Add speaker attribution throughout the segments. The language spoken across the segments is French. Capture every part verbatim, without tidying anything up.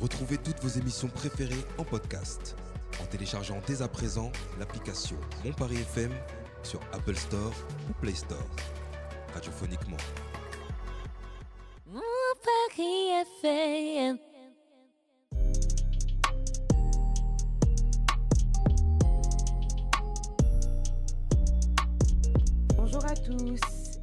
Speaker 1: Retrouvez toutes vos émissions préférées en podcast en téléchargeant dès à présent l'application Mon Paris F M sur Apple Store ou Play Store. Radiophoniquement.
Speaker 2: Mon Paris F M.
Speaker 3: Bonjour à tous.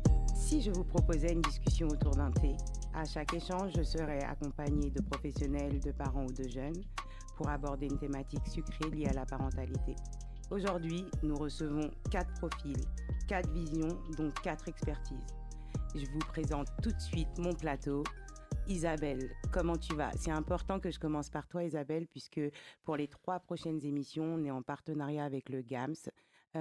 Speaker 3: Si je vous proposais une discussion autour d'un thé, à chaque échange, je serai accompagnée de professionnels, de parents ou de jeunes pour aborder une thématique sucrée liée à la parentalité. Aujourd'hui, nous recevons quatre profils, quatre visions, donc quatre expertises. Je vous présente tout de suite mon plateau. Isabelle, comment tu vas ? C'est important que je commence par toi, Isabelle, puisque pour les trois prochaines émissions, on est en partenariat avec le G A M S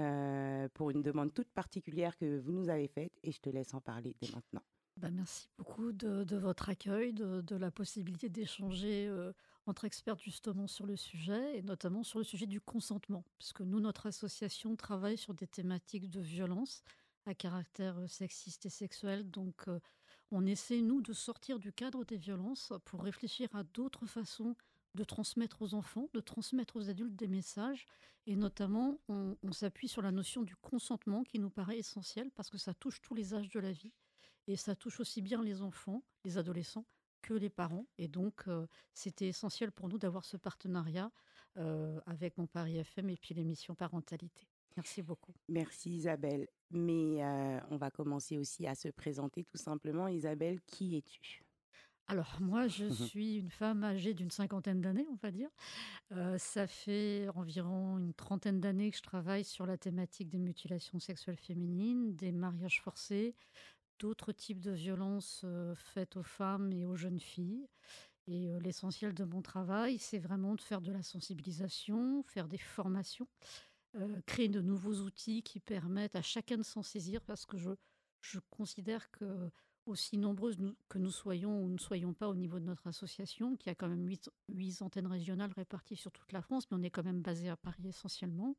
Speaker 3: euh, pour une demande toute particulière que vous nous avez faite et je te laisse en parler dès maintenant.
Speaker 4: Bah, merci beaucoup de, de votre accueil, de, de la possibilité d'échanger euh, entre experts justement sur le sujet et notamment sur le sujet du consentement, puisque nous, notre association travaille sur des thématiques de violence à caractère euh, sexiste et sexuel. Donc, euh, on essaie, nous, de sortir du cadre des violences pour réfléchir à d'autres façons de transmettre aux enfants, de transmettre aux adultes des messages. Et notamment, on, on s'appuie sur la notion du consentement qui nous paraît essentielle parce que ça touche tous les âges de la vie. Et ça touche aussi bien les enfants, les adolescents, que les parents. Et donc, euh, c'était essentiel pour nous d'avoir ce partenariat euh, avec Mon Paris F M et puis l'émission Parentalité. Merci beaucoup.
Speaker 3: Merci Isabelle. Mais euh, on va commencer aussi à se présenter tout simplement. Isabelle, qui es-tu ?
Speaker 4: Alors, moi, je suis une femme âgée d'une cinquantaine d'années, on va dire. Euh, ça fait environ une trentaine d'années que je travaille sur la thématique des mutilations sexuelles féminines, des mariages forcés, d'autres types de violences euh, faites aux femmes et aux jeunes filles. Et euh, l'essentiel de mon travail, c'est vraiment de faire de la sensibilisation, faire des formations, euh, créer de nouveaux outils qui permettent à chacun de s'en saisir parce que je, je considère que aussi nombreuses nous, que nous soyons ou ne soyons pas au niveau de notre association, qui a quand même huit, huit antennes régionales réparties sur toute la France, mais on est quand même basé à Paris essentiellement.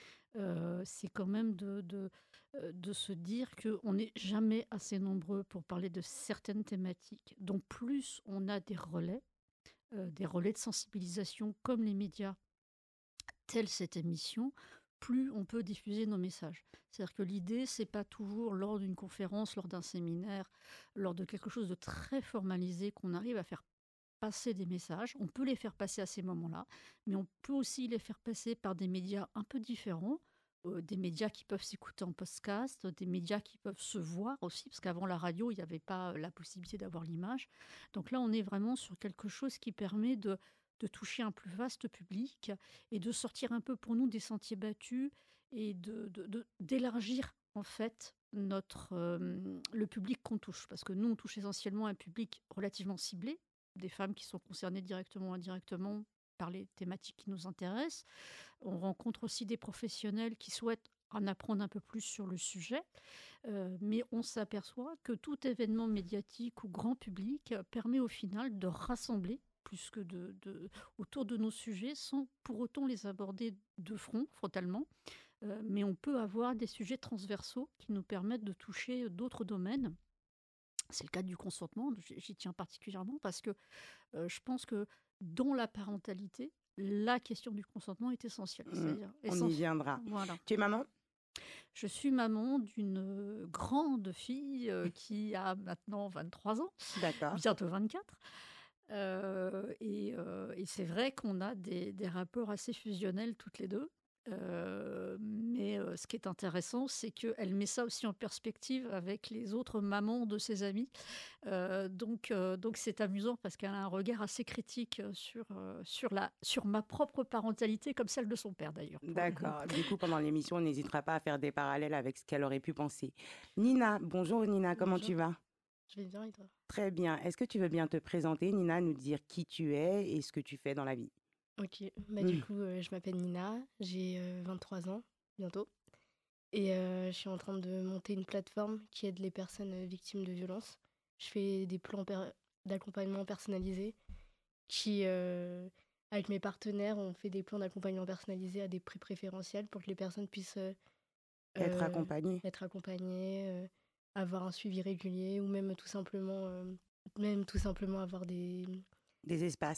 Speaker 4: Euh, c'est quand même de, de, euh, de se dire qu'on n'est jamais assez nombreux pour parler de certaines thématiques. Donc plus on a des relais, euh, des relais de sensibilisation comme les médias, telle cette émission, plus on peut diffuser nos messages. C'est-à-dire que l'idée, c'est pas toujours lors d'une conférence, lors d'un séminaire, lors de quelque chose de très formalisé qu'on arrive à faire passer des messages. On peut les faire passer à ces moments-là, mais on peut aussi les faire passer par des médias un peu différents, euh, des médias qui peuvent s'écouter en podcast, des médias qui peuvent se voir aussi, parce qu'avant la radio, il n'y avait pas la possibilité d'avoir l'image. Donc là, on est vraiment sur quelque chose qui permet de, de toucher un plus vaste public et de sortir un peu pour nous des sentiers battus et de, de, de- d'élargir en fait notre, euh, le public qu'on touche. Parce que nous, on touche essentiellement un public relativement ciblé, des femmes qui sont concernées directement ou indirectement par les thématiques qui nous intéressent. On rencontre aussi des professionnels qui souhaitent en apprendre un peu plus sur le sujet, euh, mais on s'aperçoit que tout événement médiatique ou grand public permet au final de rassembler plus que de, de- autour de nos sujets sans pour autant les aborder de front, frontalement. Euh, mais on peut avoir des sujets transversaux qui nous permettent de toucher d'autres domaines. C'est le cas du consentement, j'y j'y tiens particulièrement parce que euh, je pense que dans la parentalité, la question du consentement est essentielle.
Speaker 3: Mmh,
Speaker 4: C'est-à-dire
Speaker 3: on y
Speaker 4: essentielle.
Speaker 3: viendra.
Speaker 4: Voilà.
Speaker 3: Tu es maman ?
Speaker 4: Je suis maman d'une euh, grande fille euh, qui a maintenant vingt-trois ans,
Speaker 3: D'accord.
Speaker 4: bientôt vingt-quatre. Euh, et, euh, et c'est vrai qu'on a des, des rapports assez fusionnels toutes les deux. Euh, mais euh, ce qui est intéressant, c'est qu'elle met ça aussi en perspective avec les autres mamans de ses amis. Euh, donc, euh, donc c'est amusant parce qu'elle a un regard assez critique sur, euh, sur, la, sur ma propre parentalité, comme celle de son père d'ailleurs. pour le coup.
Speaker 3: D'accord. Du coup, pendant l'émission, on n'hésitera pas à faire des parallèles avec ce qu'elle aurait pu penser. Nina, bonjour Nina, comment
Speaker 5: Bonjour.
Speaker 3: tu vas ?
Speaker 5: Je vais bien et toi?
Speaker 3: Très bien. Est-ce que tu veux bien te présenter, Nina, nous dire qui tu es et ce que tu fais dans la vie ?
Speaker 5: Ok, bah du
Speaker 3: Mm.
Speaker 5: coup, euh, je m'appelle Nina, j'ai euh, vingt-trois ans bientôt et euh, je suis en train de monter une plateforme qui aide les personnes euh, victimes de violences. Je fais des plans per- d'accompagnement personnalisés qui, euh, avec mes partenaires, on fait des plans d'accompagnement personnalisés à des prix préférentiels pour que les personnes puissent euh,
Speaker 3: Être
Speaker 5: euh,
Speaker 3: accompagnée.
Speaker 5: être accompagnées, euh, avoir un suivi régulier ou même tout simplement, euh, même tout simplement avoir des,
Speaker 3: Des espaces.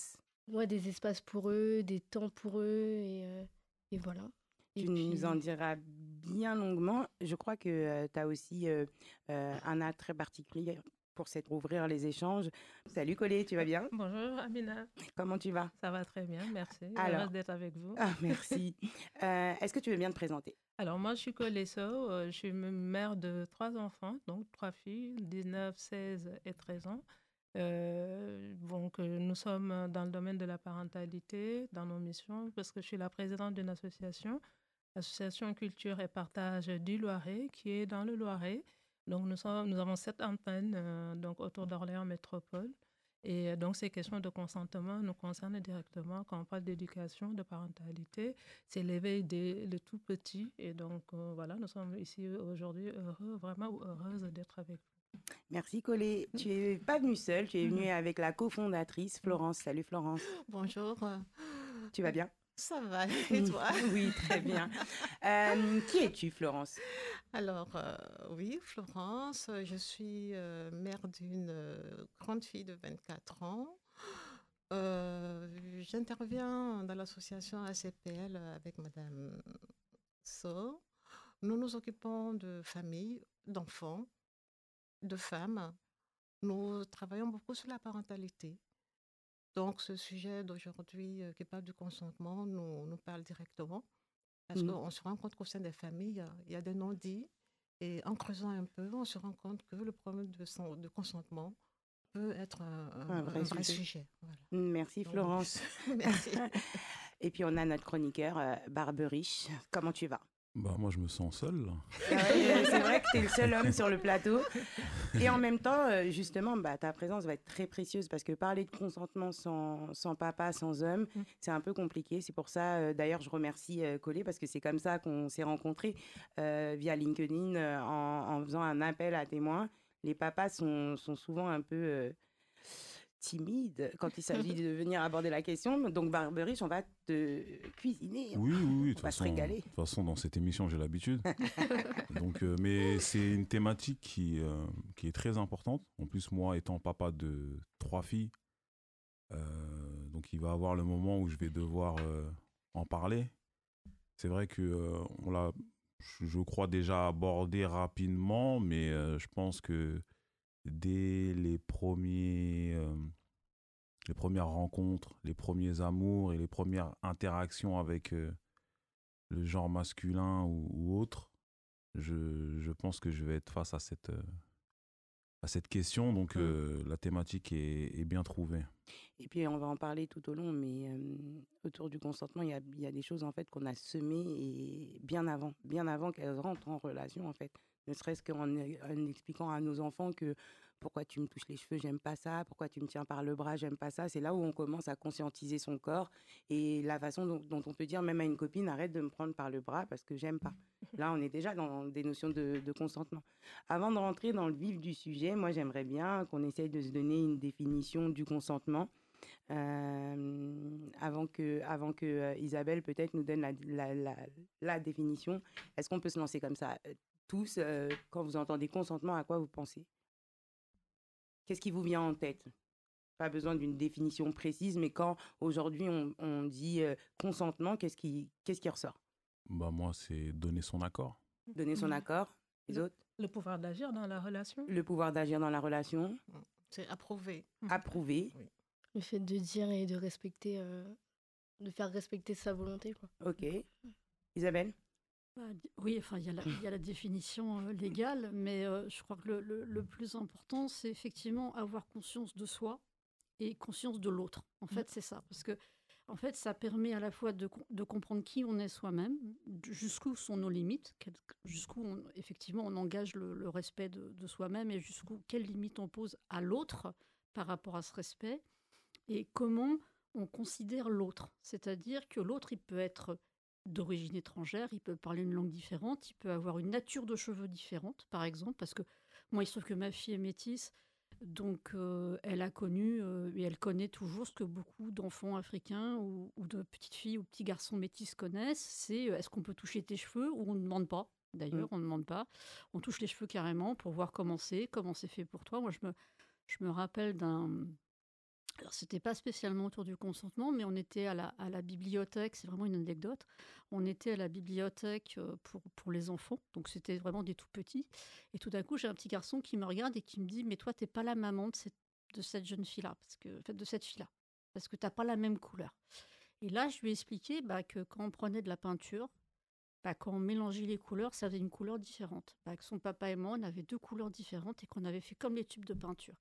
Speaker 5: Ouais, des espaces pour eux, des temps pour eux, et, euh, et voilà. Et
Speaker 3: Tu nous en
Speaker 5: puis,
Speaker 3: diras bien longuement. Je crois que tu as aussi euh, euh, un attrait particulier pour cette ouvrir les échanges. Salut Collet, tu vas bien?
Speaker 6: Bonjour Amina,
Speaker 3: Comment tu vas?
Speaker 6: ça va très bien, merci. Heureuse
Speaker 3: Alors,
Speaker 6: d'être avec vous.
Speaker 3: ah, merci. Euh, est-ce que tu veux bien te présenter?
Speaker 6: Alors moi je suis Colette Sow, euh, je suis m- mère de trois enfants, donc trois filles, dix-neuf, seize et treize ans. Euh, donc euh, nous sommes dans le domaine de la parentalité, dans nos missions, parce que je suis la présidente d'une association, Association Culture et Partage du Loiret, qui est dans le Loiret. Donc nous, sommes, nous avons sept antennes euh, donc autour d'Orléans Métropole. Et euh, donc ces questions de consentement nous concernent directement quand on parle d'éducation, de parentalité. C'est l'éveil des le tout petits. Et donc euh, voilà, nous sommes ici aujourd'hui heureux, vraiment heureuses d'être avec
Speaker 3: Merci Collet. Tu n'es pas venue seule, tu es venue avec la cofondatrice
Speaker 6: vous.
Speaker 3: Florence. Salut Florence.
Speaker 7: Bonjour. euh,
Speaker 3: Tu vas bien?
Speaker 7: Ça va, et toi?
Speaker 3: Oui, très bien. Euh, qui es-tu Florence?
Speaker 7: Alors, euh, oui, Florence, euh, je suis euh, mère d'une euh, grande fille de vingt-quatre ans. Euh, j'interviens dans l'association A C P L avec Madame So. Nous nous occupons de familles, d'enfants, de femmes. Nous travaillons beaucoup sur la parentalité. Donc, ce sujet d'aujourd'hui euh, qui parle du consentement nous, nous parle directement. Parce
Speaker 3: Mm.
Speaker 7: qu'on se rend compte qu'au sein des familles, il y a, il y a des non-dits. Et en creusant un peu, on se rend compte que le problème de, son- de consentement peut être un, un-
Speaker 3: Un vrai
Speaker 7: un vrai
Speaker 3: sujet.
Speaker 7: sujet. Voilà.
Speaker 3: Merci
Speaker 7: Donc,
Speaker 3: Florence.
Speaker 7: merci.
Speaker 3: Et puis on a notre chroniqueur euh, Barberiche. Comment tu vas?
Speaker 8: Bah, moi, je me sens seul, là.
Speaker 3: Ah ouais, c'est vrai que tu es le seul homme sur le plateau. Et en même temps, euh, justement, bah, ta présence va être très précieuse parce que parler de consentement sans, sans papa, sans homme,
Speaker 6: Mm.
Speaker 3: c'est un peu compliqué. C'est pour ça, euh, d'ailleurs, je remercie euh, Collet parce que c'est comme ça qu'on s'est rencontrés euh, via LinkedIn euh, en, en faisant un appel à témoins. Les papas sont, sont souvent un peu euh, timides quand il s'agit de venir aborder la question. Donc, Barberiche, on va te cuisiner.
Speaker 8: Oui, oui, oui. De toute
Speaker 3: On va se
Speaker 8: façon,
Speaker 3: régaler.
Speaker 8: de toute façon, dans cette émission, j'ai l'habitude. Donc, euh, mais c'est une thématique qui, euh, qui est très importante. En plus, moi, étant papa de trois filles, euh, donc il va y avoir le moment où je vais devoir euh, en parler. C'est vrai que euh, on l'a, je je crois déjà abordé rapidement, mais euh, je pense que dès les premiers, euh, les premières rencontres, les premiers amours et les premières interactions avec euh, le genre masculin ou, ou autre, je, je pense que je vais être face à cette, euh, à cette question. Donc,
Speaker 3: Mm.
Speaker 8: euh, la thématique est, est bien trouvée.
Speaker 3: Et puis, on va en parler tout au long, mais euh, autour du consentement, il y a, il y a des choses en fait qu'on a semées et bien avant, bien avant qu'elles rentrent en relation en fait. Ne serait-ce qu'en en expliquant à nos enfants que pourquoi tu me touches les cheveux, j'aime pas ça, pourquoi tu me tiens par le bras, j'aime pas ça. C'est là où on commence à conscientiser son corps et la façon dont, dont on peut dire même à une copine, arrête de me prendre par le bras parce que j'aime pas. Là, on est déjà dans des notions de, de consentement. Avant de rentrer dans le vif du sujet, moi, j'aimerais bien qu'on essaye de se donner une définition du consentement. Euh, avant que, avant que euh, Isabelle peut-être nous donne la, la, la, la définition, est-ce qu'on peut se lancer comme ça? Euh, Tous, euh, quand vous entendez consentement, à quoi vous pensez? Qu'est-ce qui vous vient en tête? Pas besoin d'une définition précise, mais quand aujourd'hui on, on dit euh, consentement, qu'est-ce qui, qu'est-ce qui ressort?
Speaker 8: Bah, moi, c'est donner son accord.
Speaker 3: Donner son
Speaker 6: Mm.
Speaker 3: accord, les
Speaker 6: Le,
Speaker 3: autres?
Speaker 6: le pouvoir d'agir dans la relation.
Speaker 3: Le pouvoir d'agir dans la relation,
Speaker 7: C'est approuvé.
Speaker 3: approuver,
Speaker 5: le fait de dire et de respecter, euh, de faire respecter sa volonté, quoi.
Speaker 3: ok. Isabelle?
Speaker 4: Bah, di- Oui, enfin, il y a la, il y a la définition euh, légale, mais euh, je crois que le, le- le plus important, c'est effectivement avoir conscience de soi et conscience de l'autre. En fait, c'est ça. Parce que, en fait, ça permet à la fois de, com- de comprendre qui on est soi-même, d- jusqu'où sont nos limites, quel- jusqu'où, on- effectivement, on engage le, le respect de, de soi-même et jusqu'où, quelles limites on pose à l'autre par rapport à ce respect et comment on considère l'autre. C'est-à-dire que l'autre, il peut être d'origine étrangère, il peut parler une langue différente, il peut avoir une nature de cheveux différente, par exemple, parce que moi, il se trouve que ma fille est métisse, donc euh, elle a connu euh, et elle connaît toujours ce que beaucoup d'enfants africains ou, ou de petites filles ou petits garçons métis connaissent, c'est euh, est-ce qu'on peut toucher tes cheveux ou on ne demande pas. D'ailleurs,
Speaker 3: Mm.
Speaker 4: on ne demande pas. On touche les cheveux carrément pour voir comment c'est, comment c'est fait pour toi. Moi, je me, je me rappelle d'un Alors, ce n'était pas spécialement autour du consentement, mais on était à la, à la bibliothèque, c'est vraiment une anecdote. On était à la bibliothèque euh, pour, pour les enfants, donc c'était vraiment des tout petits. Et tout d'un coup, j'ai un petit garçon qui me regarde et qui me dit « Mais toi, tu n'es pas la maman de cette, de cette jeune fille-là, parce que, en fait, de cette fille-là, parce que tu n'as pas la même couleur. » Et là, je lui ai expliqué bah, que quand on prenait de la peinture, bah, quand on mélangeait les couleurs, ça faisait une couleur différente. Bah, que son papa et moi, on avait deux couleurs différentes et qu'on avait fait comme les tubes de peinture.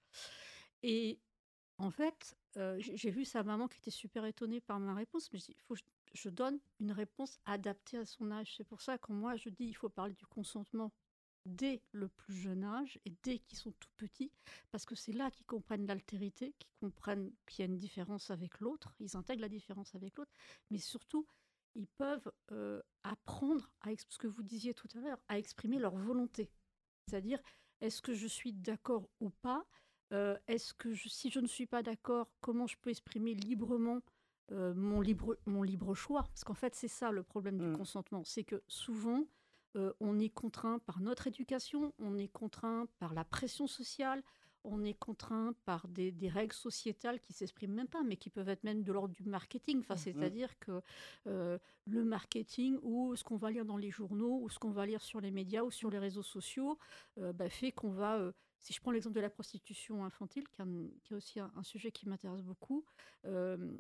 Speaker 4: Et en fait, euh, j'ai j'ai vu sa maman qui était super étonnée par ma réponse, mais je dis, il faut que je, je donne une réponse adaptée à son âge. C'est pour ça que moi, je dis il faut parler du consentement dès le plus jeune âge et dès qu'ils sont tout petits, parce que c'est là qu'ils comprennent l'altérité, qu'ils comprennent qu'il y a une différence avec l'autre, ils intègrent la différence avec l'autre, mais surtout, ils peuvent euh, apprendre, à, ex- ce que vous disiez tout à l'heure, à exprimer leur volonté. C'est-à-dire, est-ce que je suis d'accord ou pas? Euh, est-ce que je- si je ne suis pas d'accord, comment je peux exprimer librement euh, mon, libre, mon libre choix? Parce qu'en fait, c'est ça le problème du
Speaker 3: Mm.
Speaker 4: consentement. C'est que souvent, euh, on est contraint par notre éducation, on est contraint par la pression sociale, on est contraint par des, des règles sociétales qui ne s'expriment même pas, mais qui peuvent être même de l'ordre du marketing. Enfin, c'est-à-dire que euh, le marketing ou ce qu'on va lire dans les journaux ou ce qu'on va lire sur les médias ou sur les réseaux sociaux euh, bah, fait qu'on va... euh, si je prends l'exemple de la prostitution infantile, qui, est un- qui est aussi un, un sujet qui m'intéresse beaucoup, euh,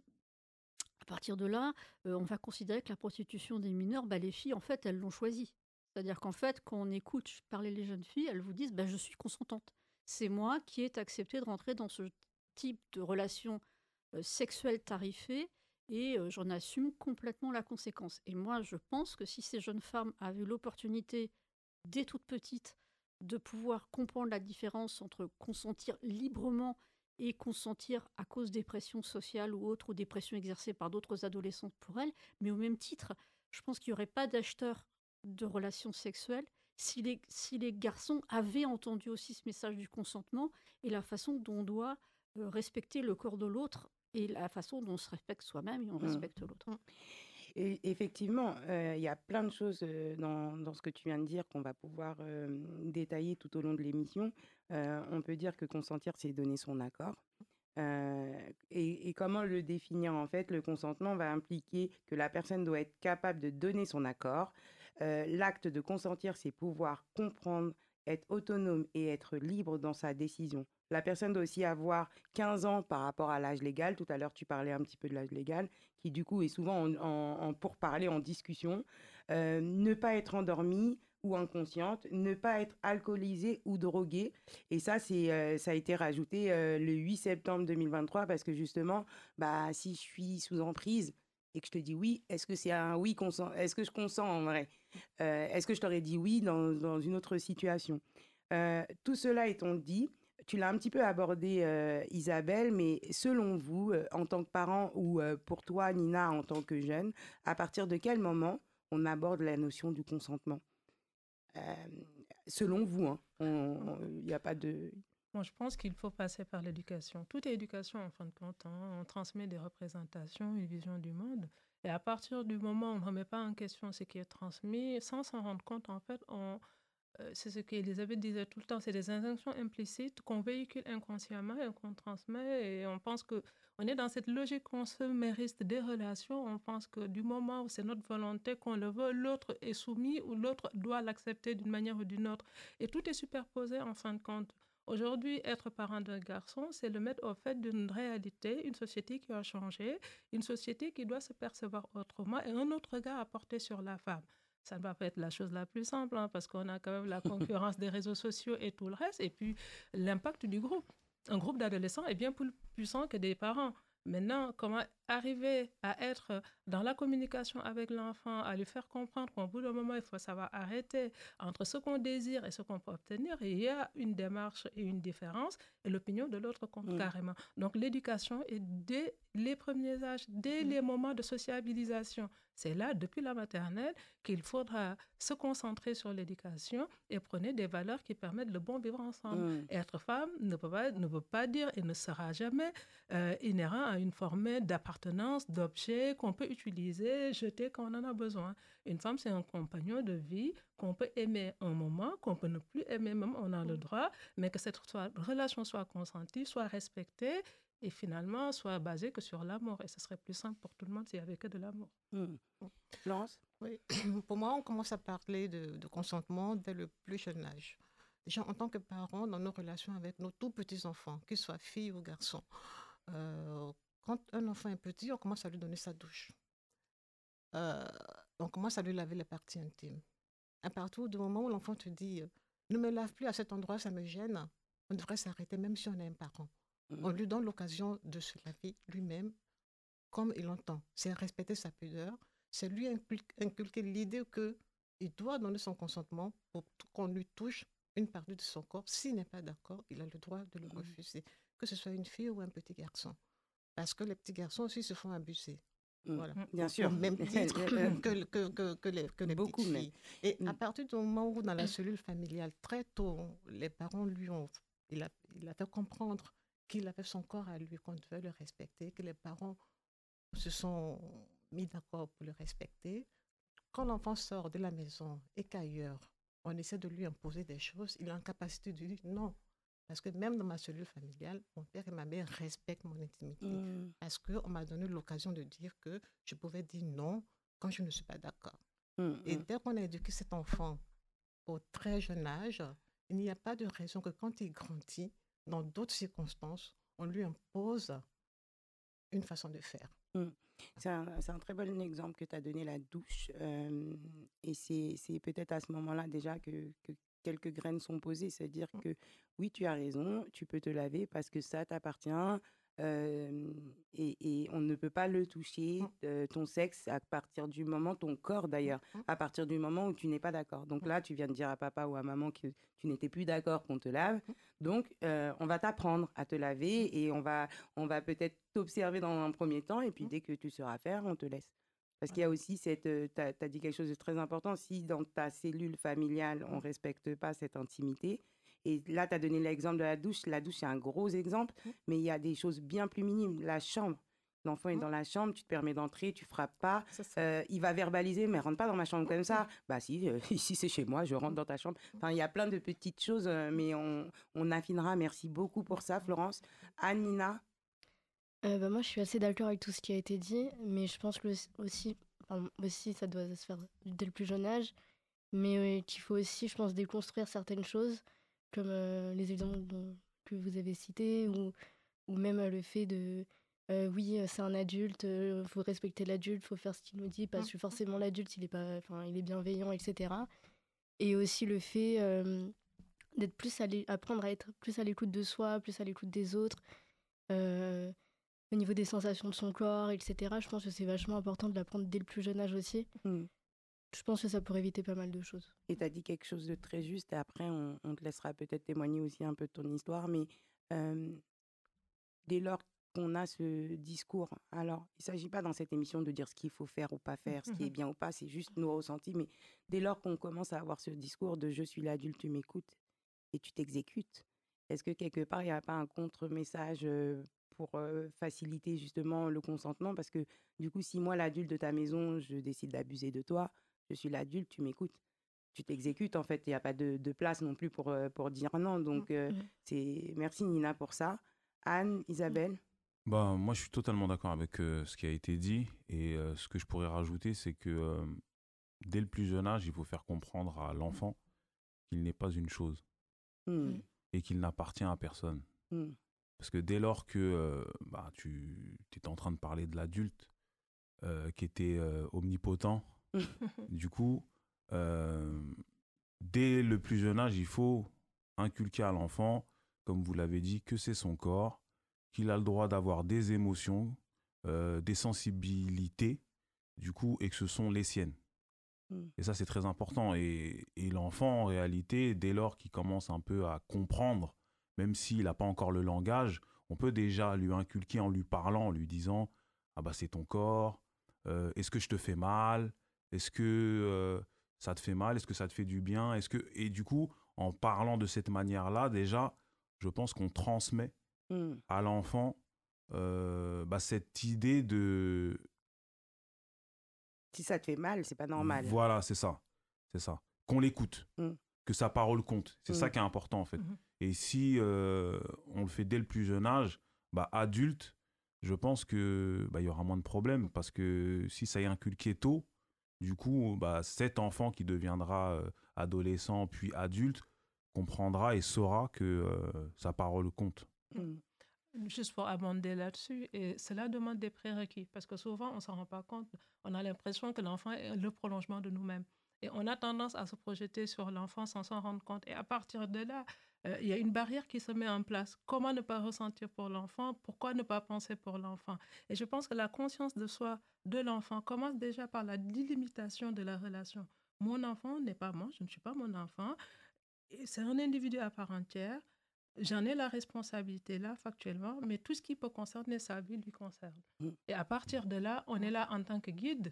Speaker 4: à partir de là, euh, on va considérer que la prostitution des mineurs, bah, les filles, en fait, elles l'ont choisi. C'est-à-dire qu'en fait, quand on écoute parler les jeunes filles, elles vous disent bah, « je suis consentante ». C'est moi qui ai accepté de rentrer dans ce type de relation euh, sexuelle tarifée et euh, j'en assume complètement la conséquence. Et moi, je pense que si ces jeunes femmes avaient l'opportunité, dès toute petite, de pouvoir comprendre la différence entre consentir librement et consentir à cause des pressions sociales ou autres, ou des pressions exercées par d'autres adolescentes pour elles, mais au même titre, je pense qu'il n'y aurait pas d'acheteurs de relations sexuelles si les, si les garçons avaient entendu aussi ce message du consentement et la façon dont on doit euh, respecter le corps de l'autre et la façon dont on se respecte soi-même et on
Speaker 3: Mm.
Speaker 4: respecte l'autre.
Speaker 3: Et effectivement, euh, il y a plein de choses euh, dans, dans ce que tu viens de dire qu'on va pouvoir euh, détailler tout au long de l'émission. Euh, on peut dire que consentir, c'est donner son accord. Euh, et, et comment le définir en fait? Le consentement va impliquer que la personne doit être capable de donner son accord. Euh, l'acte de consentir, c'est pouvoir comprendre, être autonome et être libre dans sa décision. La personne doit aussi avoir quinze ans par rapport à l'âge légal. Tout à l'heure, tu parlais un petit peu de l'âge légal, qui du coup est souvent en, en, en pourparlers, en discussion. Euh, ne pas être endormie ou inconsciente, ne pas être alcoolisée ou droguée. Et ça, c'est, euh, ça a été rajouté euh, le huit septembre deux mille vingt-trois parce que justement, bah, si je suis sous emprise et que je te dis oui, est-ce que c'est un oui consent? Est-ce que je consens en vrai? Euh, est-ce que je t'aurais dit oui dans, dans une autre situation? Euh, tout cela étant dit, tu l'as un petit peu abordé, euh, Isabelle, mais selon vous, euh, en tant que parent ou euh, pour toi, Nina, en tant que jeune, à partir de quel moment on aborde la notion du consentement? Euh, selon vous, hein, il n'y a pas de...
Speaker 6: Moi, je pense qu'il faut passer par l'éducation. Tout est éducation, en fin de compte. Hein. On transmet des représentations, une vision du monde. Et à partir du moment où on ne remet pas en question ce qui est transmis, sans s'en rendre compte, en fait, on, euh, c'est ce qu'Elisabeth disait tout le temps, c'est des injonctions implicites qu'on véhicule inconsciemment et qu'on transmet. Et on pense que on est dans cette logique consumériste des relations. On pense que du moment où c'est notre volonté qu'on le veut, l'autre est soumis ou l'autre doit l'accepter d'une manière ou d'une autre. Et tout est superposé, en fin de compte. Aujourd'hui, être parent d'un garçon, c'est le mettre au fait d'une réalité, une société qui a changé, une société qui doit se percevoir autrement et un autre regard à porter sur la femme. Ça ne va pas être la chose la plus simple, hein, parce qu'on a quand même la concurrence des réseaux sociaux et tout le reste, et puis l'impact du groupe. Un groupe d'adolescents est bien plus puissant que des parents. Maintenant, comment arriver à être dans la communication avec l'enfant, à lui faire comprendre qu'au bout d'un moment, il faut savoir arrêter entre ce qu'on désire et ce qu'on peut obtenir. Et il y a une démarche et une différence, et l'opinion de l'autre compte mmh. carrément. Donc, l'éducation est dès les premiers âges, dès mmh. les moments de sociabilisation. C'est là, depuis la maternelle, qu'il faudra se concentrer sur l'éducation et prôner des valeurs qui permettent le bon vivre ensemble. Mmh. Être femme ne peut pas, ne peut pas dire et ne sera jamais euh, inhérent à à une forme d'appartenance, d'objet qu'on peut utiliser, jeter quand on en a besoin. Une femme, c'est un compagnon de vie qu'on peut aimer un moment, qu'on peut ne plus aimer, même on a le droit, mais que cette soit, relation soit consentie, soit respectée et finalement soit basée que sur l'amour. Et ce serait plus simple pour tout le monde s'il n'y avait que de l'amour.
Speaker 3: Mmh. Florence?
Speaker 7: Oui. Pour moi, on commence à parler de, de consentement dès le plus jeune âge. Déjà, en tant que parents, dans nos relations avec nos tout petits-enfants, qu'ils soient filles ou garçons, euh, quand un enfant est petit, on commence à lui donner sa douche. Euh, on commence à lui laver les parties intimes. À partir du moment où l'enfant te dit euh, « ne me lave plus à cet endroit, ça me gêne », on devrait s'arrêter même si on est un parent. Mmh. On lui donne l'occasion de se laver lui-même comme il entend. C'est respecter sa pudeur, c'est lui inculquer l'idée qu'il doit donner son consentement pour qu'on lui touche une partie de son corps. S'il n'est pas d'accord, il a le droit de le refuser, que ce soit une fille ou un petit garçon. Parce que les petits garçons aussi se font abuser.
Speaker 3: Mmh.
Speaker 7: Voilà.
Speaker 3: Bien sûr.
Speaker 7: Au même titre que, que, que, que les, que les
Speaker 3: Beaucoup,
Speaker 7: petites filles.
Speaker 3: mais...
Speaker 7: Et à partir du moment où, dans la cellule familiale, très tôt, les parents lui ont... Il a, il a fait comprendre qu'il avait son corps à lui, qu'on devait le respecter, que les parents se sont mis d'accord pour le respecter. Quand l'enfant sort de la maison et qu'ailleurs, on essaie de lui imposer des choses, il est en capacité de dire non. Parce que même dans ma cellule familiale, mon père et ma mère respectent mon intimité. Mmh. Parce qu'on m'a donné l'occasion de dire que je pouvais dire non quand je ne suis pas d'accord. Mmh. Et dès qu'on a éduqué cet enfant au très jeune âge, il n'y a pas de raison que quand il grandit, dans d'autres circonstances, on lui impose une façon de faire.
Speaker 3: Mmh. C'est un, c'est un très bon exemple que tu as donné, la douche. Euh, et c'est, c'est peut-être à ce moment-là déjà que, que quelques graines sont posées. C'est-à-dire que oui, tu as raison, tu peux te laver parce que ça t'appartient. Euh, et, et on ne peut pas le toucher, euh, ton sexe, à partir du moment, ton corps d'ailleurs, à partir du moment où tu n'es pas d'accord. Donc là, tu viens de dire à papa ou à maman que tu n'étais plus d'accord qu'on te lave. Donc, euh, on va t'apprendre à te laver et on va, on va peut-être t'observer dans un premier temps et puis dès que tu sauras faire, on te laisse. Parce qu'il y a aussi cette... Euh, tu as dit quelque chose de très important. Si dans ta cellule familiale, on ne respecte pas cette intimité, et là, tu as donné l'exemple de la douche. La douche, c'est un gros exemple, mais il y a des choses bien plus minimes. La chambre. L'enfant est dans la chambre, tu te permets d'entrer, tu frappes pas. Euh, il va verbaliser, mais rentre pas dans ma chambre comme ça. Bah si, euh, ici c'est chez moi, je rentre dans ta chambre. Enfin, il y a plein de petites choses, euh, mais on, on affinera. Merci beaucoup pour ça, Florence. Anne-Nina?
Speaker 5: euh, bah, Moi, je suis assez d'accord avec tout ce qui a été dit, mais je pense que aussi, enfin, aussi ça doit se faire dès le plus jeune âge, mais euh, qu'il faut aussi, je pense, déconstruire certaines choses, comme euh, les exemples dont, que vous avez cités, ou, ou même euh, le fait de... Euh, oui, c'est un adulte, il euh, faut respecter l'adulte, il faut faire ce qu'il nous dit, parce que forcément l'adulte, il est, pas, il est bienveillant, et cetera. Et aussi le fait euh, d'être plus à apprendre à être plus à l'écoute de soi, plus à l'écoute des autres, euh, au niveau des sensations de son corps, et cetera. Je pense que c'est vachement important de l'apprendre dès le plus jeune âge aussi. Mmh. Je pense que ça pourrait éviter pas mal de choses.
Speaker 3: Et tu as dit quelque chose de très juste, et après on, on te laissera peut-être témoigner aussi un peu de ton histoire, mais euh, dès lors qu'on a ce discours, alors il ne s'agit pas dans cette émission de dire ce qu'il faut faire ou pas faire, ce qui est bien ou pas, c'est juste nos ressentis, mais dès lors qu'on commence à avoir ce discours de « je suis l'adulte, tu m'écoutes » et tu t'exécutes, est-ce que quelque part il n'y a pas un contre-message pour euh, faciliter justement le consentement? Parce que du coup, si moi l'adulte de ta maison, je décide d'abuser de toi, je suis l'adulte, tu m'écoutes. Tu t'exécutes, en fait, il n'y a pas de, de place non plus pour, euh, pour dire non. Donc, euh, mmh. c'est... merci Nina pour ça. Anne, Isabelle?
Speaker 8: Bah, moi, je suis totalement d'accord avec euh, ce qui a été dit. Et euh, ce que je pourrais rajouter, c'est que euh, dès le plus jeune âge, il faut faire comprendre à l'enfant qu'il n'est pas une chose mmh. et qu'il n'appartient à personne. Mmh. Parce que dès lors que euh, bah, tu étais en train de parler de l'adulte euh, qui était euh, omnipotent, du coup, euh, dès le plus jeune âge, il faut inculquer à l'enfant, comme vous l'avez dit, que c'est son corps, qu'il a le droit d'avoir des émotions, euh, des sensibilités, du coup, et que ce sont les siennes. Mm. Et ça, c'est très important. Et, et l'enfant, en réalité, dès lors qu'il commence un peu à comprendre, même s'il n'a pas encore le langage, on peut déjà lui inculquer en lui parlant, en lui disant « Ah bah c'est ton corps, euh, est-ce que je te fais mal ? Est-ce que euh, ça te fait mal ? Est-ce que ça te fait du bien ? Est-ce que... » Et du coup, en parlant de cette manière-là, déjà, je pense qu'on transmet mmh. à l'enfant euh, bah, cette idée de...
Speaker 3: Si ça te fait mal, c'est pas normal.
Speaker 8: Voilà, c'est ça. C'est ça. Qu'on l'écoute.
Speaker 3: Mm.
Speaker 8: Que sa parole compte. C'est
Speaker 3: Mm.
Speaker 8: ça qui est important, en fait.
Speaker 6: Mhm.
Speaker 8: Et si euh, on le fait dès le plus jeune âge, bah, adulte, je pense que bah, y aura moins de problèmes. Parce que si ça est inculqué tôt, du coup, bah, cet enfant qui deviendra euh, adolescent puis adulte comprendra et saura que euh, sa parole compte.
Speaker 3: Mm.
Speaker 6: Juste pour abonder là-dessus, et cela demande des prérequis, parce que souvent, on ne s'en rend pas compte. On a l'impression que l'enfant est le prolongement de nous-mêmes. Et on a tendance à se projeter sur l'enfant sans s'en rendre compte. Et à partir de là, euh, il y a une barrière qui se met en place. Comment ne pas ressentir pour l'enfant? Pourquoi ne pas penser pour l'enfant? Et je pense que la conscience de soi de l'enfant commence déjà par la délimitation de la relation. Mon enfant n'est pas moi, je ne suis pas mon enfant. Et c'est un individu à part entière. J'en ai la responsabilité là, factuellement, mais tout ce qui peut concerner sa vie lui concerne.
Speaker 3: Mm.
Speaker 6: Et à partir de là, on est là en tant que guide,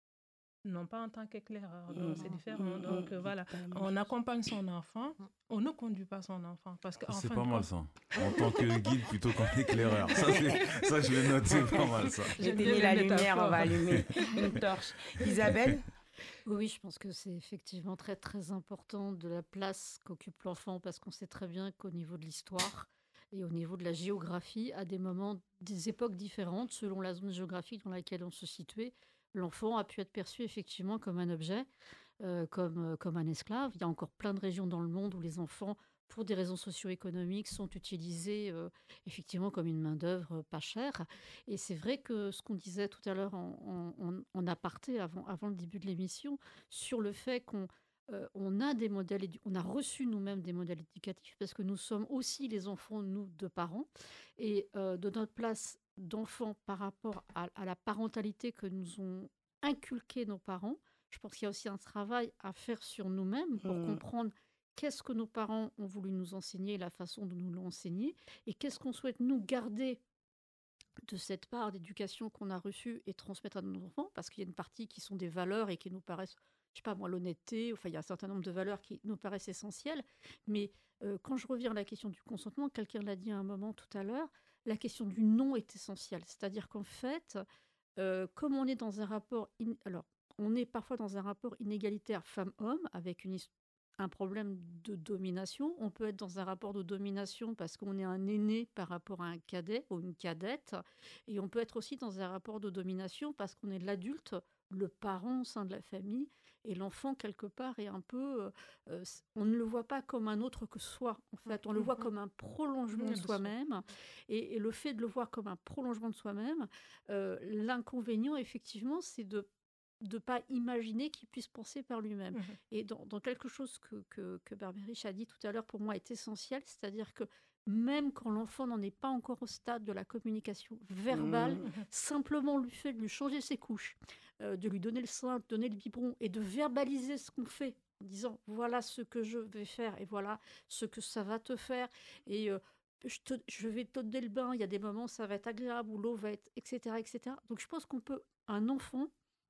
Speaker 6: non pas en tant qu'éclaireur. Donc,
Speaker 3: Mm.
Speaker 6: c'est différent.
Speaker 3: Mm.
Speaker 6: Donc,
Speaker 3: Mm.
Speaker 6: euh, voilà,
Speaker 3: Pas la même
Speaker 6: on
Speaker 3: chose.
Speaker 6: accompagne son enfant, on ne conduit pas son enfant. Parce que, en
Speaker 8: C'est
Speaker 6: fin
Speaker 8: pas
Speaker 6: de
Speaker 8: mal
Speaker 6: compte-
Speaker 8: ça. En tant que guide plutôt qu'en éclaireur. Ça, c'est- ça, je vais noter pas mal ça.
Speaker 6: J'aime
Speaker 3: Éteignez
Speaker 6: bien
Speaker 3: la
Speaker 6: les
Speaker 3: lumière,
Speaker 6: métaphores.
Speaker 3: on va allumer une torche. Isabelle?
Speaker 4: Oui, je pense que c'est effectivement très très important de la place qu'occupe l'enfant parce qu'on sait très bien qu'au niveau de l'histoire et au niveau de la géographie, à des moments, des époques différentes, selon la zone géographique dans laquelle on se situait, l'enfant a pu être perçu effectivement comme un objet, euh, comme, euh, comme un esclave. Il y a encore plein de régions dans le monde où les enfants, pour des raisons socio-économiques, sont utilisés euh, effectivement comme une main-d'œuvre euh, pas chère. Et c'est vrai que ce qu'on disait tout à l'heure en, en, en- en aparté avant, avant le début de l'émission, sur le fait qu'on euh, on a des modèles, édu- on a reçu nous-mêmes des modèles éducatifs parce que nous sommes aussi les enfants, nous, de parents, et euh, de notre place d'enfant par rapport à, à la parentalité que nous ont inculqué nos parents. Je pense qu'il y a aussi un travail à faire sur nous-mêmes pour
Speaker 3: Mm.
Speaker 4: comprendre qu'est-ce que nos parents ont voulu nous enseigner, la façon dont nous l'ont enseigné, et qu'est-ce qu'on souhaite nous garder de cette part d'éducation qu'on a reçue et transmettre à nos enfants, parce qu'il y a une partie qui sont des valeurs et qui nous paraissent, je sais pas moi, l'honnêteté, enfin il y a un certain nombre de valeurs qui nous paraissent essentielles, mais euh, quand je reviens à la question du consentement, quelqu'un l'a dit à un moment tout à l'heure, la question du non est essentielle, c'est-à-dire qu'en fait, euh, comme on est dans un rapport, in- alors on est parfois dans un rapport inégalitaire femme-homme avec une his- un problème de domination. On peut être dans un rapport de domination parce qu'on est un aîné par rapport à un cadet ou une cadette. Et on peut être aussi dans un rapport de domination parce qu'on est l'adulte, le parent au sein de la famille. Et l'enfant, quelque part, est un peu... euh, euh, s- on ne le voit pas comme un autre que soi, en fait. On le voit
Speaker 6: Mhm.
Speaker 4: comme un prolongement
Speaker 6: Mhm,
Speaker 4: de
Speaker 6: de soi.
Speaker 4: soi-même. Et, et le fait de le voir comme un prolongement de soi-même, euh, l'inconvénient, effectivement, c'est de ne pas imaginer qu'il puisse penser par lui-même.
Speaker 6: Mhm.
Speaker 4: Et dans, dans quelque chose que, que, que Berbérich a dit tout à l'heure, pour moi, est essentiel, c'est-à-dire que même quand l'enfant n'en est pas encore au stade de la communication verbale,
Speaker 3: Mm.
Speaker 4: simplement le fait de lui changer ses couches, euh, de lui donner le sein, de donner le biberon et de verbaliser ce qu'on fait en disant voilà ce que je vais faire et voilà ce que ça va te faire et euh, je, te- je vais te donner le bain, il y a des moments où ça va être agréable, où l'eau va être, et cetera, et cetera. Donc je pense qu'on peut, un enfant,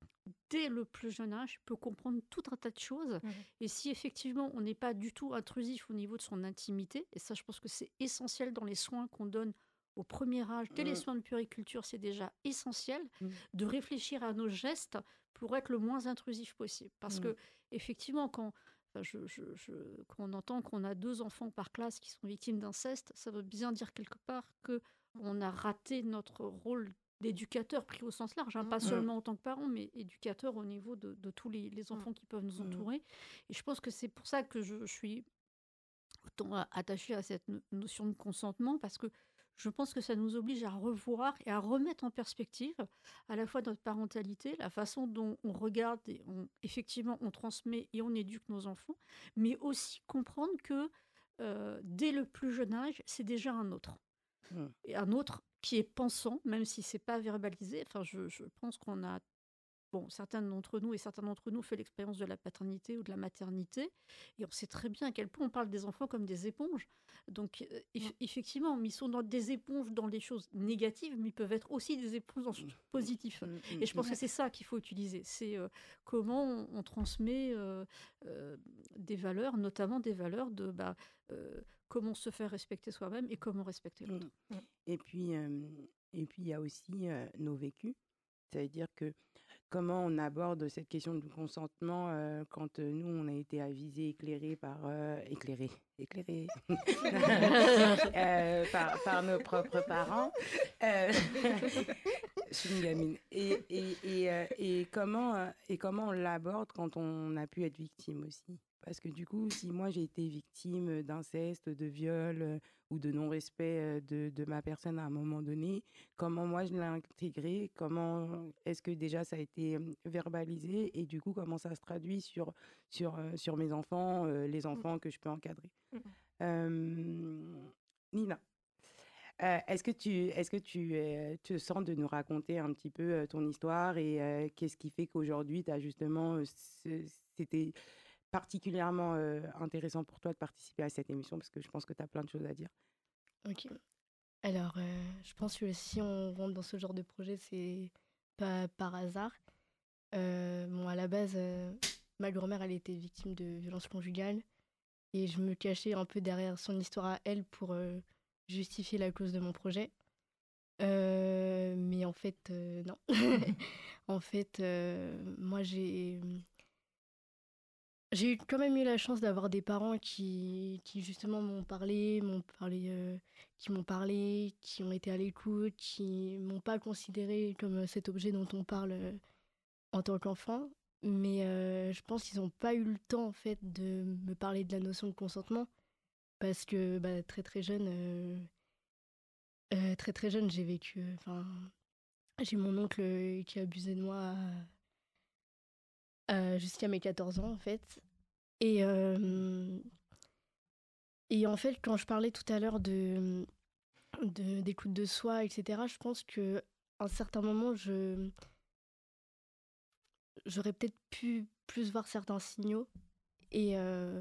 Speaker 4: dès le plus jeune âge, peut comprendre tout un tas de choses.
Speaker 6: Mhm.
Speaker 4: Et si effectivement on n'est pas du tout intrusif au niveau de son intimité, et ça je pense que c'est essentiel dans les soins qu'on donne au premier âge, dès les
Speaker 3: Mm.
Speaker 4: soins de puériculture, c'est déjà essentiel
Speaker 3: Mm.
Speaker 4: de réfléchir à nos gestes pour être le moins intrusif possible. Parce
Speaker 3: Mm.
Speaker 4: que effectivement, quand, enfin, je, je- je- quand on entend qu'on a deux enfants par classe qui sont victimes d'inceste, ça veut bien dire quelque part que on a raté notre rôle d'éducateur pris au sens large, hein, pas
Speaker 7: Mm.
Speaker 4: seulement en tant que parent, mais éducateur au niveau de, de tous les, les enfants qui peuvent nous
Speaker 3: Mm.
Speaker 4: entourer. Et je pense que c'est pour ça que je, je suis autant a- attachée à cette no- notion de consentement, parce que je pense que ça nous oblige à revoir et à remettre en perspective à la fois notre parentalité, la façon dont on regarde et on, effectivement on transmet et on éduque nos enfants, mais aussi comprendre que euh, dès le plus jeune âge, c'est déjà un autre.
Speaker 3: Mm.
Speaker 4: Et un autre qui est pensant, même si c'est pas verbalisé. Enfin, je, je pense qu'on a, bon, certains d'entre nous et certains d'entre nous ont fait l'expérience de la paternité ou de la maternité, et on sait très bien à quel point on parle des enfants comme des éponges. Donc, euh, eff- effectivement, ils sont dans des éponges dans les choses négatives, mais ils peuvent être aussi des éponges dans les choses positives.
Speaker 3: Mm.
Speaker 4: Et je pense que c'est ça qu'il faut utiliser. C'est euh, comment on, on transmet euh, euh, des valeurs, notamment des valeurs de bah, euh, comment se faire respecter soi-même et comment respecter l'autre.
Speaker 3: Mm. Et puis, euh, et puis il y a aussi euh, nos vécus. C'est-à-dire que comment on aborde cette question du consentement euh, quand euh, nous, on a été avisés, éclairés par... euh, éclairés, éclairés euh, par, par nos propres parents. Euh, je suis une gamine. Et, et, et, euh, et, comment, euh, et comment on l'aborde quand on a pu être victime aussi. Parce que du coup, si moi j'ai été victime d'inceste, de viol euh, ou de non-respect euh, de, de ma personne à un moment donné, comment moi je l'ai intégré, comment est-ce que déjà ça a été euh, verbalisé et du coup comment ça se traduit sur, sur, euh, sur mes enfants, euh, les enfants que je peux encadrer.
Speaker 6: Mhm.
Speaker 3: Euh, Nina, euh, est-ce que tu, est-ce que tu euh, te sens de nous raconter un petit peu euh, ton histoire et euh, qu'est-ce qui fait qu'aujourd'hui, tu as justement, euh, ce- c'était particulièrement euh, intéressant pour toi de participer à cette émission parce que je pense que tu as plein de choses à dire.
Speaker 5: Ok. Alors, euh, je pense que si on rentre dans ce genre de projet, c'est pas par hasard. Euh, bon, à la base, euh, ma grand-mère, elle était victime de violences conjugales et je me cachais un peu derrière son histoire à elle pour euh, justifier la cause de mon projet. Euh, mais en fait, euh, non. En fait, euh, moi, j'ai j'ai eu- quand même eu la chance d'avoir des parents qui, qui justement m'ont parlé, m'ont parlé, euh, qui m'ont parlé, qui ont été à l'écoute, qui m'ont pas considéré comme euh, cet objet dont on parle euh, en tant qu'enfant. Mais euh, je pense qu'ils n'ont pas eu le temps en fait de me parler de la notion de consentement parce que bah, très très jeune, euh, euh, très très jeune, j'ai vécu. Enfin, j'ai mon oncle euh, qui a abusé de moi euh, jusqu'à mes quatorze ans en fait. Et euh, Et en fait, quand je parlais tout à l'heure de, de- d'écoute de soi, et cetera, je pense que à un certain moment, je, j'aurais peut-être pu plus voir certains signaux. Et, euh,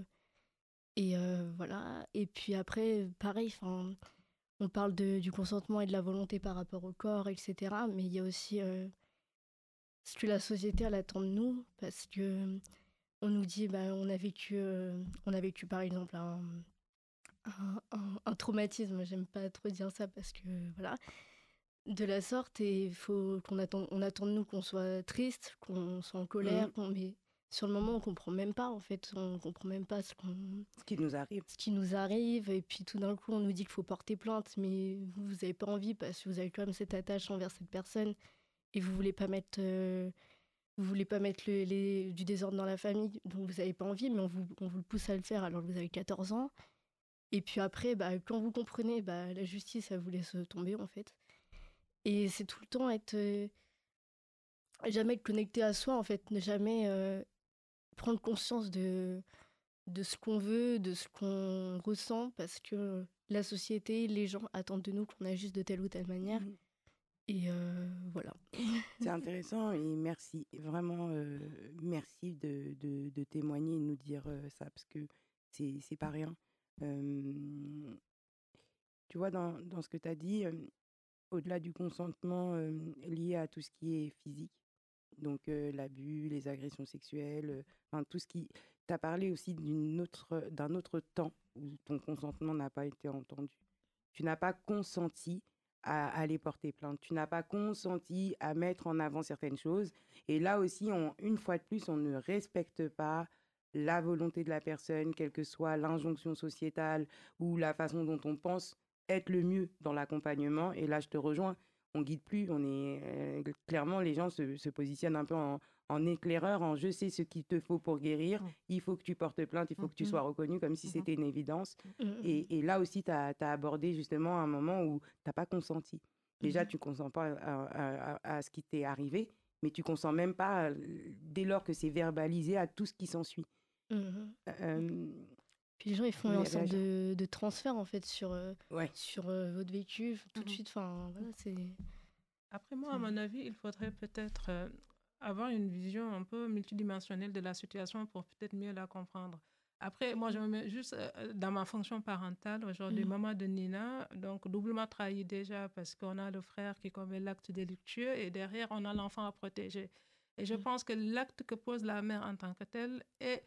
Speaker 5: et euh, voilà. Et puis après, pareil, 'fin, on parle de, du consentement et de la volonté par rapport au corps, et cetera. Mais il y a aussi euh, ce que la société elle attend de nous, parce que on nous dit, bah, on a vécu, euh, on a vécu par exemple un, un, un- un traumatisme. J'aime pas trop dire ça parce que voilà. De la sorte et il faut qu'on attend, on attend de nous qu'on soit triste, qu'on soit en colère,
Speaker 3: Mhm.
Speaker 5: qu'on, mais sur le moment on comprend même pas en fait, on comprend même pas ce, qu'on,
Speaker 3: Ce qui nous arrive.
Speaker 5: ce qui nous arrive et puis tout d'un coup on nous dit qu'il faut porter plainte mais vous vous avez pas envie parce que vous avez quand même cette attache envers cette personne et vous voulez pas mettre euh, vous voulez pas mettre le- les, du désordre dans la famille donc vous avez pas envie mais on vous, on vous le pousse à le faire alors que vous avez quatorze ans et puis après bah, quand vous comprenez bah, la justice elle vous laisse tomber en fait. Et c'est tout le temps être. euh, jamais être connecté à soi, en fait. Ne jamais euh, prendre conscience de, de ce qu'on veut, de ce qu'on ressent, parce que la société, les gens attendent de nous qu'on agisse de telle ou telle manière.
Speaker 3: Mhm.
Speaker 5: Et euh, voilà.
Speaker 3: C'est intéressant et merci, vraiment euh, merci de, de, de témoigner et de nous dire euh, ça parce que c'est, c'est pas rien. Euh, Tu vois, dans, dans ce que tu as dit, euh, au-delà du consentement euh, lié à tout ce qui est physique, donc euh, l'abus, les agressions sexuelles, euh, enfin tout ce qui... Tu as parlé aussi d'une autre, d'un autre temps où ton consentement n'a pas été entendu. Tu n'as pas consenti à aller porter plainte. Tu n'as pas consenti à mettre en avant certaines choses. Et là aussi, on, une fois de plus, on ne respecte pas la volonté de la personne, quelle que soit l'injonction sociétale ou la façon dont on pense être le mieux dans l'accompagnement. Et là, je te rejoins. On guide plus. On est euh, clairement, les gens se, se positionnent un peu en, en éclaireur, en je sais ce qu'il te faut pour guérir. Il faut que tu portes plainte, il faut que tu sois reconnu, comme si c'était une évidence. Et, et là aussi, tu as abordé justement un moment où tu n'as pas consenti. Déjà, tu ne consens pas à, à- à- à ce qui t'est arrivé, mais tu consens même pas, euh, dès lors que c'est verbalisé, à tout ce qui s'ensuit.
Speaker 5: Mhm.
Speaker 3: Euh,
Speaker 5: Puis les gens, ils
Speaker 3: tu
Speaker 5: font
Speaker 3: voulais
Speaker 5: une sorte
Speaker 3: réagir?
Speaker 5: de, de transfert, en fait, sur, euh,
Speaker 3: Ouais.
Speaker 5: sur euh, votre vécu, tout de
Speaker 6: Mhm.
Speaker 5: suite. Enfin, voilà, c'est...
Speaker 6: Après moi, à mon avis, il faudrait peut-être euh, avoir une vision un peu multidimensionnelle de la situation pour peut-être mieux la comprendre. Après, moi, je me mets juste euh, dans ma fonction parentale. Aujourd'hui,
Speaker 5: Mhm.
Speaker 6: maman de Nina, donc doublement trahie déjà parce qu'on a le frère qui commet l'acte délictueux et derrière, on a l'enfant à protéger. Et je
Speaker 5: Mhm.
Speaker 6: pense que l'acte que pose la mère en tant que telle est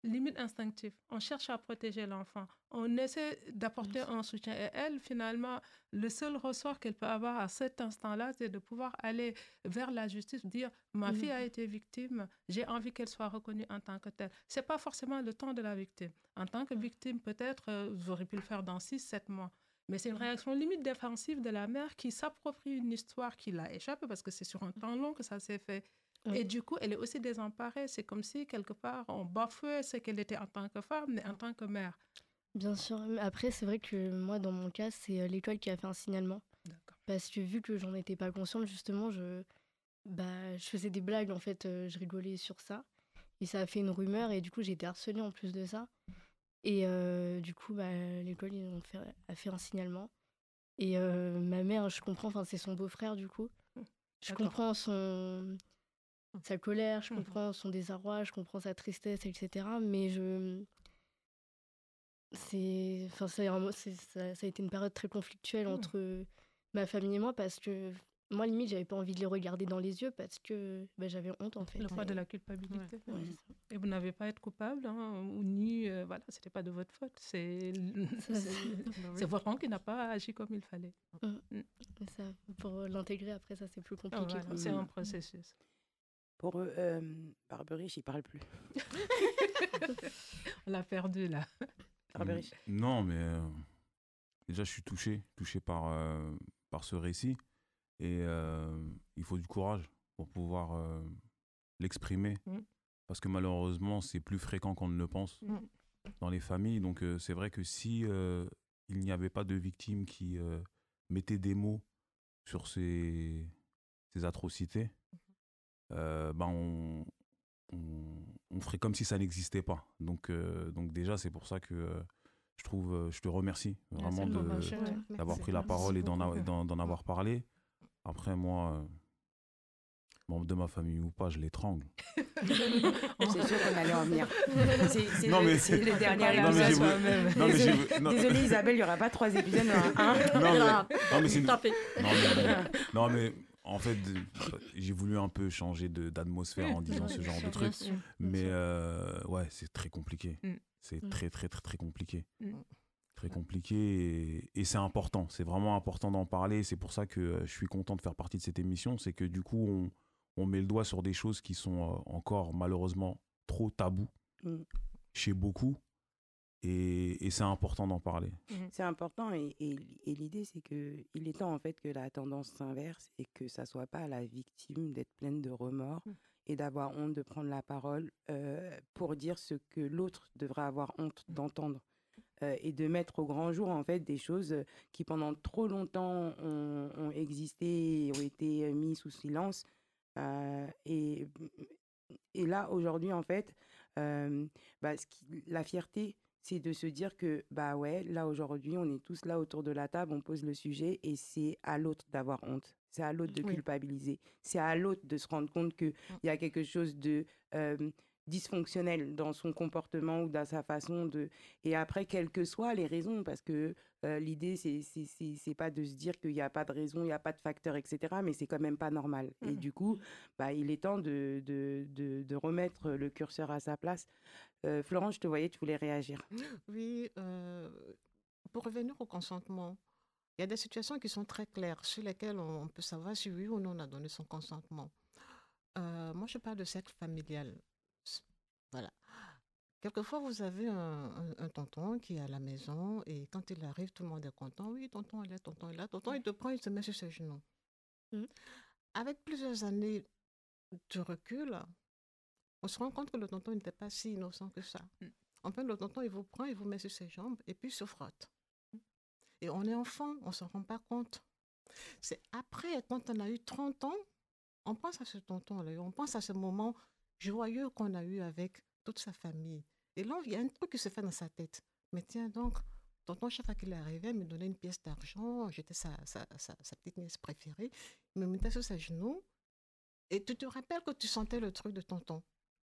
Speaker 6: limite instinctif. On cherche à protéger l'enfant. On essaie d'apporter un soutien. Et elle, finalement, le seul ressort qu'elle peut avoir à cet instant-là, c'est de pouvoir aller vers la justice, dire « ma fille a été victime, j'ai envie qu'elle soit reconnue en tant que telle ». Ce n'est pas forcément le temps de la victime. En tant que victime, peut-être, euh, vous auriez pu le faire dans six sept mois. Mais c'est une réaction limite défensive de la mère qui s'approprie une histoire qui l'a échappé parce que c'est sur un temps long que ça s'est fait. Oui. Et du coup, elle est aussi désemparée. C'est comme si, quelque part, on bafouait ce qu'elle était en tant que femme, mais en tant que mère.
Speaker 5: Bien sûr. Après, c'est vrai que moi, dans mon cas, c'est l'école qui a fait un signalement.
Speaker 6: D'accord.
Speaker 5: Parce que vu que j'en étais pas consciente, justement, je, bah, je faisais des blagues, en fait, euh, je rigolais sur ça. Et ça a fait une rumeur, et du coup, j'ai été harcelée en plus de ça. Et euh, du coup, bah, l'école ils ont fait, a fait un signalement. Et euh, ma mère, je comprends, enfin, c'est son beau-frère, du coup. Je
Speaker 6: D'accord.
Speaker 5: comprends son... sa colère, je comprends mmh. son désarroi, je comprends sa tristesse, et cetera. Mais je... C'est... Enfin, c'est un... c'est... Ça... ça a été une période très conflictuelle mmh. entre ma famille et moi, parce que moi, limite, j'avais pas envie de les regarder dans les yeux parce que bah, j'avais honte, en fait.
Speaker 6: Le poids de la culpabilité.
Speaker 5: Ouais. Ouais,
Speaker 6: et vous n'avez pas à être coupable, hein, ou ni... Euh, voilà, c'était pas de votre faute. C'est, c'est... c'est votre enfant qui n'a pas agi comme il fallait.
Speaker 5: Mmh. Mmh. Ça, pour l'intégrer, après, ça, c'est plus compliqué.
Speaker 6: Oh, voilà. C'est un processus.
Speaker 3: Pour eux, euh, Barberich, il parle plus.
Speaker 6: On l'a perdu, là.
Speaker 3: Barberich.
Speaker 8: Non, mais euh, déjà, je suis touché, touché par, euh, par ce récit. Et euh, il faut du courage pour pouvoir euh, l'exprimer. Mmh. Parce que malheureusement, c'est plus fréquent qu'on ne le pense mmh. dans les familles. Donc, euh, c'est vrai que si euh, il n'y avait pas de victimes qui euh, mettaient des mots sur ces, ces atrocités, euh, ben on, on, on ferait comme si ça n'existait pas. Donc, euh, donc déjà, c'est pour ça que euh, je trouve, je te remercie vraiment de,
Speaker 6: marché, ouais.
Speaker 8: d'avoir pris la parole et d'en, a, d'en, d'en avoir parlé. Après, moi, euh, membre de ma famille ou pas, je l'étrangle.
Speaker 3: C'est sûr qu'on allait en venir. C'est, c'est,
Speaker 8: non,
Speaker 3: le,
Speaker 8: mais...
Speaker 3: c'est le dernier
Speaker 8: non, mais
Speaker 3: épisode.
Speaker 8: Voulu... Non,
Speaker 3: Désolé,
Speaker 8: mais non.
Speaker 3: Désolé Isabelle, il n'y aura pas trois épisodes, il y en aura un.
Speaker 8: Non, mais, non, mais c'est une... non, mais, non, mais en fait, j'ai voulu un peu changer de, d'atmosphère en disant ce genre de trucs. Mais euh, ouais, c'est très compliqué. C'est très, très, très, très compliqué. Très compliqué et, et c'est important, c'est vraiment important d'en parler. C'est pour ça que euh, je suis content de faire partie de cette émission. C'est que du coup, on, on met le doigt sur des choses qui sont euh, encore malheureusement trop tabous mm. chez beaucoup. Et, et c'est important d'en parler.
Speaker 3: C'est important et, et, et l'idée, c'est qu'il est temps en fait que la tendance s'inverse et que ça ne soit pas à la victime d'être pleine de remords mm. et d'avoir honte de prendre la parole euh, pour dire ce que l'autre devrait avoir honte d'entendre. Euh, et de mettre au grand jour en fait des choses qui pendant trop longtemps ont, ont existé et ont été mises sous silence euh, et, et là aujourd'hui en fait euh, bah, ce qui, la fierté c'est de se dire que bah ouais là aujourd'hui on est tous là autour de la table, on pose le sujet et c'est à l'autre d'avoir honte, c'est à l'autre de oui. culpabiliser, c'est à l'autre de se rendre compte qu'il y a quelque chose de euh, dysfonctionnel dans son comportement ou dans sa façon de... Et après, quelles que soient les raisons, parce que euh, l'idée, c'est, c'est, c'est, c'est pas de se dire qu'il n'y a pas de raison, il n'y a pas de facteur, et cetera, mais c'est quand même pas normal. Mmh. Et du coup, bah, il est temps de, de, de, de remettre le curseur à sa place. Euh, Florence, je te voyais, tu voulais réagir.
Speaker 7: Oui, euh, pour revenir au consentement, il y a des situations qui sont très claires, sur lesquelles on peut savoir si oui ou non on a donné son consentement. Euh, moi, je parle de cercle familial. Voilà. Quelquefois, vous avez un, un, un tonton qui est à la maison et quand il arrive, tout le monde est content. Oui, tonton est là, tonton est là. Tonton, il te prend, il te met sur ses genoux. Mmh. Avec plusieurs années de recul, on se rend compte que le tonton n'était pas si innocent que ça. Mmh. En fait, le tonton, il vous prend, il vous met sur ses jambes et puis il se frotte. Et on est enfant, on ne s'en rend pas compte. C'est après, quand on a eu trente ans, on pense à ce tonton-là, on pense à ce moment joyeux qu'on a eu avec toute sa famille. Et là, il y a un truc qui se fait dans sa tête. Mais tiens donc, tonton, chaque fois qu'il est arrivé, il me donnait une pièce d'argent, j'étais sa, sa, sa, sa petite nièce préférée, il me mettait sur ses genoux, et tu te rappelles que tu sentais le truc de tonton.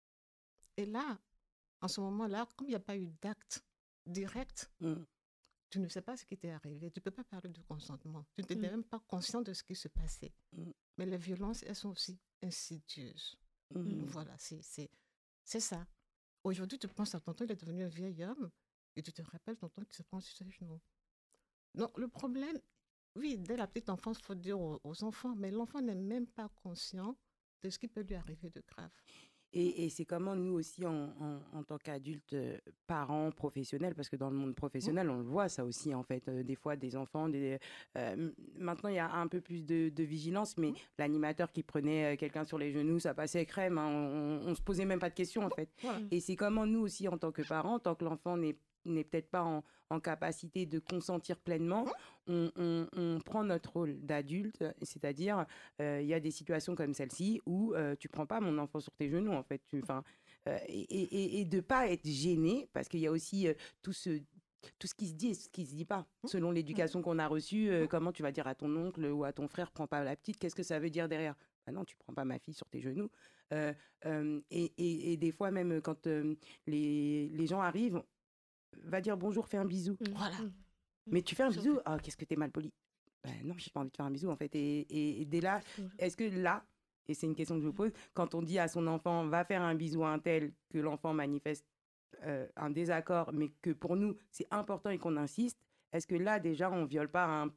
Speaker 7: Et là, en ce moment-là, comme il n'y a pas eu d'acte direct, mm. tu ne sais pas ce qui t'est arrivé, tu ne peux pas parler de consentement, tu n'étais mm. même pas conscient de ce qui se passait. Mm. Mais les violences, elles sont aussi insidieuses. Mmh. Voilà, c'est, c'est, c'est ça. Aujourd'hui, tu penses à tonton, il est devenu un vieil homme, et tu te rappelles tonton qui se prend sur ses genoux. Donc, le problème, oui, dès la petite enfance, il faut dire aux, aux enfants, mais l'enfant n'est même pas conscient de ce qui peut lui arriver de grave.
Speaker 3: Et, et c'est comment nous aussi, en, en, en tant qu'adultes, euh, parents, professionnels, parce que dans le monde professionnel, on le voit ça aussi, en fait, euh, des fois des enfants, des, euh, maintenant il y a un peu plus de, de vigilance, mais l'animateur qui prenait euh, quelqu'un sur les genoux, ça passait crème, hein, on, on se posait même pas de questions, en fait.
Speaker 7: Voilà.
Speaker 3: Et c'est comment nous aussi, en tant que parents, tant que l'enfant n'est n'est peut-être pas en, en capacité de consentir pleinement, on, on, on prend notre rôle d'adulte, c'est-à-dire euh, il y a des situations comme celle-ci où euh, tu prends pas mon enfant sur tes genoux en fait, tu, enfin, euh, et, et, et de pas être gêné parce qu'il y a aussi euh, tout ce tout ce qui se dit et ce qui se dit pas selon l'éducation qu'on a reçue. Euh, comment tu vas dire à ton oncle ou à ton frère, prends pas la petite, qu'est-ce que ça veut dire derrière? Bah non, tu prends pas ma fille sur tes genoux. Euh, euh, et, et, et des fois même quand euh, les, les gens arrivent, va dire bonjour, fais un bisou.
Speaker 7: Voilà.
Speaker 3: Mais tu fais un bisou, ah, qu'est-ce que t'es mal poli. Ben non, j'ai pas envie de faire un bisou en fait. Et, et, et dès là, est-ce que là, et c'est une question que je vous pose, quand on dit à son enfant va faire un bisou à un tel, que l'enfant manifeste euh, un désaccord, mais que pour nous c'est important et qu'on insiste, est-ce que là déjà on viole pas un, un,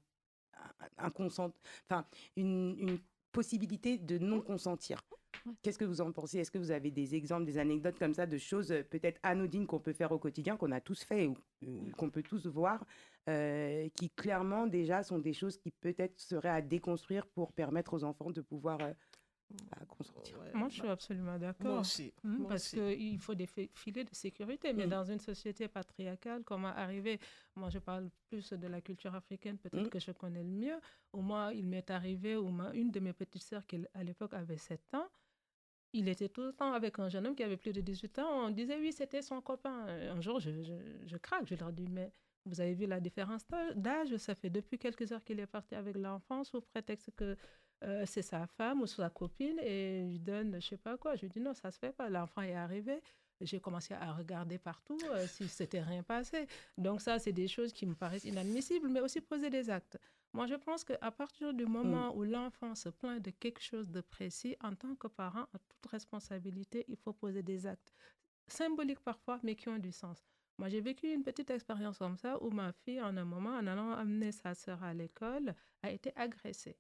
Speaker 3: un consent, enfin une, une possibilité de non consentir? Qu'est-ce que vous en pensez? Est-ce que vous avez des exemples, des anecdotes comme ça, de choses euh, peut-être anodines qu'on peut faire au quotidien, qu'on a tous fait ou euh, qu'on peut tous voir, euh, qui clairement déjà sont des choses qui peut-être seraient à déconstruire pour permettre aux enfants de pouvoir euh, à consentir?
Speaker 7: Ouais,
Speaker 6: Moi, je suis
Speaker 7: bah,
Speaker 6: absolument
Speaker 7: moi
Speaker 6: d'accord.
Speaker 7: aussi.
Speaker 6: Hmm,
Speaker 7: moi
Speaker 6: parce
Speaker 7: aussi.
Speaker 6: qu'il faut des fi- filets de sécurité. Mais
Speaker 3: Mm.
Speaker 6: dans une société patriarcale, comment arriver? Moi, je parle plus de la culture africaine, peut-être
Speaker 3: Mm.
Speaker 6: que je connais le mieux. Au moins, il m'est arrivé, au moins, une de mes petites sœurs qui, à l'époque, avait sept ans, il était tout le temps avec un jeune homme qui avait plus de dix-huit ans. On disait, oui, c'était son copain. Un jour, je, je, je craque. Je leur dis, mais vous avez vu la différence d'âge? Ça fait depuis quelques heures qu'il est parti avec l'enfant sous prétexte que euh, c'est sa femme ou sa copine. Et je donne, je sais pas quoi. Je lui dis, non, ça se fait pas. L'enfant est arrivé. J'ai commencé à regarder partout euh, si c'était rien passé. Donc ça, c'est des choses qui me paraissent inadmissibles, mais aussi poser des actes. Moi, je pense qu'à partir du moment où l'enfant se plaint de quelque chose de précis, en tant que parent, à toute responsabilité, il faut poser des actes symboliques parfois, mais qui ont du sens. Moi, j'ai vécu une petite expérience comme ça où ma fille, en un moment, en allant amener sa sœur à l'école, a été agressée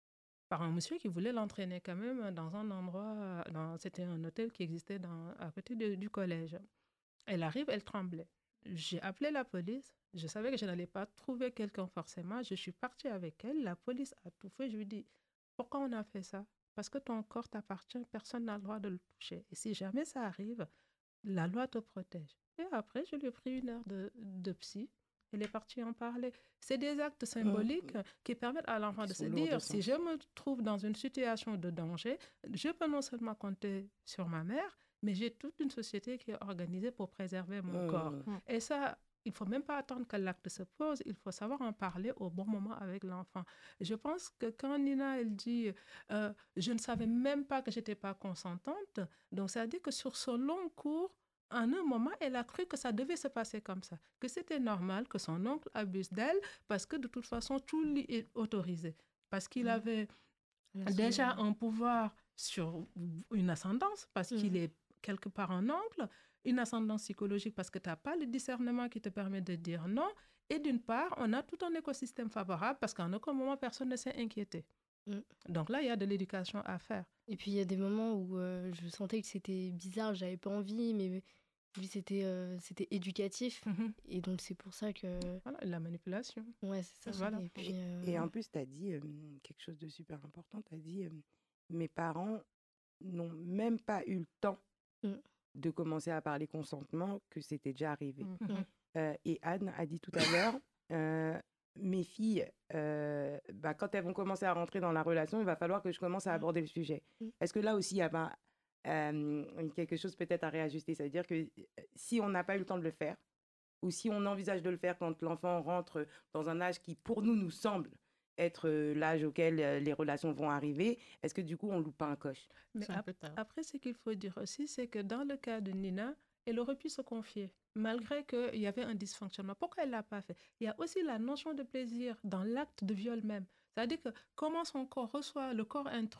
Speaker 6: par un monsieur qui voulait l'entraîner quand même dans un endroit, dans, c'était un hôtel qui existait dans, à côté de- du collège. Elle arrive, elle tremblait. J'ai appelé la police. Je savais que je n'allais pas trouver quelqu'un forcément. Je suis partie avec elle. La police a tout fait. Je lui dis, pourquoi on a fait ça? Parce que ton corps t'appartient. Personne n'a le droit de le toucher. Et si jamais ça arrive, la loi te protège. Et après, je lui ai pris une heure de, de psy. Elle est partie en parler. C'est des actes symboliques mmh. qui permettent à l'enfant de se dire, de si je me trouve dans une situation de danger, je peux non seulement compter sur ma mère, mais j'ai toute une société qui est organisée pour préserver mon mmh. corps. Et ça, il ne faut même pas attendre que l'acte se pose, il faut savoir en parler au bon moment avec l'enfant. Je pense que quand Nina, elle dit euh, « je ne savais même pas que je n'étais pas consentante », donc ça veut dire que sur ce long cours, en un moment, elle a cru que ça devait se passer comme ça, que c'était normal que son oncle abuse d'elle parce que de toute façon, tout lui est autorisé. Parce qu'il mmh. avait Bien déjà sûr. un pouvoir sur une ascendance, parce mmh. qu'il est quelque part un oncle, une ascendance psychologique parce que tu n'as pas le discernement qui te permet de dire non, et d'une part, on a tout un écosystème favorable parce qu'en aucun moment, personne ne s'est inquiété. Mmh. Donc là, il y a de l'éducation à faire.
Speaker 5: Et puis, il y a des moments où euh, je sentais que c'était bizarre, j'avais pas envie, mais lui, c'était, euh, c'était éducatif. Mmh. Et donc, c'est pour ça que...
Speaker 6: Voilà, la manipulation.
Speaker 5: Ouais, c'est ça.
Speaker 6: Voilà.
Speaker 5: Et, puis, euh...
Speaker 3: et en plus, tu as dit euh, quelque chose de super important. Tu as dit, euh, mes parents n'ont même pas eu le temps mmh. de commencer à parler consentement, que c'était déjà arrivé. Mmh. Euh, et Anne a dit tout à l'heure, euh, mes filles, euh, bah, quand elles vont commencer à rentrer dans la relation, il va falloir que je commence à aborder le sujet. Mmh. Est-ce que là aussi, il y a bah, euh, quelque chose peut-être à réajuster? Ça veut dire que si on n'a pas eu le temps de le faire, ou si on envisage de le faire quand l'enfant rentre dans un âge qui, pour nous, nous semble être l'âge auquel les relations vont arriver, est-ce que du coup, on ne loupe pas un coche?
Speaker 6: Mais ap- après, ce qu'il faut dire aussi, c'est que dans le cas de Nina, elle aurait pu se confier, malgré qu'il y avait un dysfonctionnement. Pourquoi elle ne l'a pas fait? Il y a aussi la notion de plaisir dans l'acte de viol même. C'est-à-dire que comment son corps reçoit le corps intrus,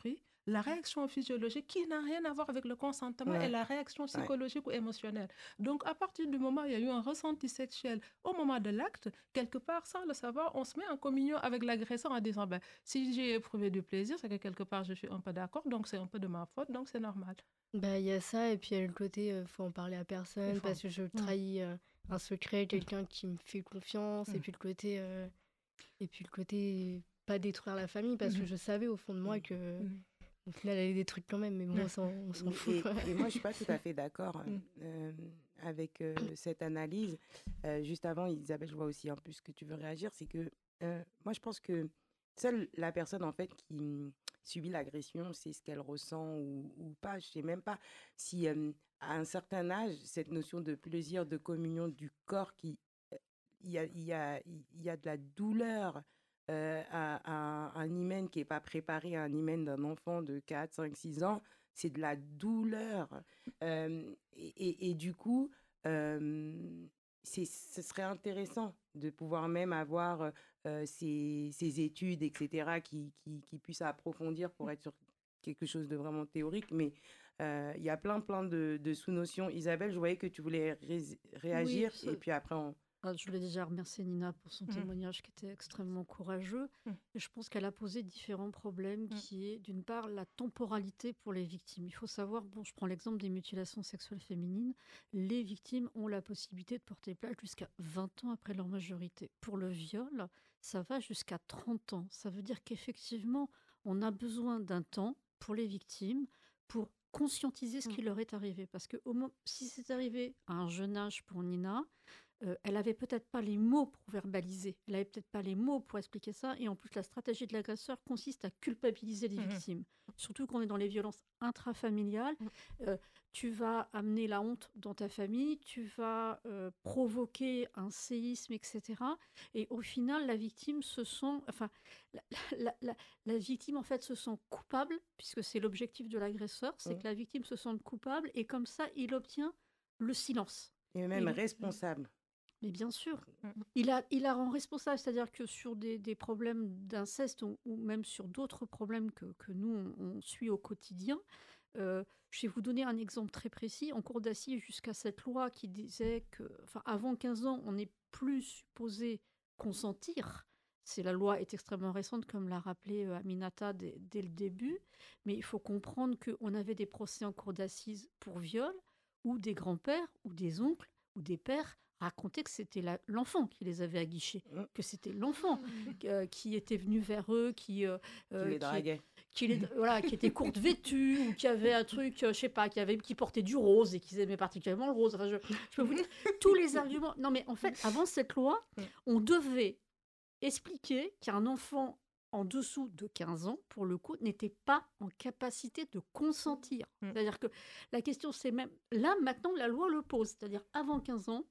Speaker 6: la réaction physiologique qui n'a rien à voir avec le consentement
Speaker 3: Ouais.
Speaker 6: et la réaction
Speaker 3: Ouais.
Speaker 6: psychologique ou émotionnelle. Donc, à partir du moment où il y a eu un ressenti sexuel au moment de l'acte, quelque part, sans le savoir, on se met en communion avec l'agresseur en disant, ben, si j'ai éprouvé du plaisir, c'est que quelque part, je suis un peu d'accord, donc c'est un peu de ma faute, donc c'est normal.
Speaker 5: Bah, il y a ça, et puis il y a le côté, euh, faut en parler à personne,
Speaker 6: faut-
Speaker 5: parce que je trahis euh, un secret, quelqu'un qui me fait confiance, et puis le côté, euh, et puis le côté pas détruire la famille, parce que je savais au fond de moi que,
Speaker 6: Mhm.
Speaker 5: au final, elle allait détruire quand même, mais bon, on s'en, on s'en
Speaker 3: Mais-
Speaker 5: fout.
Speaker 3: Et,
Speaker 5: quoi.
Speaker 3: et moi, je suis pas tout à fait d'accord
Speaker 6: Mm.
Speaker 3: euh, avec euh, cette analyse. Euh, juste avant, Isabelle, je vois aussi en plus que tu veux réagir, c'est que euh, moi, je pense que seule la personne en fait qui mm, subit l'agression, c'est ce qu'elle ressent ou, ou pas. Je sais même pas si euh, à un certain âge, cette notion de plaisir, de communion du corps, qui euh, il y a, il y a, il y a de la douleur euh, à, à un hymen qui n'est pas préparé à un hymen d'un enfant de quatre, cinq, six ans, c'est de la douleur. Euh, et, et, et du coup, euh, c'est, ce serait intéressant de pouvoir même avoir euh, ces, ces études, et cetera, qui, qui, qui puissent approfondir pour être sur quelque chose de vraiment théorique. Mais euh, il y a plein, plein de, de sous-notions. Isabelle, je voyais que tu voulais ré- réagir.
Speaker 4: ça-
Speaker 3: Et puis après, on...
Speaker 4: Ah, je voulais déjà remercier Nina pour son
Speaker 6: Mhm.
Speaker 4: témoignage qui était extrêmement courageux.
Speaker 6: Mhm.
Speaker 4: Et je pense qu'elle a posé différents problèmes, qui est d'une part la temporalité pour les victimes. Il faut savoir, bon, je prends l'exemple des mutilations sexuelles féminines, les victimes ont la possibilité de porter plainte jusqu'à vingt ans après leur majorité. Pour le viol, ça va jusqu'à trente ans. Ça veut dire qu'effectivement, on a besoin d'un temps pour les victimes pour conscientiser ce qui leur est arrivé. Parce que au mo- si c'est arrivé à un jeune âge pour Nina, euh, elle avait peut-être pas les mots pour verbaliser, elle avait peut-être pas les mots pour expliquer ça, et en plus la stratégie de l'agresseur consiste à culpabiliser les
Speaker 6: Mhm.
Speaker 4: victimes, surtout quand on est dans les violences intrafamiliales. Euh, tu vas amener la honte dans ta famille, tu vas euh, provoquer un séisme, et cetera. Et au final, la victime se sent, enfin, la, la- la- la victime en fait se sent coupable, puisque c'est l'objectif de l'agresseur, c'est
Speaker 3: Mhm.
Speaker 4: que la victime se sente coupable, et comme ça, il obtient le silence.
Speaker 3: Et même
Speaker 4: Et-
Speaker 3: responsable.
Speaker 4: Mais bien sûr,
Speaker 6: Mhm.
Speaker 4: il a, il la rend responsable, c'est-à-dire que sur des, des problèmes d'inceste ou, ou même sur d'autres problèmes que, que nous, on, on suit au quotidien, euh, je vais vous donner un exemple très précis. En cour d'assises, jusqu'à cette loi qui disait que, enfin, avant quinze ans, on n'est plus supposé consentir. C'est, la loi est extrêmement récente, comme l'a rappelé euh, Aminata dès, dès le début, mais il faut comprendre qu'on avait des procès en cour d'assises pour viol, où des grands-pères, ou des oncles, ou des pères racontaient que c'était la- l'enfant qui les avait aguichés,
Speaker 3: Mm.
Speaker 4: que c'était l'enfant euh, qui était venu vers eux, qui, euh,
Speaker 3: Qui
Speaker 4: euh,
Speaker 3: les
Speaker 4: qui,
Speaker 3: draguait.
Speaker 4: qui, les- voilà, qui était courte vêtue, ou qui avait un truc, euh, je sais pas, qui, avait, qui portait du rose et qui aimait particulièrement le rose. Enfin, je, je peux vous dire tous les arguments. Non, mais en fait, avant cette loi, on devait expliquer qu'un enfant en dessous de quinze ans, pour le coup, n'était pas en capacité de consentir.
Speaker 6: Mm.
Speaker 4: C'est-à-dire que la question, c'est même... Là, maintenant, la loi le pose. C'est-à-dire, avant quinze ans,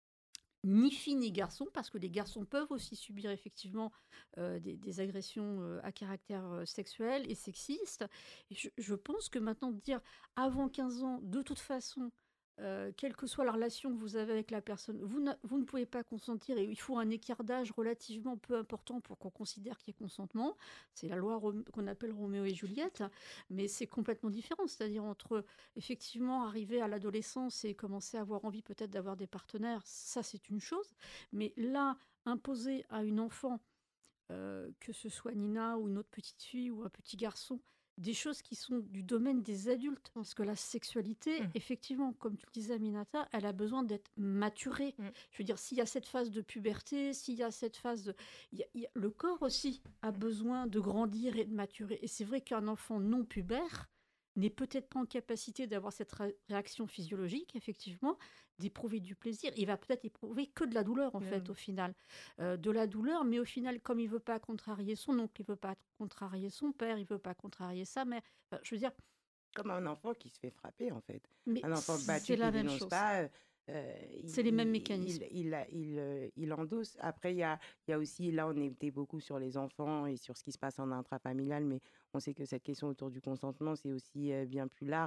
Speaker 4: ni filles ni garçons, parce que les garçons peuvent aussi subir effectivement euh, des, des agressions euh, à caractère euh, sexuel et sexiste. Et je, je pense que maintenant, de dire avant quinze ans, de toute façon, euh, quelle que soit la relation que vous avez avec la personne, vous, n'a- vous ne pouvez pas consentir, et il faut un écart d'âge relativement peu important pour qu'on considère qu'il y ait consentement. C'est la loi Rom- qu'on appelle Roméo et Juliette, mais c'est complètement différent. C'est-à-dire entre effectivement arriver à l'adolescence et commencer à avoir envie peut-être d'avoir des partenaires, ça c'est une chose. Mais là, imposer à une enfant, euh, que ce soit Nina ou une autre petite fille ou un petit garçon, des choses qui sont du domaine des adultes, parce que la sexualité,
Speaker 6: Mm.
Speaker 4: effectivement, comme tu le disais, Aminata, elle a besoin d'être maturée.
Speaker 6: Mm.
Speaker 4: Je veux dire, s'il y a cette phase de puberté, s'il y a cette phase de... il y a- il y a- le corps aussi a besoin de grandir et de maturer. Et c'est vrai qu'un enfant non pubère n'est peut-être pas en capacité d'avoir cette ré- réaction physiologique, effectivement, d'éprouver du plaisir. Il va peut-être éprouver que de la douleur, en
Speaker 6: Mm.
Speaker 4: fait, au final. Euh, de la douleur, mais au final, comme il ne veut pas contrarier son oncle, il ne veut pas contrarier son père, il ne veut pas contrarier sa mère. Enfin, je veux dire,
Speaker 3: Comme un enfant qui se fait frapper, en fait.
Speaker 4: mais
Speaker 3: Un enfant
Speaker 4: c'est
Speaker 3: battu
Speaker 4: la
Speaker 3: qui
Speaker 4: même
Speaker 3: dénonce
Speaker 4: chose.
Speaker 3: pas, euh, euh,
Speaker 4: C'est
Speaker 3: il,
Speaker 4: les mêmes
Speaker 3: il-
Speaker 4: mécanismes.
Speaker 3: Il, il, a- il, euh, il endosse. Après, il y a, il y a aussi, là, on était beaucoup sur les enfants et sur ce qui se passe en intrafamilial, mais on sait que cette question autour du consentement, c'est aussi euh, bien plus large.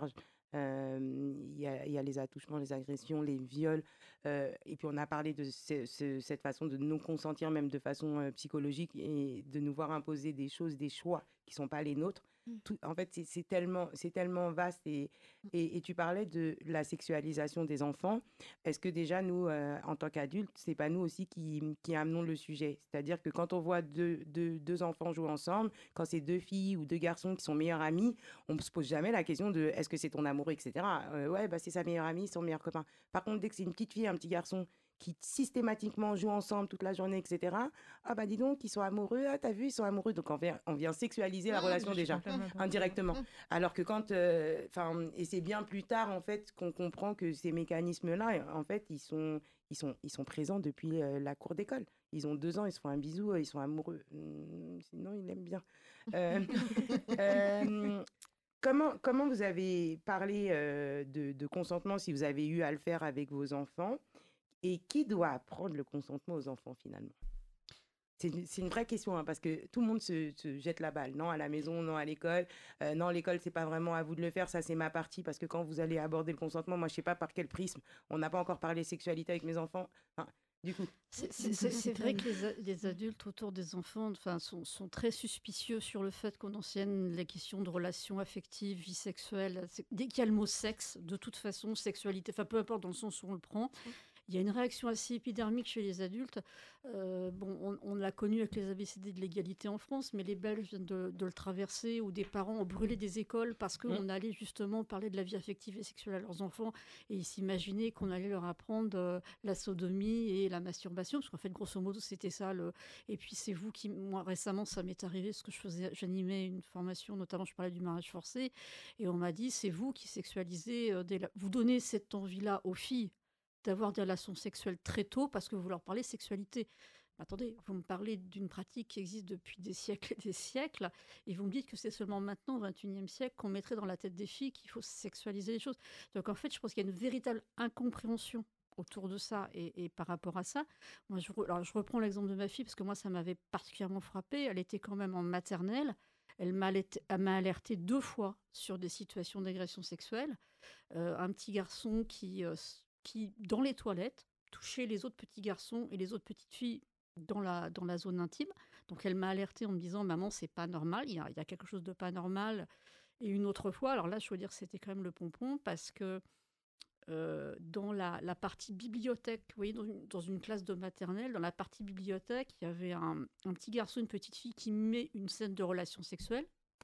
Speaker 3: Euh, Il y a, il y a les attouchements, les agressions, les viols. Euh, et puis on a parlé de ce- ce- cette façon de nous consentir, même de façon euh, psychologique, et de nous voir imposer des choses, des choix qui ne sont pas les nôtres.
Speaker 5: Mm.
Speaker 3: Tout, en fait, c'est c'est tellement, c'est tellement vaste. Et, et, et tu parlais de la sexualisation des enfants. Est-ce que déjà, nous, euh, en tant qu'adultes, c'est pas nous aussi qui, qui amenons le sujet? C'est-à-dire que quand on voit deux, deux, deux enfants jouer ensemble, quand c'est deux filles ou deux garçons qui sont meilleurs amis, on ne se pose jamais la question de est-ce que c'est ton amoureux, et cetera. Euh, ouais, bah, c'est sa meilleure amie, son meilleur copain. Par contre, dès que c'est une petite fille, un petit garçon qui systématiquement jouent ensemble toute la journée, et cetera. Ah bah dis donc, ils sont amoureux, ah t'as vu, ils sont amoureux. Donc on vient, on vient sexualiser la
Speaker 7: Mmh,
Speaker 3: relation
Speaker 6: Je suis
Speaker 3: déjà,
Speaker 6: complètement d'accord.
Speaker 3: indirectement.
Speaker 7: Mmh.
Speaker 3: Alors que quand, enfin, euh, et c'est bien plus tard en fait qu'on comprend que ces mécanismes-là, en fait, ils sont, ils sont, ils sont présents depuis euh, la cour d'école. Ils ont deux ans, ils se font un bisou, euh, ils sont amoureux. Hum, sinon, ils l'aiment bien. Euh, euh, comment, comment vous avez parlé euh, de, de consentement, si vous avez eu à le faire avec vos enfants, et qui doit apprendre le consentement aux enfants finalement? C'est une, c'est une vraie question, hein, parce que tout le monde se, se jette la balle. Non à la maison, non à l'école. Euh, non, l'école, c'est pas vraiment à vous de le faire. Ça, c'est ma partie. Parce que quand vous allez aborder le consentement, moi, je sais pas par quel prisme. On n'a pas encore parlé sexualité avec mes enfants. Enfin, du coup,
Speaker 4: C'est- C'est c'est- c'est vrai que les, a- les adultes autour des enfants enfin, sont, sont très suspicieux sur le fait qu'on enseigne les questions de relations affectives, vie sexuelle. C'est- Dès qu'il y a le mot sexe, de toute façon, sexualité, enfin peu importe dans le sens où on le prend, il y a une réaction assez épidermique chez les adultes. Euh, bon, on, on l'a connu avec les A B C D de l'égalité en France, mais les Belges viennent de, de le traverser, où des parents ont brûlé des écoles parce qu'on
Speaker 3: Mm.
Speaker 4: allait justement parler de la vie affective et sexuelle à leurs enfants, et ils s'imaginaient qu'on allait leur apprendre euh, la sodomie et la masturbation, parce qu'en fait, grosso modo, c'était ça. Le... Et puis, c'est vous qui... Moi, récemment, ça m'est arrivé, parce que je faisais, j'animais une formation, notamment, je parlais du mariage forcé, et on m'a dit, c'est vous qui sexualisez, euh, des... vous donnez cette envie-là aux filles d'avoir des relations sexuelles très tôt parce que vous leur parlez sexualité. Mais attendez, vous me parlez d'une pratique qui existe depuis des siècles et des siècles, et vous me dites que c'est seulement maintenant, au vingt et unième siècle, qu'on mettrait dans la tête des filles qu'il faut sexualiser les choses. Donc en fait, je pense qu'il y a une véritable incompréhension autour de ça, et, et par rapport à ça, moi, je, re- alors, je reprends l'exemple de ma fille, parce que moi, ça m'avait particulièrement frappée. Elle était quand même en maternelle. Elle m'a alerté, elle m'a alerté deux fois sur des situations d'agression sexuelle. Euh, un petit garçon qui, euh, qui, dans les toilettes, touchait les autres petits garçons et les autres petites filles dans la, dans la zone intime. Donc elle m'a alertée en me disant, maman, c'est pas normal, il y, a, il y a quelque chose de pas normal. Et une autre fois, alors là, je veux dire, c'était quand même le pompon, parce que euh, dans la, la partie bibliothèque, vous voyez, dans une, dans une classe de maternelle, dans la partie bibliothèque, il y avait un, un petit garçon, une petite fille qui met une scène de relation sexuelle.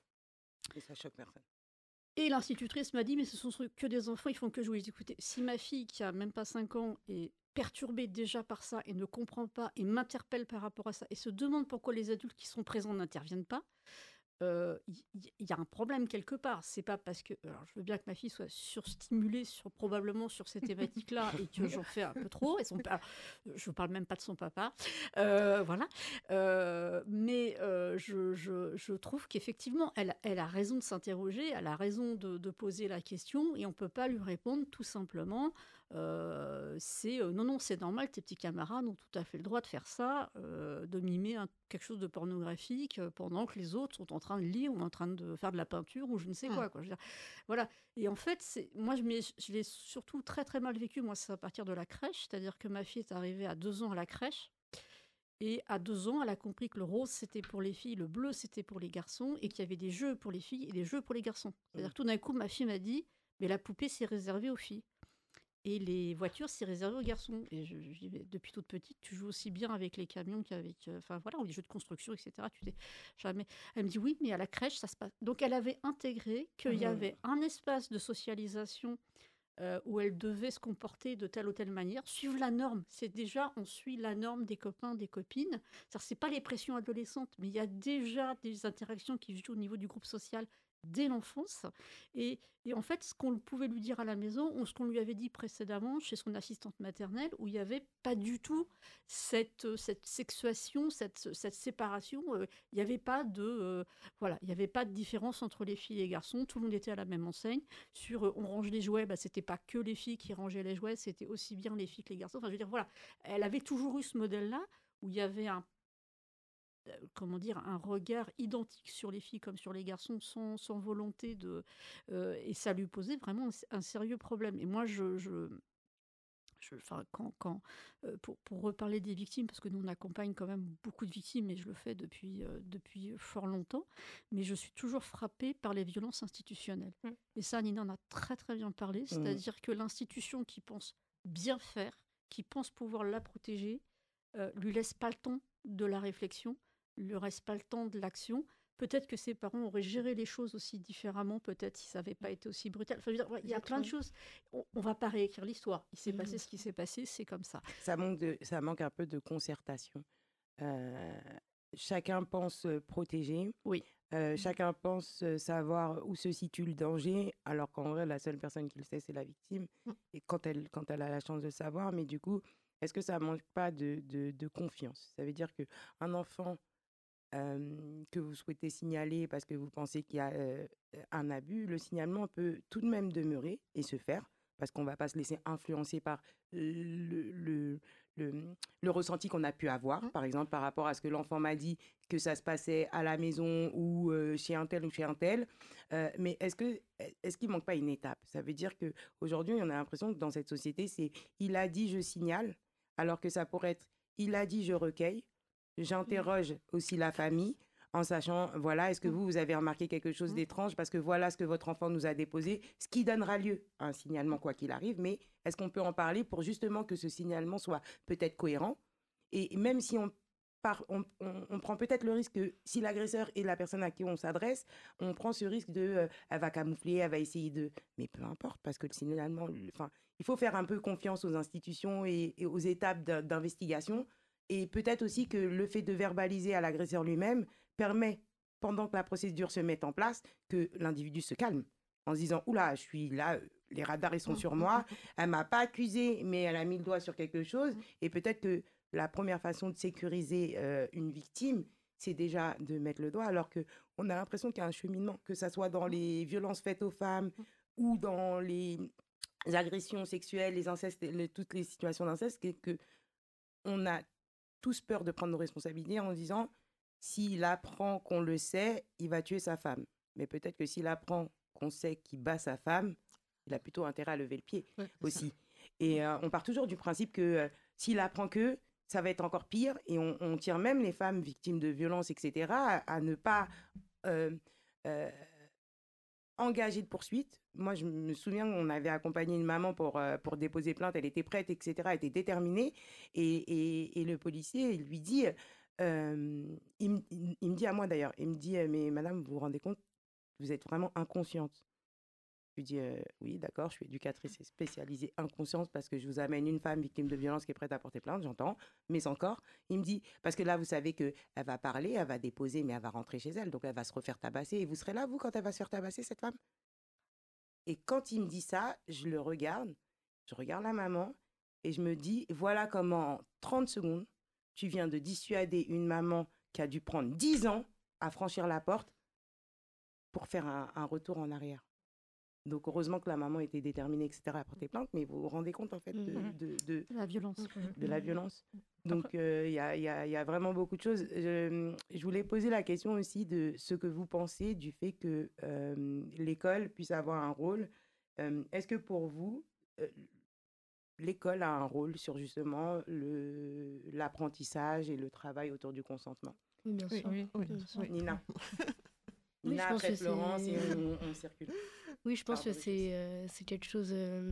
Speaker 3: et ça choque personne.
Speaker 4: Et l'institutrice m'a dit, mais ce sont que des enfants, ils font que jouer. Écoutez, si ma fille, qui a même pas cinq ans, est perturbée déjà par ça et ne comprend pas et m'interpelle par rapport à ça et se demande pourquoi les adultes qui sont présents n'interviennent pas, il euh, y, y a un problème quelque part. C'est pas parce que... Alors, je veux bien que ma fille soit surstimulée sur, probablement sur ces thématiques-là et que j'en fais un peu trop. Et son, alors, je ne parle même pas de son papa. Euh, voilà. Euh, mais euh, je, je, je trouve qu'effectivement, elle, elle a raison de s'interroger, elle a raison de, de poser la question, et on ne peut pas lui répondre tout simplement. Euh, c'est euh, non, non, c'est normal, tes petits camarades ont tout à fait le droit de faire ça, euh, de mimer un, quelque chose de pornographique euh, pendant que les autres sont en train de lire ou en train de faire de la peinture ou je ne sais quoi. quoi. Je veux dire, voilà. Et en fait, c'est, moi, je, je l'ai surtout très, très mal vécu. Moi, c'est à partir de la crèche, c'est-à-dire que ma fille est arrivée à deux ans à la crèche. Et à deux ans, elle a compris que le rose, c'était pour les filles, le bleu, c'était pour les garçons, et qu'il y avait des jeux pour les filles et des jeux pour les garçons. C'est-à-dire que tout d'un coup, ma fille m'a dit, mais la poupée, c'est réservé aux filles. Et les voitures, c'est réservé aux garçons. Et je, je dis, depuis toute petite, tu joues aussi bien avec les camions qu'avec... Enfin, euh, voilà, ou les jeux de construction, et cetera. Tu t'es jamais... Elle me dit, oui, mais à la crèche, ça se passe... Donc, elle avait intégré qu'il y avait un espace de socialisation euh, où elle devait se comporter de telle ou telle manière, suivre la norme. C'est déjà, on suit la norme des copains, des copines. C'est-à-dire, c'est pas les pressions adolescentes, mais il y a déjà des interactions qui se jouent au niveau du groupe social dès l'enfance. Et, et en fait, ce qu'on pouvait lui dire à la maison, ou ce qu'on lui avait dit précédemment chez son assistante maternelle, où il n'y avait pas du tout cette, cette sexuation, cette, cette séparation. Euh, il n'y avait pas de... Euh, voilà, il n'y avait pas de différence entre les filles et les garçons. Tout le monde était à la même enseigne. Sur euh, on range les jouets, bah, c'était pas que les filles qui rangeaient les jouets, c'était aussi bien les filles que les garçons. Enfin, je veux dire, voilà, elle avait toujours eu ce modèle-là, où il y avait un comment dire, un regard identique sur les filles comme sur les garçons, sans, sans volonté de... euh, et ça lui posait vraiment un, un sérieux problème. Et moi, je... je je, enfin, quand, quand, euh, pour, pour reparler des victimes, parce que nous on accompagne quand même beaucoup de victimes, et je le fais depuis, euh, depuis fort longtemps, mais je suis toujours frappée par les violences institutionnelles. Mm. Et ça, Nina en a très très bien parlé, c'est-à-dire mm. que l'institution qui pense bien faire, qui pense pouvoir la protéger, euh, lui laisse pas le temps de la réflexion, lui laisse pas le temps de l'action. Peut-être que ses parents auraient géré les choses aussi différemment, peut-être si ça n'avait pas été aussi brutal. Enfin, je veux dire, ouais, il y a plein de choses. On ne va pas réécrire l'histoire. Il s'est mmh. passé ce qui s'est passé, c'est comme ça.
Speaker 3: Ça manque, de, ça manque un peu de concertation. Euh, chacun pense protéger.
Speaker 4: Oui.
Speaker 3: Euh, mmh. Chacun pense savoir où se situe le danger, alors qu'en vrai, la seule personne qui le sait, c'est la victime. Mmh. Et quand elle, quand elle a la chance de savoir, mais du coup, est-ce que ça ne manque pas de, de, de confiance ? Ça veut dire qu'un enfant... Euh, que vous souhaitez signaler parce que vous pensez qu'il y a euh, un abus, le signalement peut tout de même demeurer et se faire parce qu'on ne va pas se laisser influencer par le, le, le, le ressenti qu'on a pu avoir, mmh. par exemple par rapport à ce que l'enfant m'a dit que ça se passait à la maison ou euh, chez un tel ou chez un tel. Euh, mais est-ce que, est-ce qu'il ne manque pas une étape ? Ça veut dire qu'aujourd'hui, on a l'impression que dans cette société, c'est « il a dit, je signale », alors que ça pourrait être « il a dit, je recueille ». J'interroge aussi la famille en sachant, voilà, est-ce que vous, vous avez remarqué quelque chose d'étrange parce que voilà ce que votre enfant nous a déposé, ce qui donnera lieu à un signalement quoi qu'il arrive, mais est-ce qu'on peut en parler pour justement que ce signalement soit peut-être cohérent ? Et même si on, part, on, on, on prend peut-être le risque que si l'agresseur est la personne à qui on s'adresse, on prend ce risque de, euh, elle va camoufler, elle va essayer de... Mais peu importe, parce que le signalement, enfin, il faut faire un peu confiance aux institutions et, et aux étapes d'investigation. Et peut-être aussi que le fait de verbaliser à l'agresseur lui-même permet, pendant que la procédure se met en place, que l'individu se calme en se disant « Oula, je suis là, les radars ils sont sur moi, elle ne m'a pas accusé, mais elle a mis le doigt sur quelque chose. » Et peut-être que la première façon de sécuriser euh, une victime, c'est déjà de mettre le doigt, alors qu'on a l'impression qu'il y a un cheminement, que ça soit dans les violences faites aux femmes ou dans les agressions sexuelles, les incestes, les, toutes les situations d'inceste, que, que on a tous peur de prendre nos responsabilités en disant s'il apprend qu'on le sait, il va tuer sa femme. Mais peut-être que s'il apprend qu'on sait qu'il bat sa femme, il a plutôt intérêt à lever le pied ouais, aussi. Ça. Et euh, on part toujours du principe que euh, s'il apprend que, ça va être encore pire. Et on, on tire même les femmes victimes de violences, et cetera, à, à ne pas euh, euh, engager de poursuite. Moi, je me souviens qu'on avait accompagné une maman pour, euh, pour déposer plainte. Elle était prête, et cetera. Elle était déterminée. Et, et, et le policier, il lui dit, euh, il, il, il me dit à moi d'ailleurs, il me dit, mais madame, vous vous rendez compte, vous êtes vraiment inconsciente. Je lui dis, euh, oui, d'accord, je suis éducatrice spécialisée inconsciente parce que je vous amène une femme victime de violence qui est prête à porter plainte, j'entends, mais encore. Il me dit, parce que là, vous savez qu'elle va parler, elle va déposer, mais elle va rentrer chez elle, donc elle va se refaire tabasser. Et vous serez là, vous, quand elle va se faire tabasser, cette femme ? Et quand il me dit ça, je le regarde, je regarde la maman et je me dis, voilà comment en trente secondes, tu viens de dissuader une maman qui a dû prendre dix ans à franchir la porte pour faire un, un retour en arrière. Donc, heureusement que la maman était déterminée, et cetera, à porter plainte, mais vous vous rendez compte, en fait, de, de, de,
Speaker 4: de la violence.
Speaker 3: De la violence. Donc, il euh, y, a, y, a, y a vraiment beaucoup de choses. Je, je voulais poser la question aussi de ce que vous pensez du fait que euh, l'école puisse avoir un rôle. Euh, est-ce que pour vous, euh, l'école a un rôle sur, justement, le, l'apprentissage et le travail autour du consentement ?
Speaker 5: Oui, bien sûr.
Speaker 6: Oui, oui,
Speaker 5: bien sûr.
Speaker 3: Nina.
Speaker 5: Oui,
Speaker 3: Nina, après Florence, et on, on circule.
Speaker 5: Oui, je pense Pardon, que c'est, euh, c'est quelque chose euh,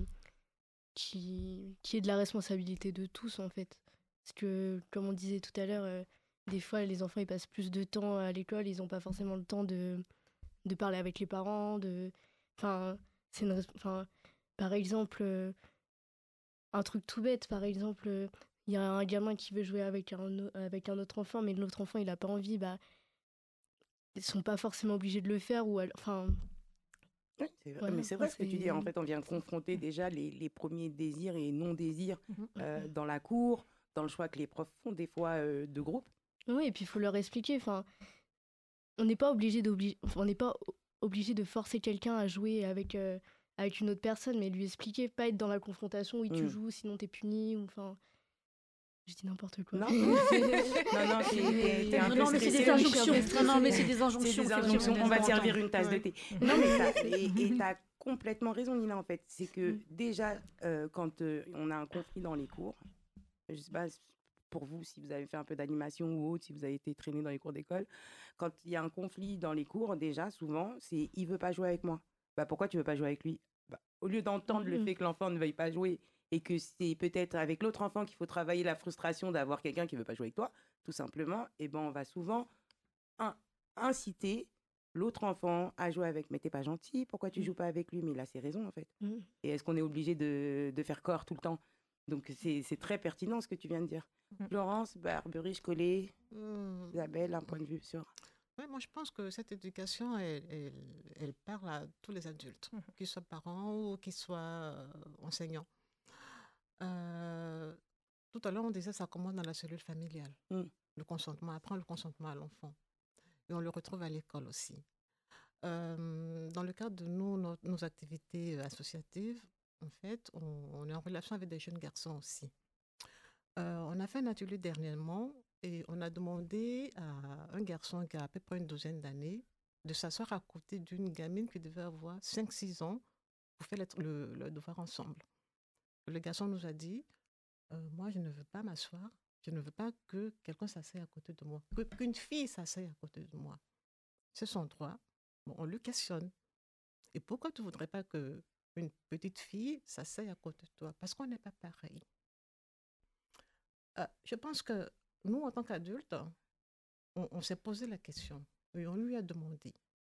Speaker 5: qui, qui est de la responsabilité de tous, en fait. Parce que, comme on disait tout à l'heure, euh, des fois, les enfants, ils passent plus de temps à l'école, ils n'ont pas forcément le temps de, de parler avec les parents. De... Enfin, c'est une... enfin, par exemple, euh, un truc tout bête, par exemple, il euh, y a un gamin qui veut jouer avec un, avec un autre enfant, mais l'autre enfant, il n'a pas envie, bah, ils ne sont pas forcément obligés de le faire. Ou, enfin...
Speaker 3: Oui, c'est vrai. Voilà, mais c'est vrai ce que tu dis. En fait, on vient confronter déjà les, les premiers désirs et non-désirs mmh. euh, dans la cour, dans le choix que les profs font des fois euh, de groupe.
Speaker 5: Oui, et puis il faut leur expliquer. Enfin, on n'est pas obligé d'obli... enfin, on n'est pas obligé de forcer quelqu'un à jouer avec euh, avec une autre personne, mais lui expliquer, pas être dans la confrontation où mmh. tu joues, sinon t'es puni. Ou enfin, Je dis n'importe quoi.
Speaker 3: Non, non, non, t'es, t'es un peu
Speaker 4: Non, mais c'est des
Speaker 3: stressée.
Speaker 4: injonctions. Non, non, mais c'est des
Speaker 3: C'est
Speaker 4: injonctions.
Speaker 3: des
Speaker 4: que-
Speaker 3: injonctions.
Speaker 4: que-
Speaker 3: On va te
Speaker 4: que-
Speaker 3: servir une tasse
Speaker 7: Ouais.
Speaker 3: de thé. Non, mais t'as, et, et t'as complètement raison, Nina, en fait. C'est que
Speaker 5: Mm.
Speaker 3: déjà, euh, quand euh, on a un conflit dans les cours, je sais pas pour vous si vous avez fait un peu d'animation ou autre, si vous avez été traîné dans les cours d'école, quand il y a un conflit dans les cours, déjà, souvent, c'est il veut pas jouer avec moi. Bah, pourquoi tu veux pas jouer avec lui? Bah, au lieu d'entendre le
Speaker 5: Mhm.
Speaker 3: fait que l'enfant ne veuille pas jouer et que c'est peut-être avec l'autre enfant qu'il faut travailler la frustration d'avoir quelqu'un qui veut pas jouer avec toi, tout simplement, et ben on va souvent in- inciter l'autre enfant à jouer avec. Mais t'es pas gentil, pourquoi tu
Speaker 5: Mm.
Speaker 3: joues pas avec lui? Mais il a ses raisons en fait.
Speaker 5: Mm.
Speaker 3: Et est-ce qu'on est obligé de, de faire corps tout le temps? Donc c'est c'est très pertinent ce que tu viens de dire.
Speaker 6: Mm.
Speaker 3: Florence, Barbery, Collet,
Speaker 7: Hum,
Speaker 3: Isabelle, un point de vue sur.
Speaker 7: ouais, moi, je pense que cette éducation, elle, elle, elle parle à tous les adultes,
Speaker 6: Mhm.
Speaker 7: qu'ils soient parents ou qu'ils soient euh, enseignants. Euh, tout à l'heure, on disait ça commence dans la cellule familiale.
Speaker 3: Mm.
Speaker 7: Le consentement, apprendre le consentement à l'enfant. Et on le retrouve à l'école aussi. Euh, dans le cadre de nous, nos, nos activités associatives, en fait, on, on est en relation avec des jeunes garçons aussi. Euh, on a fait un atelier dernièrement et on a demandé à un garçon qui a à peu près une douzaine d'années de s'asseoir à côté d'une gamine qui devait avoir cinq six ans pour faire le, le- le devoir ensemble. Le garçon nous a dit, euh, moi je ne veux pas m'asseoir, je ne veux pas que quelqu'un s'assied à côté de moi, que- qu'une fille s'assied à côté de moi. C'est son droit. Bon, on le questionne. Et pourquoi tu ne voudrais pas que une petite fille s'assied à côté de toi? Parce qu'on n'est pas pareil. Euh, je pense que nous, en tant qu'adultes, on, on s'est posé la question et on lui a demandé.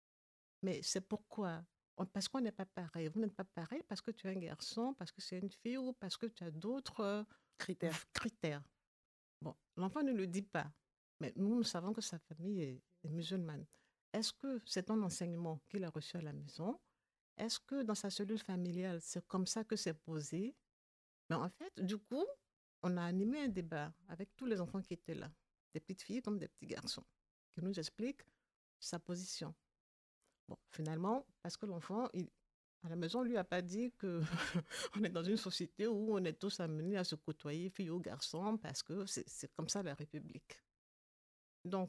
Speaker 7: Mais c'est pourquoi? On- Parce qu'on n'est pas pareil. Vous n'êtes pas pareil parce que tu es un garçon, parce que c'est une fille ou parce que tu as d'autres euh,
Speaker 3: Critères.
Speaker 7: v- critères. Bon, l'enfant ne le dit pas, mais nous, nous savons que sa famille est, est musulmane. Est-ce que c'est un enseignement qu'il a reçu à la maison? Est-ce que dans sa cellule familiale, c'est comme ça que c'est posé? Mais en fait, du coup, on a animé un débat avec tous les enfants qui étaient là, des petites filles comme des petits garçons, qui nous expliquent sa position. Bon, finalement, parce que l'enfant, il, à la maison, on lui a pas dit que on est dans une société où on est tous amenés à se côtoyer, filles ou garçons, parce que c'est c'est comme ça la République. Donc,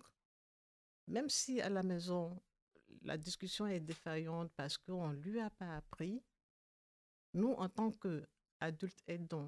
Speaker 7: même si à la maison, la discussion est défaillante parce qu'on ne lui a pas appris, nous, en tant qu'adultes aidants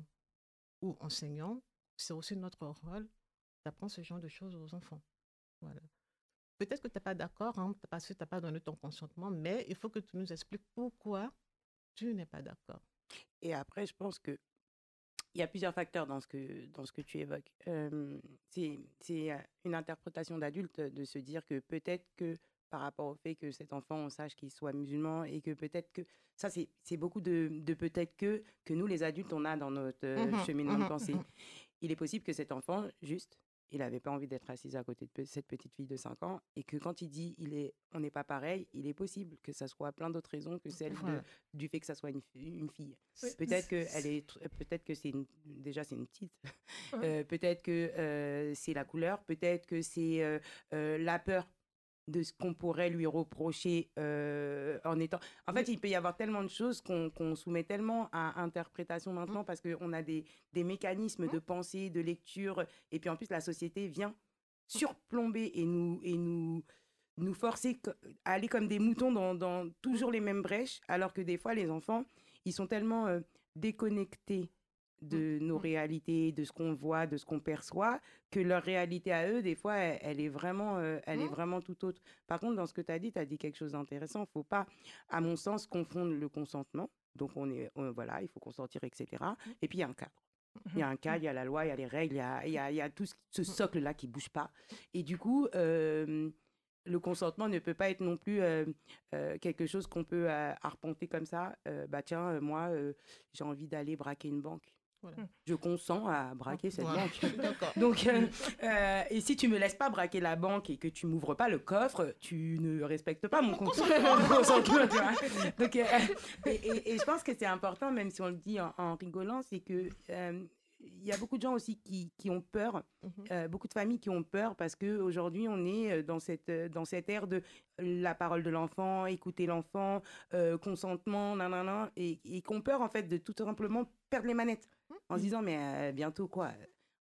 Speaker 7: ou enseignants, c'est aussi notre rôle d'apprendre ce genre de choses aux enfants. Voilà. Peut-être que tu n'es pas d'accord, hein, parce que tu n'as pas donné ton consentement, mais il faut que tu nous expliques pourquoi tu n'es pas d'accord.
Speaker 3: Et après, je pense que il y a plusieurs facteurs dans ce que, dans ce que tu évoques. Euh, c'est c'est euh, une interprétation d'adulte de se dire que peut-être que par rapport au fait que cet enfant, on sache qu'il soit musulman et que peut-être que... Ça, c'est c'est beaucoup de, de peut-être que que nous, les adultes, on a dans notre euh,
Speaker 7: Mhm,
Speaker 3: cheminement de
Speaker 7: mhm,
Speaker 3: pensée.
Speaker 7: mhm.
Speaker 3: Il est possible que cet enfant, juste, il n'avait pas envie d'être assis à côté de pe- cette petite fille de cinq ans et que quand il dit il est, on n'est pas pareil, il est possible que ça soit plein d'autres raisons que celle de,
Speaker 7: Voilà.
Speaker 3: du fait que ça soit une, fi- une fille.
Speaker 6: Oui.
Speaker 3: Peut-être que elle est, tr- peut-être que c'est une- déjà c'est une petite.
Speaker 6: Ouais.
Speaker 3: Euh, peut-être que euh, c'est la couleur. Peut-être que c'est euh, euh, la peur de ce qu'on pourrait lui reprocher euh, en étant... En fait, il peut y avoir tellement de choses qu'on qu'on soumet tellement à interprétation maintenant parce qu'on a des, des mécanismes de pensée, de lecture, et puis en plus, la société vient surplomber et nous, et nous, nous forcer co- à aller comme des moutons dans, dans toujours les mêmes brèches, alors que des fois, les enfants, ils sont tellement euh, déconnectés de nos réalités, de ce qu'on voit, de ce qu'on perçoit, que leur réalité à eux, des fois, elle, elle est, vraiment, euh, elle est
Speaker 7: Mhm.
Speaker 3: vraiment tout autre. Par contre, dans ce que tu as dit, tu as dit quelque chose d'intéressant. Il ne faut pas, à mon sens, confondre le consentement. Donc, on est, on- voilà, il faut consentir, et cetera. Et puis, il y a un cadre. Il y a un cadre, il y a la loi, il y a les règles, il y a, il y a, il y a tout ce, ce socle-là qui ne bouge pas. Et du coup, euh, le consentement ne peut pas être non plus euh, euh, quelque chose qu'on peut euh, arpenter comme ça. Euh, bah tiens, euh, moi, euh, j'ai envie d'aller braquer une banque.
Speaker 7: Voilà.
Speaker 3: Je consens à braquer cette
Speaker 7: Voilà.
Speaker 3: banque.
Speaker 7: D'accord.
Speaker 3: Donc, euh, euh, et si tu me laisses pas braquer la banque et que tu m'ouvres pas le coffre, tu ne respectes pas mon consentement. Mon consentement, tu vois. Donc, euh, et, et- et je pense que c'est important, même si on le dit en, en rigolant, c'est que euh, il y a beaucoup de gens aussi qui, qui ont peur,
Speaker 7: Mhm.
Speaker 3: euh, beaucoup de familles qui ont peur parce que aujourd'hui on est euh, dans cette euh, dans cette ère de la parole de l'enfant, écouter l'enfant, euh, consentement, nanana, et, et qui ont peur en fait de tout simplement perdre les manettes en se disant mais euh, bientôt quoi.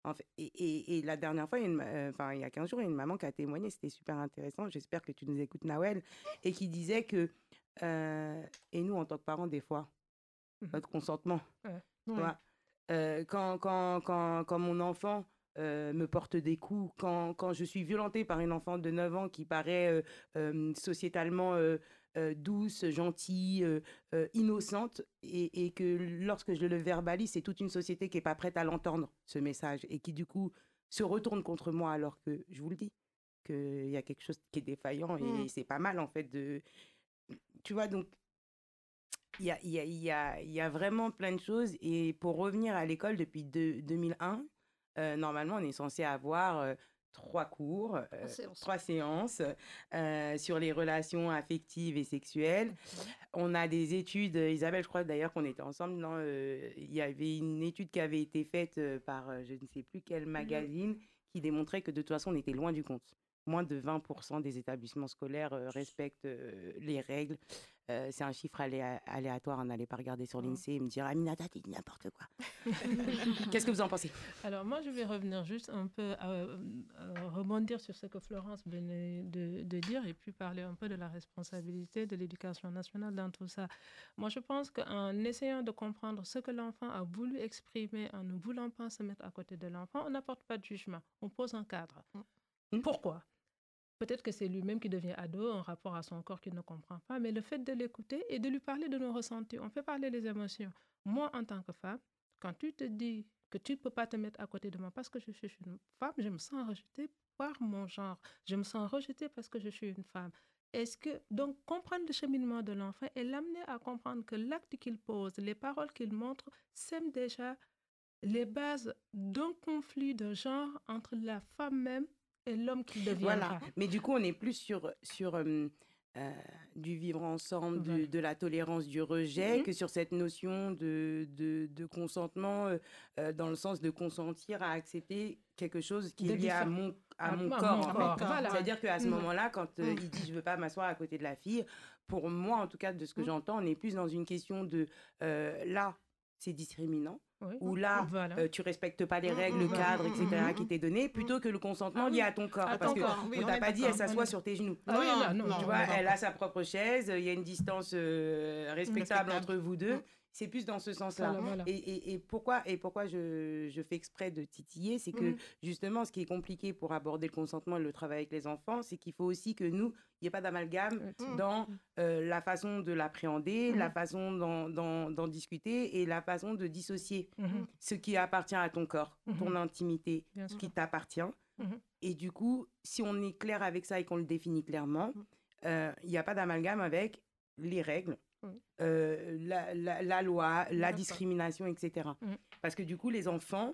Speaker 3: En fait, et, et, et la dernière fois, il y a une ma- euh, enfin, il y a quinze jours, il y a une maman qui a témoigné, c'était super intéressant. J'espère que tu nous écoutes, Nawel, et qui disait que, euh, et nous, en tant que parents, des fois,
Speaker 6: Mhm.
Speaker 3: notre consentement,
Speaker 6: Ouais.
Speaker 3: tu
Speaker 7: Ouais.
Speaker 3: vois, euh, quand, quand, quand, quand mon enfant euh, me porte des coups, quand, quand je suis violentée par une enfant de neuf ans qui paraît euh, euh, sociétalement euh, euh, douce, gentille, euh, euh, innocente, et, et que lorsque je le verbalise, c'est toute une société qui n'est pas prête à l'entendre, ce message, et qui du coup se retourne contre moi, alors que, je vous le dis, qu'il y a quelque chose qui est défaillant, et
Speaker 7: Mm.
Speaker 3: c'est pas mal en fait de... Tu vois, donc il y a, il y a- il y a- il y a vraiment plein de choses. Et pour revenir à l'école depuis deux- 2001, euh, normalement, on est censé avoir euh, trois cours, euh,
Speaker 4: Trois séances.
Speaker 3: trois séances euh, sur les relations affectives et sexuelles.
Speaker 6: Ok.
Speaker 3: On a des études, euh, Isabelle, je crois d'ailleurs qu'on était ensemble, non, euh, il y avait une étude qui avait été faite euh, par euh, je ne sais plus quel magazine qui démontrait que de toute façon, on était loin du compte. Moins de vingt pour cent des établissements scolaires euh, respectent euh, les règles. Euh, c'est un chiffre aléa- aléatoire, on n'allait pas regarder sur
Speaker 6: Mm.
Speaker 3: l'I N S E E et me dire Aminata, t'as dit n'importe quoi. Qu'est-ce que vous en pensez?
Speaker 6: Alors moi, je vais revenir juste un peu, à, euh, euh, rebondir sur ce que Florence venait de, de dire et puis parler un peu de la responsabilité de l'éducation nationale dans tout ça. Moi, je pense qu'en essayant de comprendre ce que l'enfant a voulu exprimer, en ne voulant pas se mettre à côté de l'enfant, on n'apporte pas de jugement, on pose un cadre.
Speaker 3: Mm.
Speaker 6: Pourquoi? Peut-être que c'est lui-même qui devient ado en rapport à son corps qu'il ne comprend pas, mais le fait de l'écouter et de lui parler de nos ressentis, on fait parler les émotions. Moi, en tant que femme, quand tu te dis que tu ne peux pas te mettre à côté de moi parce que je suis une femme, je me sens rejetée par mon genre. Je me sens rejetée parce que je suis une femme. Est-ce que, donc, comprendre le cheminement de l'enfant et l'amener à comprendre que l'acte qu'il pose, les paroles qu'il montre, sèment déjà les bases d'un conflit de genre entre la femme même et l'homme qu'il deviendra.
Speaker 3: Voilà. Mais du coup, on est plus sur, sur euh, euh, du vivre ensemble, du-
Speaker 6: Voilà.
Speaker 3: de la tolérance, du rejet,
Speaker 6: Mhm.
Speaker 3: que sur cette notion de, de, de consentement, euh, euh, dans le sens de consentir à accepter quelque chose qui
Speaker 6: De
Speaker 3: est lié à
Speaker 6: diffé-
Speaker 3: mon, à
Speaker 6: à-
Speaker 3: mon
Speaker 6: à
Speaker 3: corps.
Speaker 6: mon
Speaker 3: en
Speaker 6: corps,
Speaker 3: fait.
Speaker 6: voilà.
Speaker 3: C'est-à-dire qu'à ce
Speaker 6: Mhm.
Speaker 3: moment-là, quand euh,
Speaker 7: Mhm.
Speaker 3: il dit je veux pas m'asseoir à côté de la fille, pour moi, en tout cas, de ce que
Speaker 6: Mhm.
Speaker 3: j'entends, on est plus dans une question de euh, là, c'est discriminant.
Speaker 6: Oui.
Speaker 3: Ou là,
Speaker 6: Voilà.
Speaker 3: euh, tu respectes pas les
Speaker 7: Mm,
Speaker 3: règles,
Speaker 7: mm,
Speaker 3: le
Speaker 7: mm,
Speaker 3: cadre,
Speaker 7: mm,
Speaker 3: et cetera,
Speaker 7: mm,
Speaker 3: qui
Speaker 7: mm.
Speaker 3: t'est donné, plutôt que le consentement
Speaker 6: Ah
Speaker 3: lié
Speaker 6: oui.
Speaker 3: à ton corps.
Speaker 6: À
Speaker 3: Parce
Speaker 6: ton
Speaker 3: que
Speaker 6: corps,
Speaker 7: oui,
Speaker 3: on
Speaker 7: on
Speaker 3: t'a
Speaker 7: est
Speaker 3: pas dit,
Speaker 7: d'accord.
Speaker 3: elle s'assoit
Speaker 6: On est-
Speaker 3: sur tes genoux.
Speaker 6: Ah oui,
Speaker 7: Non,
Speaker 6: là, non,
Speaker 7: non,
Speaker 3: Tu
Speaker 6: on
Speaker 3: vois,
Speaker 6: va
Speaker 3: elle
Speaker 6: pas.
Speaker 3: a sa propre chaise, il y a une distance euh, respectable
Speaker 7: Respectable.
Speaker 3: entre vous deux.
Speaker 7: Mm.
Speaker 3: C'est plus dans ce sens-là.
Speaker 6: Voilà, voilà.
Speaker 3: Et, et- et pourquoi, et pourquoi je, je fais exprès de titiller, c'est que
Speaker 6: Mhm.
Speaker 3: justement, ce qui est compliqué pour aborder le consentement et le travail avec les enfants, c'est qu'il faut aussi que nous, il n'y ait pas d'amalgame
Speaker 6: Mm.
Speaker 3: dans euh, la façon de l'appréhender,
Speaker 6: Mhm.
Speaker 3: la façon d'en, d'en- d'en discuter et la façon de dissocier
Speaker 6: Mhm.
Speaker 3: ce qui appartient à ton corps, ton
Speaker 6: Mhm.
Speaker 3: intimité,
Speaker 6: Bien
Speaker 3: ce
Speaker 6: sûr.
Speaker 3: qui t'appartient.
Speaker 6: Mhm.
Speaker 3: Et du coup, si on est clair avec ça et qu'on le définit clairement,
Speaker 7: Mm.
Speaker 3: euh, il n'y a pas d'amalgame avec les règles,
Speaker 6: Oui.
Speaker 3: euh, la, la- la loi, la
Speaker 6: D'accord.
Speaker 3: discrimination, et cetera.
Speaker 6: Mm.
Speaker 3: Parce que du coup, les enfants,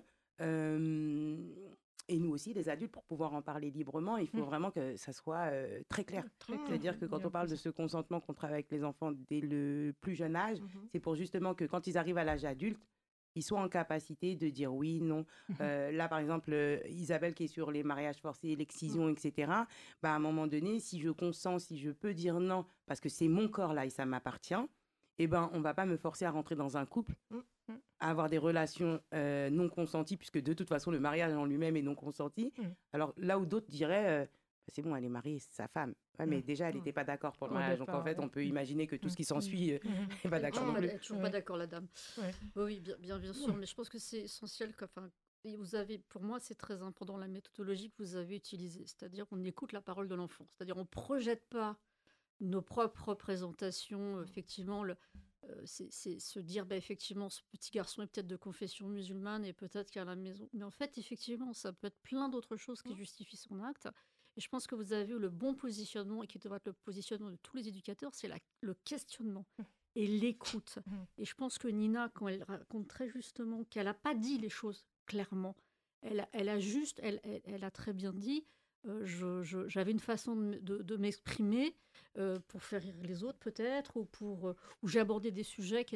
Speaker 3: euh, et nous aussi, les adultes, pour pouvoir en parler librement, il faut
Speaker 6: Mm.
Speaker 3: vraiment que ça soit euh, très clair.
Speaker 6: Très clair.
Speaker 3: C'est-à-dire que quand
Speaker 6: Bien
Speaker 3: on parle de
Speaker 6: précis.
Speaker 3: ce consentement qu'on travaille avec les enfants dès le plus jeune âge,
Speaker 7: Mhm.
Speaker 3: c'est pour justement que quand ils arrivent à l'âge adulte, ils soient en capacité de dire oui, non.
Speaker 6: Mhm.
Speaker 3: Euh, là, par exemple, euh, Isabelle qui est sur les mariages forcés, l'excision, et cetera, bah, à un moment donné, si je consens, si je peux dire non, parce que c'est mon corps là et ça m'appartient, eh ben, on ne va pas me forcer à rentrer dans un couple,
Speaker 7: Mhm.
Speaker 3: à avoir des relations euh, non consenties, puisque de toute façon, le mariage en lui-même est non consenti.
Speaker 6: Mhm.
Speaker 3: Alors là où d'autres diraient... euh, c'est bon, elle est mariée, c'est sa femme. Ouais, mais
Speaker 6: Mm.
Speaker 3: déjà, elle
Speaker 7: Mm.
Speaker 3: n'était pas d'accord pour le
Speaker 6: Au
Speaker 3: mariage. Donc, en
Speaker 6: départ,
Speaker 3: fait,
Speaker 6: ouais.
Speaker 3: on peut
Speaker 6: Mm.
Speaker 3: imaginer que tout ce qui
Speaker 6: Mm.
Speaker 3: s'ensuit euh,
Speaker 6: Mhm.
Speaker 3: n'est pas
Speaker 4: Elle est
Speaker 3: d'accord
Speaker 4: toujours
Speaker 3: non
Speaker 4: pas-
Speaker 3: plus.
Speaker 4: elle est toujours
Speaker 6: Ouais.
Speaker 4: pas d'accord, la dame.
Speaker 6: Ouais.
Speaker 4: Oui, oui, bien, bien, bien sûr, mais je pense que c'est essentiel. que- Enfin, et vous avez, pour moi, c'est très important la méthodologie que vous avez utilisée, c'est-à-dire on écoute la parole de l'enfant, c'est-à-dire on projette pas nos propres représentations. Effectivement, le, euh, c'est c'est se dire, bah, effectivement, ce petit garçon est peut-être de confession musulmane et peut-être qu'à la maison, mais en fait, effectivement, ça peut être plein d'autres choses qui justifient son acte. Et je pense que vous avez eu le bon positionnement et qui devrait être le positionnement de tous les éducateurs, c'est la- le questionnement et l'écoute.
Speaker 6: Mhm.
Speaker 4: Et je pense que Nina, quand elle raconte très justement qu'elle n'a pas dit les choses clairement, elle, a- elle a juste, elle, elle, elle a très bien dit, euh, je- je- j'avais une façon de, m- de- de m'exprimer euh, pour faire rire les autres peut-être, ou pour, euh, où j'ai abordé des sujets qui étaient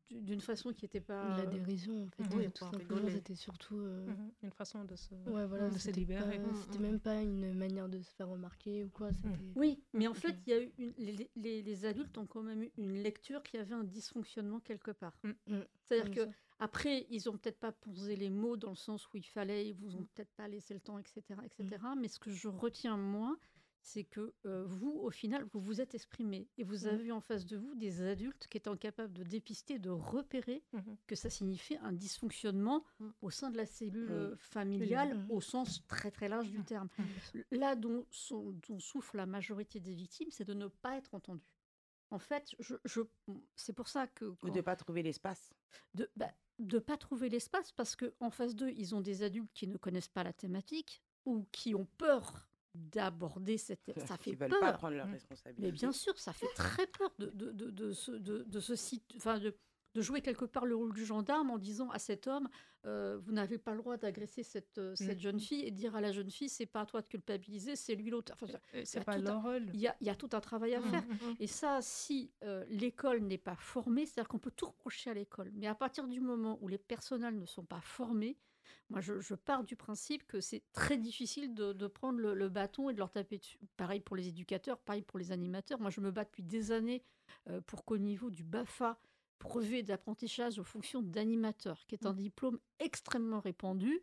Speaker 4: d'une façon qui n'était pas...
Speaker 5: De la dérision, en fait.
Speaker 6: Mhm.
Speaker 5: Oui,
Speaker 6: Oui,
Speaker 5: tout
Speaker 6: pour
Speaker 5: simplement,
Speaker 6: rigoler.
Speaker 5: c'était surtout... euh,
Speaker 6: Mhm. Une façon de se,
Speaker 5: Ouais, voilà,
Speaker 6: de se
Speaker 5: c'était
Speaker 6: libérer.
Speaker 5: pas- c'était même pas une manière de se faire remarquer ou quoi. C'était...
Speaker 4: Oui, mais en
Speaker 5: Ok.
Speaker 4: fait, il y a eu une- les, les- les adultes ont quand même eu une lecture qu'il y avait un dysfonctionnement quelque part.
Speaker 5: Mm.
Speaker 4: C'est-à-dire
Speaker 5: Ouais,
Speaker 4: que
Speaker 5: ça.
Speaker 4: après, ils ont peut-être pas posé les mots dans le sens où il fallait, ils vous ont peut-être pas laissé le temps, et cetera, et cetera. Mais ce que je retiens moi, c'est que euh, vous, au final, vous vous êtes exprimé et vous
Speaker 5: Mhm.
Speaker 4: avez en face de vous des adultes qui étaient capables de dépister, de repérer
Speaker 6: Mhm.
Speaker 4: que ça signifiait un dysfonctionnement
Speaker 7: Mhm.
Speaker 4: au sein de la cellule
Speaker 3: Oui.
Speaker 4: euh, familiale
Speaker 5: Mhm.
Speaker 4: au sens très très large du terme. Là dont, sont- dont souffre la majorité des victimes, c'est de ne pas être entendues. En fait, je, je- c'est pour ça que...
Speaker 3: Ou
Speaker 4: quand-
Speaker 3: de ne pas trouver l'espace.
Speaker 4: de bah, de pas trouver l'espace parce que en face d'eux, ils ont des adultes qui ne connaissent pas la thématique ou qui ont peur d'aborder cette... Ça fait
Speaker 3: Ils ne veulent
Speaker 4: peur.
Speaker 3: pas prendre leurs
Speaker 6: Mm.
Speaker 3: responsabilités.
Speaker 4: Mais bien sûr, ça fait très peur de, de, de, de, se, de, de, se sit- enfin de, de jouer quelque part le rôle du gendarme en disant à cet homme, euh, vous n'avez pas le droit d'agresser cette, euh, cette
Speaker 6: Mm.
Speaker 4: jeune fille, et dire à la jeune fille, c'est pas à toi de culpabiliser, c'est lui l'autre. Enfin, ça-
Speaker 6: Et
Speaker 4: il y
Speaker 6: C'est
Speaker 4: a
Speaker 6: pas
Speaker 4: tout un-
Speaker 6: leur rôle.
Speaker 4: il y a, il y a tout un travail à
Speaker 6: Mhm.
Speaker 4: faire.
Speaker 6: Mhm.
Speaker 4: Et ça, si euh, l'école n'est pas formée, c'est-à-dire qu'on peut tout reprocher à l'école, mais à partir du moment où les personnels ne sont pas formés, moi, je, je pars du principe que c'est très difficile de, de prendre le, le bâton et de leur taper dessus. Pareil pour les éducateurs, pareil pour les animateurs. Moi, je me bats depuis des années euh, pour qu'au niveau du BAFA, brevet d'apprentissage aux fonctions d'animateur, qui est un diplôme extrêmement répandu,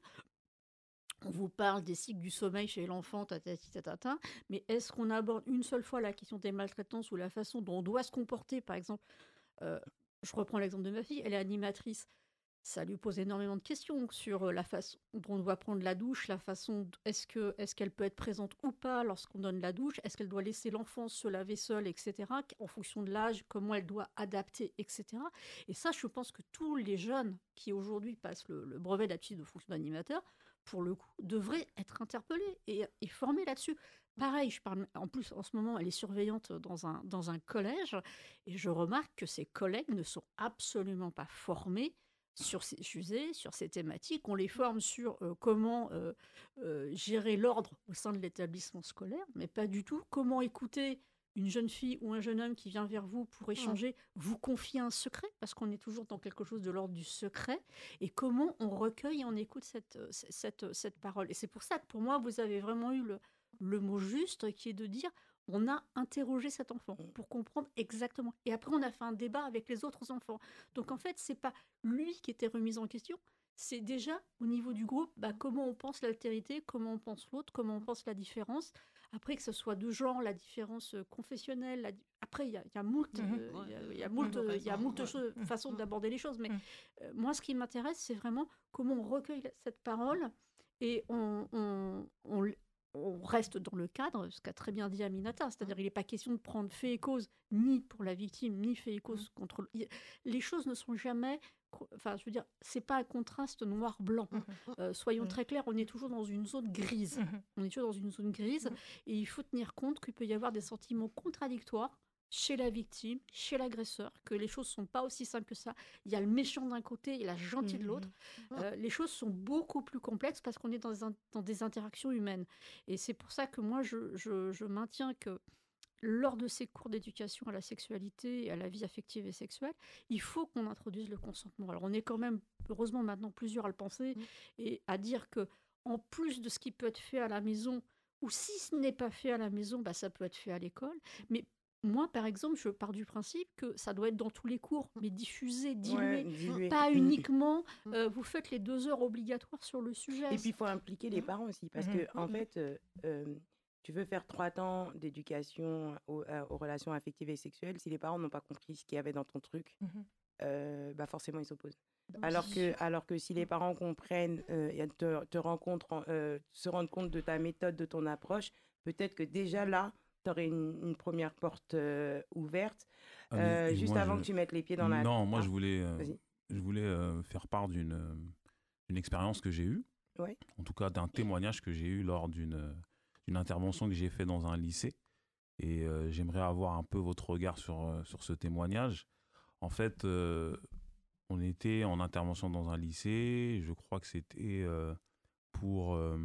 Speaker 4: on vous parle des cycles du sommeil chez l'enfant, tatati tatata, mais est-ce qu'on aborde une seule fois la question des maltraitances ou la façon dont on doit se comporter? Par exemple, euh, je reprends l'exemple de ma fille, elle est animatrice. Ça lui pose énormément de questions sur euh, la façon dont on doit prendre la douche, la façon, d- est-ce que, est-ce qu'elle peut être présente ou pas lorsqu'on donne la douche, est-ce qu'elle doit laisser l'enfant se laver seule, et cetera, en fonction de l'âge, comment elle doit adapter, et cetera. Et ça, je pense que tous les jeunes qui aujourd'hui passent le, le brevet d'aptitude de fonction d'animateur, pour le coup, devraient être interpellés et, et formés là-dessus. Pareil, je parle, en plus, en ce moment, elle est surveillante dans un, dans un collège, et je remarque que ses collègues ne sont absolument pas formés sur ces sujets, sur ces thématiques. On les forme sur euh, comment euh, euh, gérer l'ordre au sein de l'établissement scolaire, mais pas du tout comment écouter une jeune fille ou un jeune homme qui vient vers vous pour échanger, vous confier un secret, parce qu'on est toujours dans quelque chose de l'ordre du secret, et comment on recueille et on écoute cette, euh, c- cette, cette parole. Et c'est pour ça que pour moi, vous avez vraiment eu le, le mot juste, qui est de dire, on a interrogé cet enfant pour comprendre exactement. Et après, on a fait un débat avec les autres enfants. Donc en fait, c'est pas lui qui était remis en question, c'est déjà au niveau du groupe, bah, comment on pense l'altérité, comment on pense l'autre, comment on pense la différence. Après, que ce soit de genre, la différence euh, confessionnelle, la di- après, il y a, il y a moult,
Speaker 6: Mhm.
Speaker 4: euh, il y a- il y a
Speaker 7: Mhm.
Speaker 4: moult,
Speaker 7: Mhm.
Speaker 4: euh, il y a moult
Speaker 7: Mhm.
Speaker 4: choses-
Speaker 6: Mhm.
Speaker 4: façons d'aborder les choses. Mais
Speaker 6: Mhm.
Speaker 4: euh, moi, ce qui m'intéresse, c'est vraiment comment on recueille la- cette parole et on, on, on, on reste dans le cadre, ce qu'a très bien dit Aminata, c'est-à-dire qu'il n'est pas question de prendre fait et cause ni pour la victime, ni fait et cause contre... le- il- Les choses ne sont jamais... co- Enfin, je veux dire, c'est pas un contraste noir-blanc. Euh, soyons
Speaker 5: Mhm.
Speaker 4: très clairs, on est toujours dans une zone grise.
Speaker 6: Mhm.
Speaker 4: On est toujours dans une zone grise et il faut tenir compte qu'il peut y avoir des sentiments contradictoires chez la victime, chez l'agresseur, que les choses sont pas aussi simples que ça. Il y a le méchant d'un côté et la gentille de l'autre. Euh, les choses sont beaucoup plus complexes parce qu'on est dans, un- dans des interactions humaines. Et c'est pour ça que moi, je, je- je maintiens que lors de ces cours d'éducation à la sexualité et à la vie affective et sexuelle, il faut qu'on introduise le consentement. Alors on est quand même, heureusement maintenant, plusieurs à le penser et à dire que en plus de ce qui peut être fait à la maison, ou si ce n'est pas fait à la maison, bah, ça peut être fait à l'école. Mais moi, par exemple, je pars du principe que ça doit être dans tous les cours, mais diffusé, dilué,
Speaker 3: Ouais, dilué.
Speaker 4: pas uniquement euh, vous faites les deux heures obligatoires sur le sujet.
Speaker 3: Et puis, il faut impliquer les parents aussi, parce
Speaker 6: Mhm.
Speaker 3: que en fait, euh, euh, tu veux faire trois ans d'éducation aux, euh, aux relations affectives et sexuelles, si les parents n'ont pas compris ce qu'il y avait dans ton truc,
Speaker 6: Mhm.
Speaker 3: euh, bah forcément, ils s'opposent. Alors que, alors que si les parents comprennent, euh, et te, te rencontrent, en- euh, se rendent compte de ta méthode, de ton approche, peut-être que déjà là, tu aurais une, une première porte euh, ouverte,
Speaker 8: Ah, mais-
Speaker 3: euh,
Speaker 8: et
Speaker 3: juste
Speaker 8: moi,
Speaker 3: avant
Speaker 8: je-
Speaker 3: que tu mettes les pieds dans la...
Speaker 8: Non, moi
Speaker 3: Ah,
Speaker 8: je voulais, euh,
Speaker 3: vas-y.
Speaker 8: je voulais euh, faire part d'une euh, une expérience que j'ai eue,
Speaker 3: Ouais.
Speaker 8: en tout cas d'un témoignage que j'ai eu lors d'une euh, d'une intervention que j'ai fait dans un lycée. Et euh, j'aimerais avoir un peu votre regard sur, euh, sur ce témoignage. En fait, euh, on était en intervention dans un lycée, je crois que c'était euh, pour euh,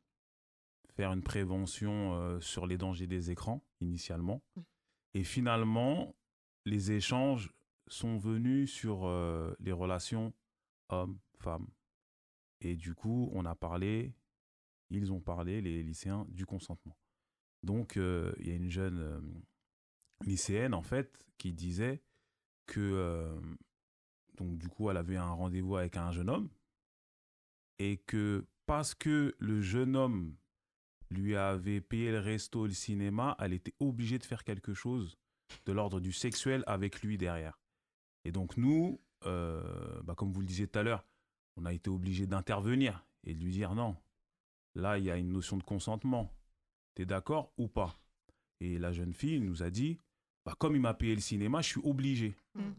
Speaker 8: faire une prévention euh, sur les dangers des écrans, initialement. Et finalement, les échanges sont venus sur euh, les relations hommes-femmes. Et du coup, on a parlé, ils ont parlé, les lycéens, du consentement. Donc, euh, il y a une jeune euh, lycéenne, en fait, qui disait que, euh, donc, du coup, elle avait un rendez-vous avec un jeune homme et que parce que le jeune homme lui avait payé le resto, le cinéma, elle était obligée de faire quelque chose de l'ordre du sexuel avec lui derrière. Et donc, nous, euh, bah, comme vous le disiez tout à l'heure, on a été obligé d'intervenir et de lui dire non, là, il y a une notion de consentement. T'es d'accord ou pas? Et la jeune fille nous a dit, bah, comme il m'a payé le cinéma, je suis obligé.
Speaker 7: Mm.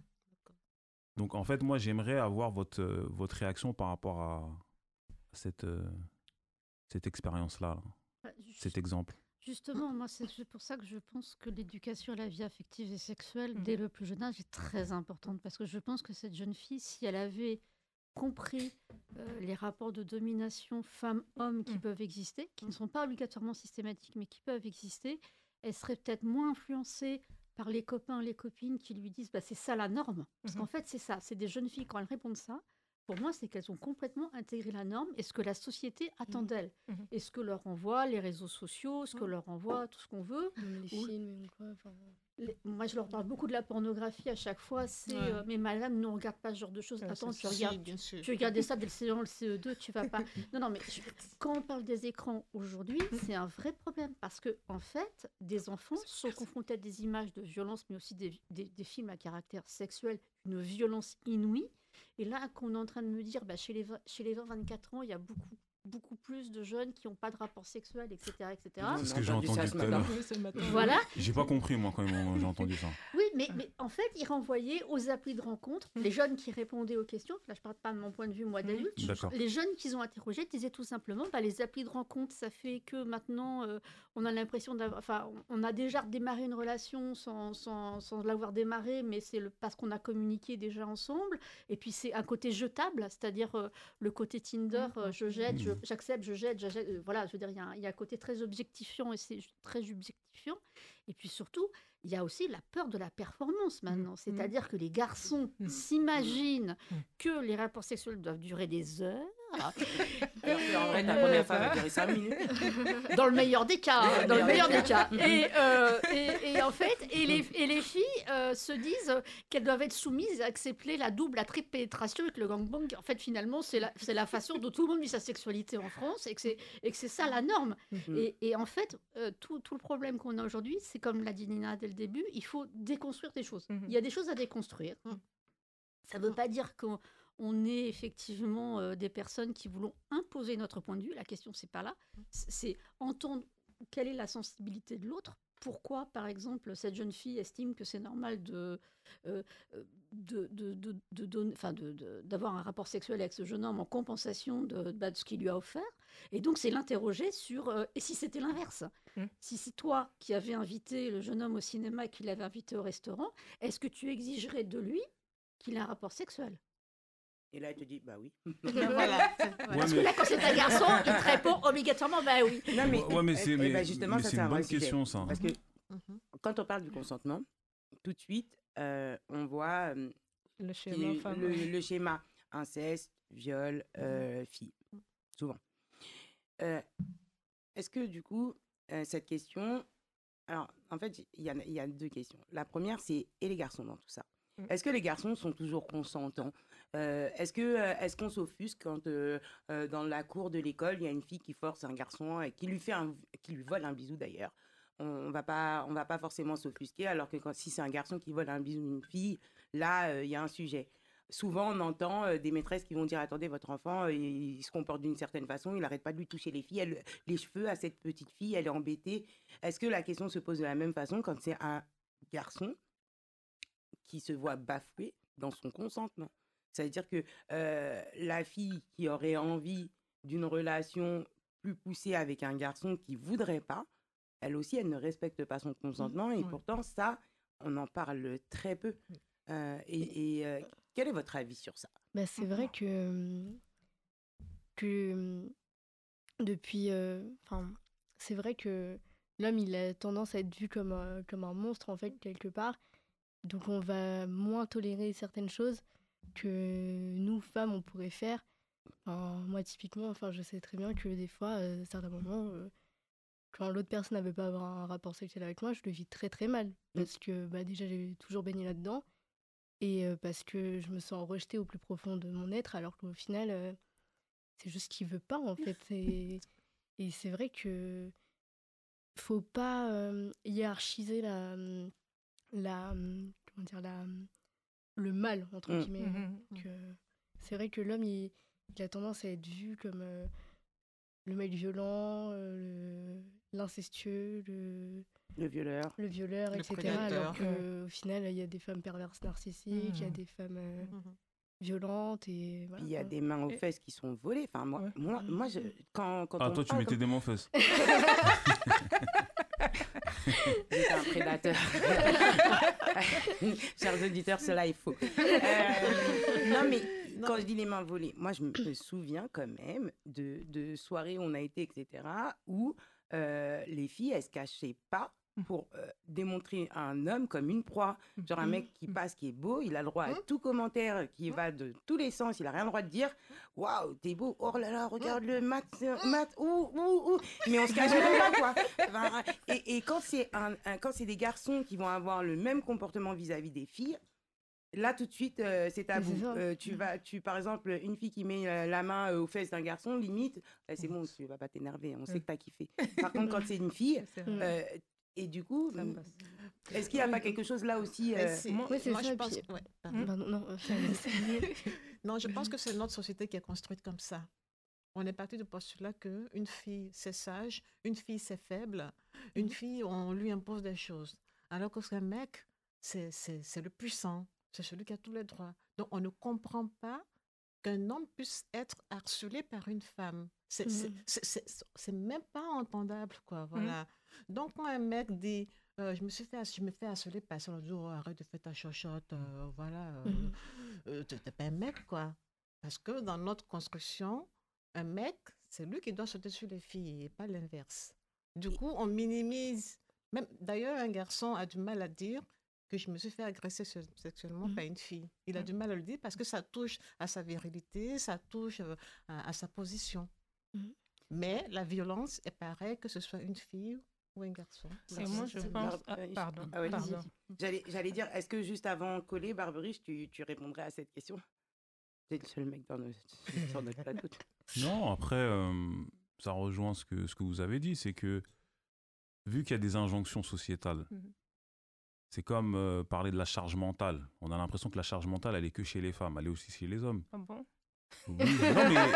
Speaker 8: Donc, en fait, moi, j'aimerais avoir votre, euh, votre réaction par rapport à cette, euh, cette expérience-là, là,
Speaker 4: Bah, juste-
Speaker 8: cet exemple.
Speaker 4: Justement, moi, c'est c'est pour ça que je pense que l'éducation à la vie affective et sexuelle,
Speaker 6: Mhm.
Speaker 4: dès le plus jeune âge, est très importante. Parce que je pense que cette jeune fille, si elle avait compris euh, les rapports de domination femmes-hommes qui
Speaker 6: Mhm.
Speaker 4: peuvent exister, qui ne sont pas obligatoirement systématiques, mais qui peuvent exister, elle serait peut-être moins influencée par les copains, les copines qui lui disent bah, c'est ça la norme. Parce
Speaker 6: Mhm.
Speaker 4: qu'en fait, c'est ça. C'est des jeunes filles, quand elles répondent ça, pour moi, c'est qu'elles ont complètement intégré la norme et ce que la société attend d'elles.
Speaker 6: Mhm.
Speaker 4: Et ce que leur envoie les réseaux sociaux, ce que
Speaker 6: Mhm.
Speaker 4: leur envoie tout ce qu'on veut.
Speaker 5: Même les
Speaker 4: Ou-
Speaker 5: films ou quoi. Enfin,
Speaker 4: Les- Moi, je leur parle beaucoup de la pornographie à chaque fois. C'est
Speaker 7: Ouais.
Speaker 4: euh, mais madame, ne regarde pas ce genre de choses.
Speaker 6: Ouais,
Speaker 4: Attends,
Speaker 6: c'est
Speaker 4: tu
Speaker 6: ça.
Speaker 7: Si,
Speaker 4: regardes,
Speaker 7: bien sûr.
Speaker 4: tu regardais ça dès le C un, le C E deux, tu vas pas. Non, non, mais je- quand on parle des écrans aujourd'hui, c'est un vrai problème parce que en fait, des enfants sont confrontés à des images de violence, mais aussi des, des- des films à caractère sexuel, une violence inouïe. Et là, qu'on est en train de me dire, bah, chez les vingt chez les vingt vingt-quatre ans, il y a beaucoup beaucoup plus de jeunes qui n'ont pas de rapport sexuel, et cetera, et cetera.
Speaker 8: C'est ce
Speaker 3: On
Speaker 8: que
Speaker 3: a
Speaker 8: j'ai
Speaker 3: entendu ça
Speaker 8: entendu
Speaker 3: ce
Speaker 8: tout à
Speaker 3: matin.
Speaker 8: l'heure.
Speaker 6: Oui, ce matin.
Speaker 4: Voilà.
Speaker 8: J'ai pas compris, moi, quand ils m'ont- j'ai entendu ça.
Speaker 4: Oui, mais, mais en fait, ils renvoyaient aux applis de rencontre les jeunes qui répondaient aux questions. Là, je ne parle pas de mon point de vue, moi, d'adulte. Je-
Speaker 8: D'accord.
Speaker 4: Les jeunes qu'ils ont interrogés disaient tout simplement bah, les applis de rencontre, ça fait que maintenant, euh, on a l'impression d'avoir. Enfin, on on a déjà démarré une relation sans, sans, sans l'avoir démarré, mais c'est le, parce qu'on a communiqué déjà ensemble. Et puis, c'est un côté jetable, c'est-à-dire euh, le côté Tinder, euh, je jette, je-
Speaker 8: Mhm.
Speaker 4: j'accepte, je jette, j'achète, euh, voilà, je veux dire, il y, a un- il y a un côté très objectifiant et c'est très objectifiant. Et puis surtout, il y a aussi la peur de la performance maintenant.
Speaker 6: Mhm.
Speaker 4: C'est-à-dire que les garçons
Speaker 6: Mhm.
Speaker 4: s'imaginent
Speaker 6: Mhm.
Speaker 4: que les rapports sexuels doivent durer des heures.
Speaker 3: Alors que, en vrai, ta
Speaker 4: Euh,
Speaker 3: première femme a duré cinq minutes.
Speaker 4: Dans le meilleur des cas, hein, dans le meilleur des cas. Et, euh, et, et en fait, et les, et les filles euh, se disent qu'elles doivent être soumises à accepter la double, la triple pénétration avec le gangbang. En fait, finalement, c'est la, c'est la façon dont tout le monde vit sa sexualité en France et que c'est, et que c'est ça la norme.
Speaker 3: Mhm.
Speaker 4: Et, et en fait, euh, tout, tout le problème qu'on a aujourd'hui, c'est comme l'a dit Nina dès le début, il faut déconstruire des choses.
Speaker 6: Mhm.
Speaker 4: Il y a des choses à déconstruire.
Speaker 7: Mhm.
Speaker 4: Ça ne veut pas dire qu'on on est effectivement euh, des personnes qui voulons imposer notre point de vue. La question, c'est pas là. C'est c'est entendre quelle est la sensibilité de l'autre. Pourquoi, par exemple, cette jeune fille estime que c'est normal de, euh, euh, de, de, de, de donner, enfin de, de- d'avoir un rapport sexuel avec ce jeune homme en compensation de, bah, de ce qu'il lui a offert. Et donc, c'est l'interroger sur euh, et si c'était l'inverse.
Speaker 6: Mm.
Speaker 4: Si c'est toi qui avais invité le jeune homme au cinéma et qui l'avait invité au restaurant, est-ce que tu exigerais de lui qu'il ait un rapport sexuel?
Speaker 3: Et là, elle te dit, bah oui.
Speaker 7: Ben voilà.
Speaker 8: Ouais,
Speaker 4: Parce que
Speaker 8: mais-
Speaker 4: là, quand c'est un garçon, il te répond obligatoirement bah oui.
Speaker 3: Non, mais,
Speaker 8: Ouais, mais c'est
Speaker 3: eh
Speaker 8: mais,
Speaker 3: ben, justement,
Speaker 8: mais
Speaker 3: ça,
Speaker 8: c'est
Speaker 3: c'est
Speaker 8: une
Speaker 3: un vrai
Speaker 8: bonne
Speaker 3: sujet.
Speaker 8: question, ça.
Speaker 3: Parce que
Speaker 7: Mhm.
Speaker 3: quand on parle du consentement, tout de suite, euh, on voit euh,
Speaker 6: Le
Speaker 3: qui
Speaker 6: schéma
Speaker 3: est
Speaker 6: femme.
Speaker 3: le, le schéma inceste, viol, euh, fille, souvent. Euh, Est-ce que du coup, euh, cette question, alors en fait, il y, a- il y a deux questions. La première, c'est et les garçons dans tout ça.
Speaker 6: Mm.
Speaker 3: Est-ce que les garçons sont toujours consentants? Euh, Est-ce que euh, est-ce qu'on s'offusque quand euh, euh, dans la cour de l'école, il y a une fille qui force un garçon et qui lui fait un, qui lui vole un bisou d'ailleurs? On, on va pas, on va pas forcément s'offusquer, alors que quand, si c'est un garçon qui vole un bisou d'une fille, là, euh, il y a un sujet. Souvent, on entend euh, des maîtresses qui vont dire attendez, votre enfant, euh, il se comporte d'une certaine façon, il n'arrête pas de lui toucher les filles, elle- les cheveux à cette petite fille, elle est embêtée. Est-ce que la question se pose de la même façon quand c'est un garçon qui se voit bafoué dans son consentement? Ça veut dire que euh, la fille qui aurait envie d'une relation plus poussée avec un garçon qui voudrait pas, elle aussi, elle ne respecte pas son consentement. Et
Speaker 6: Ouais.
Speaker 3: pourtant, ça, on en parle très peu. Euh, et et, euh, quel est votre avis sur ça?
Speaker 5: bah, c'est vrai que, euh, que euh, depuis. euh, Enfin, c'est vrai que l'homme, il a tendance à être vu comme, un- comme un monstre, en fait, quelque part. Donc on va moins tolérer certaines choses que nous, femmes, on pourrait faire. Enfin, moi, typiquement, enfin, je sais très bien que des fois, euh, à certains moments, euh, quand l'autre personne ne veut pas avoir un rapport sexuel avec moi, je le vis très très mal. Parce que bah, déjà, j'ai toujours baigné là-dedans. Et euh, parce que je me sens rejetée au plus profond de mon être, alors qu'au final, euh, c'est juste qu'il veut pas, en fait. Et, et c'est vrai que faut pas euh, hiérarchiser la, la, comment dire, la, le mal, entre
Speaker 3: Mm.
Speaker 5: guillemets.
Speaker 6: Mhm.
Speaker 5: Que c'est vrai que l'homme, il, il a tendance à être vu comme euh, le mec violent, euh, le- l'incestueux, le,
Speaker 3: Le violeur.
Speaker 5: le violeur,
Speaker 7: Le
Speaker 5: et cetera. Alors
Speaker 7: prédateur.
Speaker 5: qu'au final, il y a des femmes perverses narcissiques, il y a
Speaker 6: Mhm.
Speaker 5: des femmes euh,
Speaker 7: Mhm.
Speaker 5: violentes, et voilà.
Speaker 3: Puis il y a
Speaker 5: quoi.
Speaker 3: des mains aux
Speaker 6: Et-
Speaker 3: fesses qui sont volées. Enfin, moi,
Speaker 6: Ouais.
Speaker 3: moi, moi je, quand, quand
Speaker 8: Ah,
Speaker 3: on
Speaker 8: toi, tu
Speaker 3: parle
Speaker 8: mettais
Speaker 3: comme-
Speaker 8: des mains aux fesses.
Speaker 3: J'étais un prédateur. Chers auditeurs, cela est faux. Euh, non, mais quand je dis les mains volées, moi, je me souviens quand même de, de soirées où on a été, et cetera, où euh, les filles, elles se cachaient pas pour euh, démontrer un homme comme une proie. Genre un mec qui passe, qui est beau, il a le droit à tout commentaire qui va de tous les sens, il a rien le droit de dire « Waouh, t'es beau, oh là là, regarde-le, mat, mat, ouh, ouh, ouh ». Mais on se cache même pas, quoi. Enfin, et, et quand c'est un, un- quand c'est des garçons qui vont avoir le même comportement vis-à-vis des filles, là tout de suite euh, c'est tabou.
Speaker 5: c'est ça.
Speaker 3: Euh, tu vas, tu par exemple une fille qui met euh, la main euh, aux fesses d'un garçon, limite, euh, c'est bon, tu vas pas t'énerver, on sait que t'as kiffé. Par contre quand c'est une fille,
Speaker 6: C'est vrai.
Speaker 3: euh, et du coup,
Speaker 6: Ça
Speaker 3: mm,
Speaker 6: passe.
Speaker 3: est-ce qu'il n'y a pas quelque chose là aussi
Speaker 7: Mais
Speaker 3: euh,
Speaker 7: c'est-
Speaker 6: moi-
Speaker 5: Ouais, c'est
Speaker 7: moi,
Speaker 5: ça,
Speaker 7: je pense...
Speaker 5: puis-
Speaker 7: ouais, pardon.
Speaker 5: Pardon, non, euh, allez-y.
Speaker 7: Non, je pense que c'est notre société qui est construite comme ça. On est parti du postulat qu'une fille, c'est sage, une fille, c'est faible, une fille, on lui impose des choses. Alors que un mec, c'est c'est- c'est le puissant, c'est celui qui a tous les droits. Donc, on ne comprend pas qu'un homme puisse être harcelé par une femme. C'est c'est-
Speaker 5: Mhm.
Speaker 7: c'est- c'est- c'est même pas entendable, quoi. Voilà. Donc, quand un mec dit, euh, je me suis fait, je me fais harceler par ça, on dit, oh, arrête de faire ta chochotte, euh, voilà, euh,
Speaker 5: Mhm.
Speaker 7: euh, t'es t'es pas un mec, quoi. Parce que dans notre construction, un mec, c'est lui qui doit sauter sur les filles et pas l'inverse. Du coup, on minimise. Même, d'ailleurs, un garçon a du mal à dire que je me suis fait agresser se- sexuellement
Speaker 5: Mhm.
Speaker 7: par une fille. Il a du mal à le dire parce que ça touche à sa virilité, ça touche euh, à, à sa position.
Speaker 5: Mhm.
Speaker 7: Mais la violence est pareille que ce soit une fille ou un garçon.
Speaker 6: Et moi, je
Speaker 3: c'est-
Speaker 6: pense.
Speaker 3: Bar-
Speaker 6: Ah,
Speaker 3: euh,
Speaker 6: pardon.
Speaker 3: ah ouais,
Speaker 6: pardon.
Speaker 3: J'allais, j'allais dire, est-ce que juste avant coller, Barberie, tu, tu répondrais à cette question? T'es le seul mec dans notre, sur notre plateau.
Speaker 8: Non, après, euh, ça rejoint ce que, ce que vous avez dit, c'est que vu qu'il y a des injonctions sociétales,
Speaker 6: Mhm.
Speaker 8: c'est comme euh, parler de la charge mentale. On a l'impression que la charge mentale, elle est que chez les femmes, elle est aussi chez les hommes.
Speaker 6: Ah bon?
Speaker 8: Oui, non mais...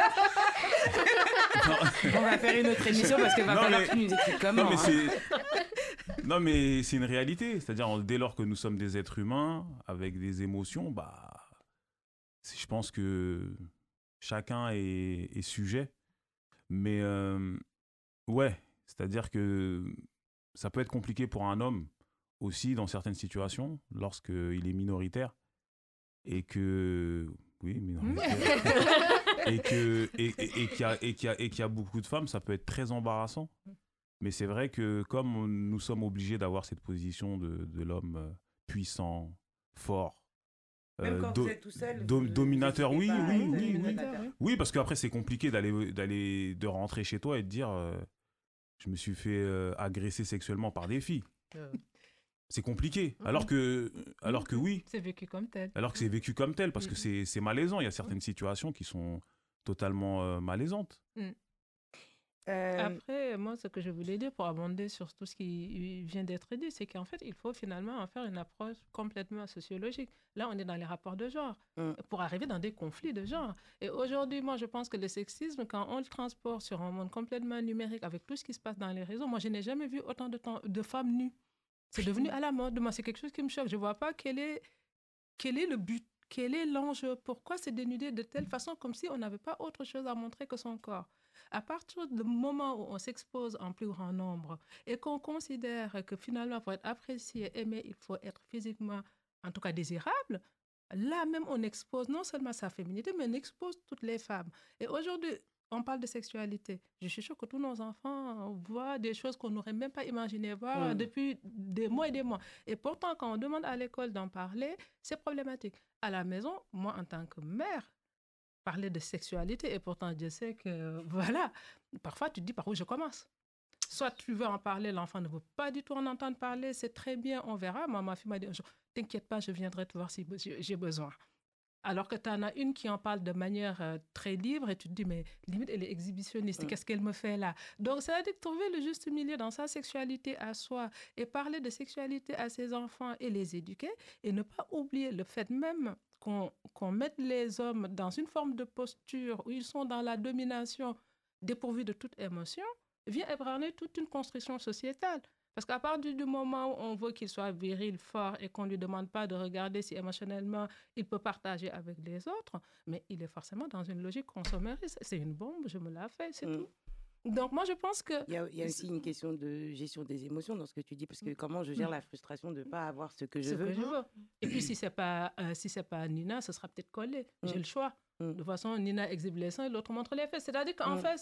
Speaker 3: On va faire une autre émission parce qu'il va
Speaker 8: Non,
Speaker 3: falloir
Speaker 8: mais-
Speaker 3: que tu nous expliques comment.
Speaker 8: Non mais
Speaker 3: hein.
Speaker 8: c'est non mais c'est une réalité, c'est-à-dire dès lors que nous sommes des êtres humains avec des émotions, bah c'est- je pense que chacun est, est sujet, mais euh, ouais, c'est-à-dire que ça peut être compliqué pour un homme aussi dans certaines situations lorsqu'il est minoritaire et que oui minoritaire et que et, et, et qu'il y a et qu'il y a et qu'il y a beaucoup de femmes, ça peut être très embarrassant. Mais c'est vrai que comme on- nous sommes obligés d'avoir cette position de, de l'homme euh, puissant, fort,
Speaker 3: Même
Speaker 8: euh,
Speaker 3: quand
Speaker 8: do-
Speaker 3: vous êtes tout seul.
Speaker 8: dom-
Speaker 3: vous- vous
Speaker 8: dominateur,
Speaker 3: hésitez
Speaker 8: oui,
Speaker 3: pas à
Speaker 8: oui,
Speaker 3: être
Speaker 8: oui, oui.
Speaker 3: dominateur.
Speaker 8: oui, parce qu'après c'est compliqué d'aller d'aller de rentrer chez toi et de dire euh, je me suis fait euh, agresser sexuellement par des filles.
Speaker 7: Euh,
Speaker 8: C'est compliqué. Alors que alors que oui,
Speaker 6: C'est vécu comme tel.
Speaker 8: alors que c'est vécu comme tel parce que
Speaker 6: Mhm.
Speaker 8: c'est c'est malaisant. Il y a certaines situations qui sont totalement euh, malaisantes.
Speaker 3: Euh,
Speaker 6: Après, moi, ce que je voulais dire pour abonder sur tout ce qui vient d'être dit, c'est qu'en fait, il faut finalement en faire une approche complètement sociologique. Là, on est dans les rapports de genre,
Speaker 3: Mm.
Speaker 6: pour arriver dans des conflits de genre. Et aujourd'hui, moi, je pense que le sexisme, quand on le transporte sur un monde complètement numérique, avec tout ce qui se passe dans les réseaux, moi, je n'ai jamais vu autant de, temps, de femmes nues. C'est devenu à la mode. Moi, c'est quelque chose qui me choque. Je ne vois pas quel est, quel est le but, quel est l'enjeu, pourquoi se dénuder de telle façon, comme si on n'avait pas autre chose à montrer que son corps. À partir du moment où on s'expose en plus grand nombre et qu'on considère que finalement, pour être apprécié, aimé, il faut être physiquement, en tout cas désirable, là même on expose non seulement sa féminité, mais on expose toutes les femmes. Et aujourd'hui, on parle de sexualité. Je suis sûre que tous nos enfants voient des choses qu'on n'aurait même pas imaginé voir mmh. depuis des mois et des mois. Et pourtant, quand on demande à l'école d'en parler, c'est problématique. À la maison, moi, en tant que mère, parler de sexualité, et pourtant, je sais que, voilà, parfois, tu te dis par où je commence. Soit tu veux en parler, l'enfant ne veut pas du tout en entendre parler, c'est très bien, on verra. Moi, ma fille m'a dit un jour, t'inquiète pas, je viendrai te voir si j'ai besoin. Alors que tu en as une qui en parle de manière euh, très libre et tu te dis, mais limite, elle est exhibitionniste, mmh. qu'est-ce qu'elle me fait là? Donc, ça veut dire trouver le juste milieu dans sa sexualité à soi et parler de sexualité à ses enfants et les éduquer et ne pas oublier le fait même qu'on qu'on mette les hommes dans une forme de posture où ils sont dans la domination dépourvus de toute émotion, vient ébranler toute une construction sociétale. Parce qu'à partir du moment où on veut qu'il soit viril, fort et qu'on ne lui demande pas de regarder si émotionnellement il peut partager avec les autres, mais il est forcément dans une logique consommériste. C'est une bombe, je me la fais, c'est mmh. tout. Donc moi, je pense que...
Speaker 3: Il y a, il y a aussi une question de gestion des émotions dans ce que tu dis, parce que comment je gère mmh. la frustration de ne pas avoir ce que je
Speaker 6: ce
Speaker 3: veux.
Speaker 6: Que je veux. Et puis si ce n'est pas, euh, si c'est pas Nina, ce sera peut-être collé. Mmh. J'ai le choix. De toute façon, Nina exhibe les seins et l'autre montre les faits. C'est-à-dire qu'en mm. fait,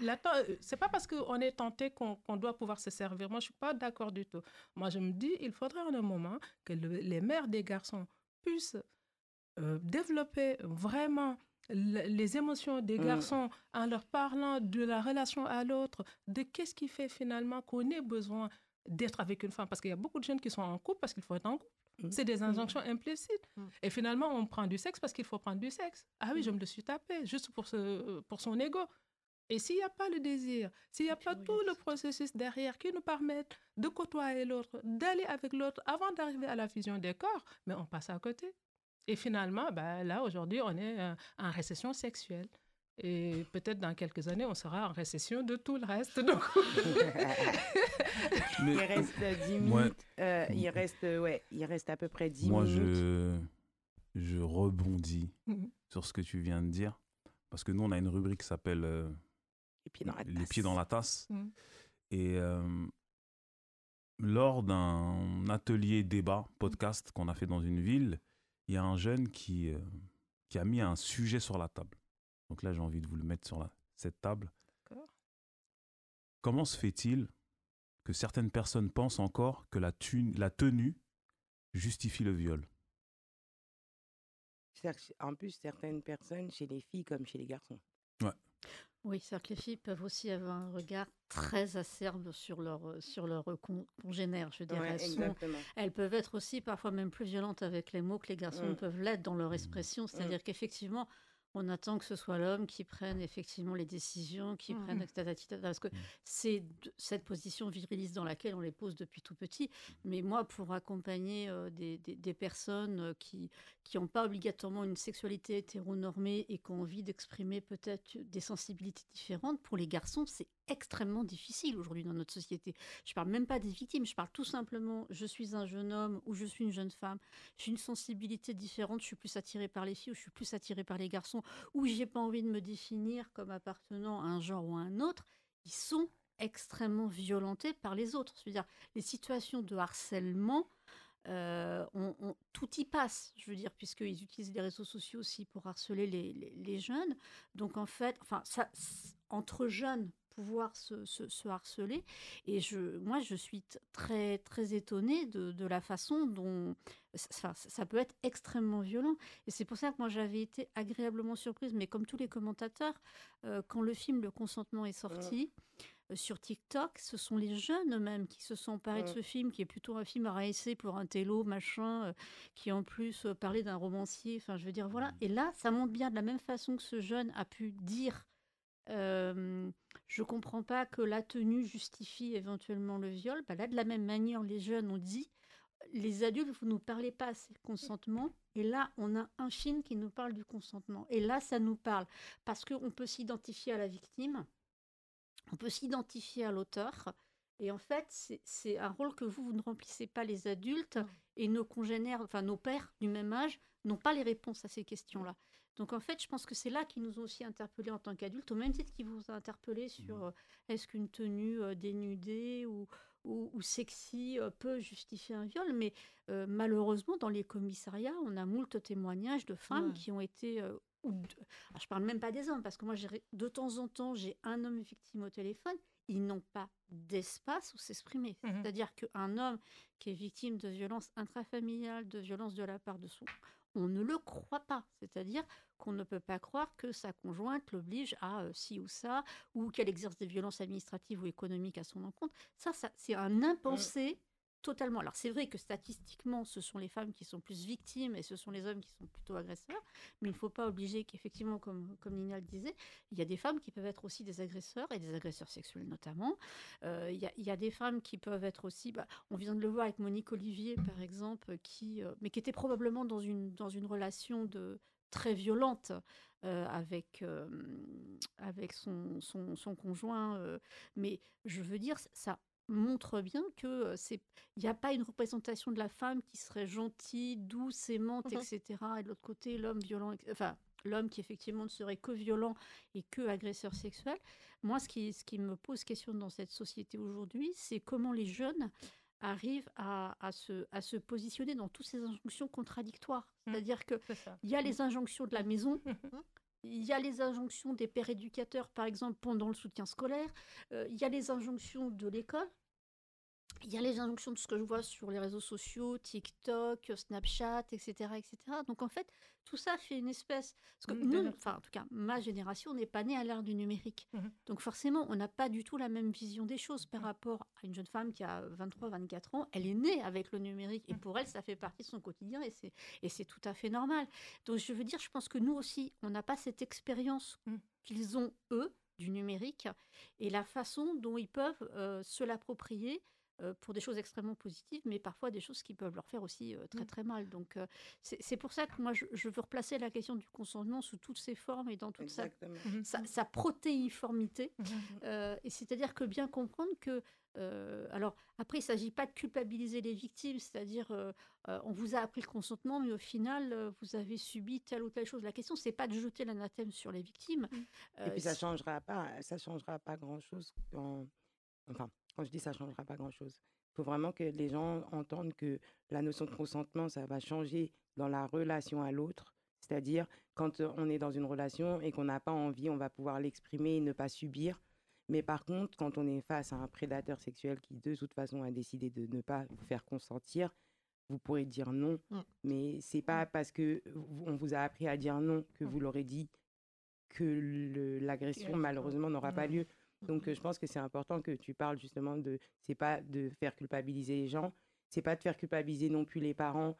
Speaker 6: ce n'est pas parce qu'on est tenté qu'on, qu'on doit pouvoir se servir. Moi, je ne suis pas d'accord du tout. Moi, je me dis, il faudrait en un moment que le, les mères des garçons puissent euh, développer vraiment le, les émotions des mm. garçons en leur parlant de la relation à l'autre, de qu'est-ce qui fait finalement qu'on ait besoin d'être avec une femme. Parce qu'il y a beaucoup de jeunes qui sont en couple parce qu'il faut être en couple. C'est des injonctions implicites. Mm. Et finalement, on prend du sexe parce qu'il faut prendre du sexe. Ah oui, mm. je me le suis tapé, juste pour, ce, pour son ego. Et s'il n'y a pas le désir, s'il n'y a pas tout le processus derrière qui nous permette de côtoyer l'autre, d'aller avec l'autre avant d'arriver à la fusion des corps, mais on passe à côté. Et finalement, ben, là, aujourd'hui, on est euh, en récession sexuelle. Et peut-être dans quelques années, on sera en récession de tout le reste. Donc...
Speaker 3: Mais, il reste dix minutes. Ouais. Euh, il, reste, ouais, il reste à peu près dix
Speaker 8: Moi,
Speaker 3: minutes.
Speaker 8: Moi, je, je rebondis mmh. sur ce que tu viens de dire. Parce que nous, on a une rubrique qui s'appelle euh,
Speaker 3: Les pieds dans la tasse.
Speaker 8: Les pieds dans la tasse.
Speaker 6: Mmh.
Speaker 8: Et euh, lors d'un atelier débat, podcast qu'on a fait dans une ville, il y a un jeune qui, euh, qui a mis un sujet sur la table. Donc là, j'ai envie de vous le mettre sur la, cette table.
Speaker 6: D'accord.
Speaker 8: Comment se fait-il que certaines personnes pensent encore que la, thune, la tenue justifie le viol?
Speaker 3: En plus, certaines personnes, chez les filles comme chez les garçons.
Speaker 8: Ouais.
Speaker 4: Oui, c'est-à-dire que les filles peuvent aussi avoir un regard très acerbe sur leur, sur leur con, congénères. Je veux dire,
Speaker 3: ouais,
Speaker 4: elles, sont, elles peuvent être aussi parfois même plus violentes avec les mots que les garçons mmh. peuvent l'être dans leur expression. C'est-à-dire mmh. qu'effectivement, on attend que ce soit l'homme qui prenne effectivement les décisions, qui mmh. prenne, et cetera, et cetera, parce que mmh. c'est cette position viriliste dans laquelle on les pose depuis tout petit. Mais moi, pour accompagner euh, des, des, des personnes qui qui n'ont pas obligatoirement une sexualité hétéronormée et qui ont envie d'exprimer peut-être des sensibilités différentes, pour les garçons, c'est extrêmement difficile aujourd'hui dans notre société. Je ne parle même pas des victimes, je parle tout simplement, je suis un jeune homme ou je suis une jeune femme, j'ai une sensibilité différente, je suis plus attirée par les filles ou je suis plus attirée par les garçons, ou je n'ai pas envie de me définir comme appartenant à un genre ou à un autre, ils sont extrêmement violentés par les autres. C'est-à-dire, les situations de harcèlement, Euh, on, on, tout y passe, je veux dire, puisqu'ils utilisent les réseaux sociaux aussi pour harceler les, les, les jeunes. Donc, en fait, enfin, ça, entre jeunes, pouvoir se, se, se harceler. Et je, moi, je suis t- très, très étonnée de, de la façon dont ça, ça peut être extrêmement violent. Et c'est pour ça que moi, j'avais été agréablement surprise, mais comme tous les commentateurs, euh, quand le film Le Consentement est sorti, euh, sur TikTok, ce sont les jeunes eux-mêmes qui se sont emparés de ce film, qui est plutôt un film à raesser pour un télo, machin, euh, qui en plus euh, parlait d'un romancier. Enfin, je veux dire, voilà. Et là, ça montre bien de la même façon que ce jeune a pu dire Euh, je comprends pas que la tenue justifie éventuellement le viol. Bah là, de la même manière, les jeunes ont dit, les adultes, vous nous parlez pas assez de consentement. Et là, on a un film qui nous parle du consentement. Et là, ça nous parle parce qu'on peut s'identifier à la victime, on peut s'identifier à l'auteur. Et en fait, c'est, c'est un rôle que vous, vous ne remplissez pas, les adultes, et nos congénères, enfin nos pères du même âge, n'ont pas les réponses à ces questions-là. Donc en fait, je pense que c'est là qu'ils nous ont aussi interpellés en tant qu'adultes, au même titre qu'ils vous ont interpellés sur euh, est-ce qu'une tenue euh, dénudée ou, ou, ou sexy euh, peut justifier un viol, mais euh, malheureusement, dans les commissariats, on a moult témoignages de femmes
Speaker 7: Ouais.
Speaker 4: qui ont été... euh, ou de- alors, je parle même pas des hommes, parce que moi, j'ai ré- de temps en temps, j'ai un homme victime au téléphone, ils n'ont pas d'espace où s'exprimer.
Speaker 6: Mhm.
Speaker 4: C'est-à-dire qu'un homme qui est victime de violences intrafamiliales, de violences de la part de son... On ne le croit pas. C'est-à-dire qu'on ne peut pas croire que sa conjointe l'oblige à euh, ci ou ça, ou qu'elle exerce des violences administratives ou économiques à son encontre. Ça, ça c'est un impensé totalement. Alors c'est vrai que statistiquement, ce sont les femmes qui sont plus victimes et ce sont les hommes qui sont plutôt agresseurs, mais il ne faut pas obliger qu'effectivement, comme, comme Nina le disait, il y a des femmes qui peuvent être aussi des agresseurs, et des agresseurs sexuels notamment. Euh, il, y a, il y a des femmes qui peuvent être aussi, bah, on vient de le voir avec Monique Olivier par exemple, qui, euh, mais qui était probablement dans une, dans une relation de, très violente euh, avec, euh, avec son, son, son conjoint. euh, mais je veux dire, ça montre bien que euh, c'est il n'y a pas une représentation de la femme qui serait gentille, douce, aimante,
Speaker 7: Mhm.
Speaker 4: et cetera. Et de l'autre côté, l'homme violent, ex- enfin, l'homme qui effectivement ne serait que violent et que agresseur sexuel. Moi, ce qui, ce qui me pose question dans cette société aujourd'hui, c'est comment les jeunes arrivent à, à, se, à se positionner dans toutes ces injonctions contradictoires.
Speaker 6: Mm.
Speaker 4: C'est-à-dire que
Speaker 6: C'est ça.
Speaker 4: il y a les injonctions de la maison,
Speaker 6: Mhm.
Speaker 4: il y a les injonctions des pères éducateurs, par exemple, pendant le soutien scolaire, euh, il y a les injonctions de l'école, il y a les injonctions de ce que je vois sur les réseaux sociaux, TikTok, Snapchat, et cetera, et cetera. Donc en fait, tout ça fait une espèce... Parce que
Speaker 6: Mm,
Speaker 4: nous,
Speaker 6: de-
Speaker 4: enfin en tout cas, ma génération n'est pas née à l'ère du numérique.
Speaker 6: Mhm.
Speaker 4: Donc forcément, on n'a pas du tout la même vision des choses par
Speaker 6: Mhm.
Speaker 4: rapport à une jeune femme qui a vingt-trois, vingt-quatre ans. Elle est née avec le numérique et
Speaker 6: Mhm.
Speaker 4: pour elle, ça fait partie de son quotidien et c'est, et c'est tout à fait normal. Donc je veux dire, je pense que nous aussi, on n'a pas cette expérience
Speaker 6: Mhm.
Speaker 4: qu'ils ont, eux, du numérique et la façon dont ils peuvent euh, se l'approprier euh, pour des choses extrêmement positives, mais parfois des choses qui peuvent leur faire aussi euh, très
Speaker 6: Mm.
Speaker 4: très mal. Donc euh, c'est, c'est pour ça que moi je, je veux replacer la question du consentement sous toutes ses formes et dans toute sa,
Speaker 3: Exactement.
Speaker 6: Mhm.
Speaker 4: sa, sa protéiformité.
Speaker 6: Mhm.
Speaker 4: Euh, et c'est-à-dire que bien comprendre que euh, alors après il ne s'agit pas de culpabiliser les victimes, c'est-à-dire euh, euh, on vous a appris le consentement, mais au final euh, vous avez subi telle ou telle chose. La question c'est pas de jeter l'anathème sur les victimes.
Speaker 6: Mm.
Speaker 4: Euh,
Speaker 3: Et puis ça
Speaker 4: si-
Speaker 3: changera pas, ça changera pas grand-chose quand, enfin, quand je dis ça changera pas grand-chose, il faut vraiment que les gens entendent que la notion de consentement, ça va changer dans la relation à l'autre. C'est-à-dire, quand euh, on est dans une relation et qu'on n'a pas envie, on va pouvoir l'exprimer et ne pas subir. Mais par contre, quand on est face à un prédateur sexuel qui, de toute façon, a décidé de ne pas vous faire consentir, vous pourrez dire non.
Speaker 7: Mm.
Speaker 3: Mais c'est pas parce que vous- on vous a appris à dire non que vous l'aurez dit que le- l'agression,
Speaker 6: Yes.
Speaker 3: malheureusement, n'aura pas
Speaker 6: Mhm.
Speaker 3: lieu. Donc, euh, je pense que c'est important que tu parles justement de... C'est pas de faire culpabiliser les gens, c'est pas de faire culpabiliser non plus les parents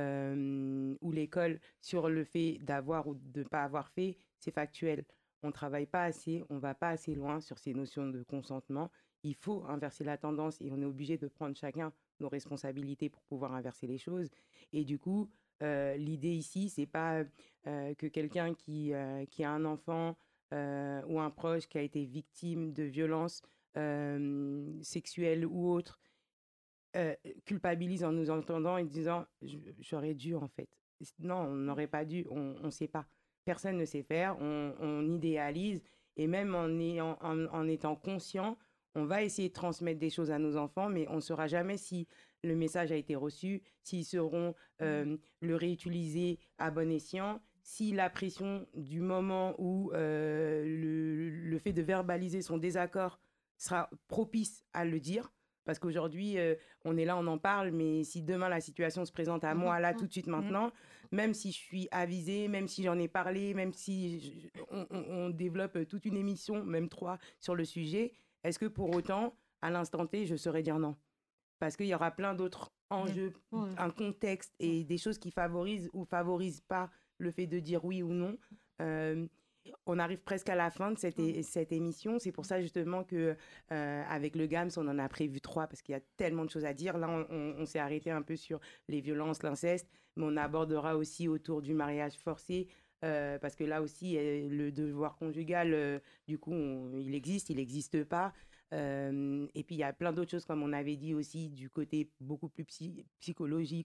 Speaker 3: euh, ou l'école sur le fait d'avoir ou de ne pas avoir fait. C'est factuel. On ne travaille pas assez, on va pas assez loin sur ces notions de consentement. Il faut inverser la tendance et on est obligé de prendre chacun nos responsabilités pour pouvoir inverser les choses. Et du coup, euh, l'idée ici, c'est pas euh, que quelqu'un qui, euh, qui a un enfant euh, ou un proche qui a été victime de violences euh, sexuelles ou autres euh, culpabilise en nous entendant et disant "Je- j'aurais dû en fait". Non, on n'aurait pas dû, on ne sait pas. Personne ne sait faire, on, on idéalise et même en, ayant, en, en étant conscient, on va essayer de transmettre des choses à nos enfants, mais on ne saura jamais si le message a été reçu, s'ils seront euh, le réutiliser à bon escient, si la pression du moment où euh, le, le fait de verbaliser son désaccord sera propice à le dire. Parce qu'aujourd'hui, euh, on est là, on en parle, mais si demain la situation se présente à moi, là, tout de suite, maintenant, même si je suis avisée, même si j'en ai parlé, même si je- on, on- on développe toute une émission, même trois, sur le sujet, est-ce que pour autant, à l'instant T, je saurais dire non? Parce qu'il y aura plein d'autres enjeux,
Speaker 4: Ouais.
Speaker 3: un contexte et des choses qui favorisent ou favorisent pas le fait de dire oui ou non. Euh, on arrive presque à la fin de cette, é- cette émission. C'est pour ça justement que euh, avec le GAMS, on en a prévu trois parce qu'il y a tellement de choses à dire. Là, on, on- on s'est arrêté un peu sur les violences, l'inceste, mais on abordera aussi autour du mariage forcé. Euh, parce que là aussi, euh, le devoir conjugal, euh, du coup, on- il existe, il n'existe pas. Euh, et puis, il y a plein d'autres choses, comme on avait dit aussi, du côté beaucoup plus psy- psychologique,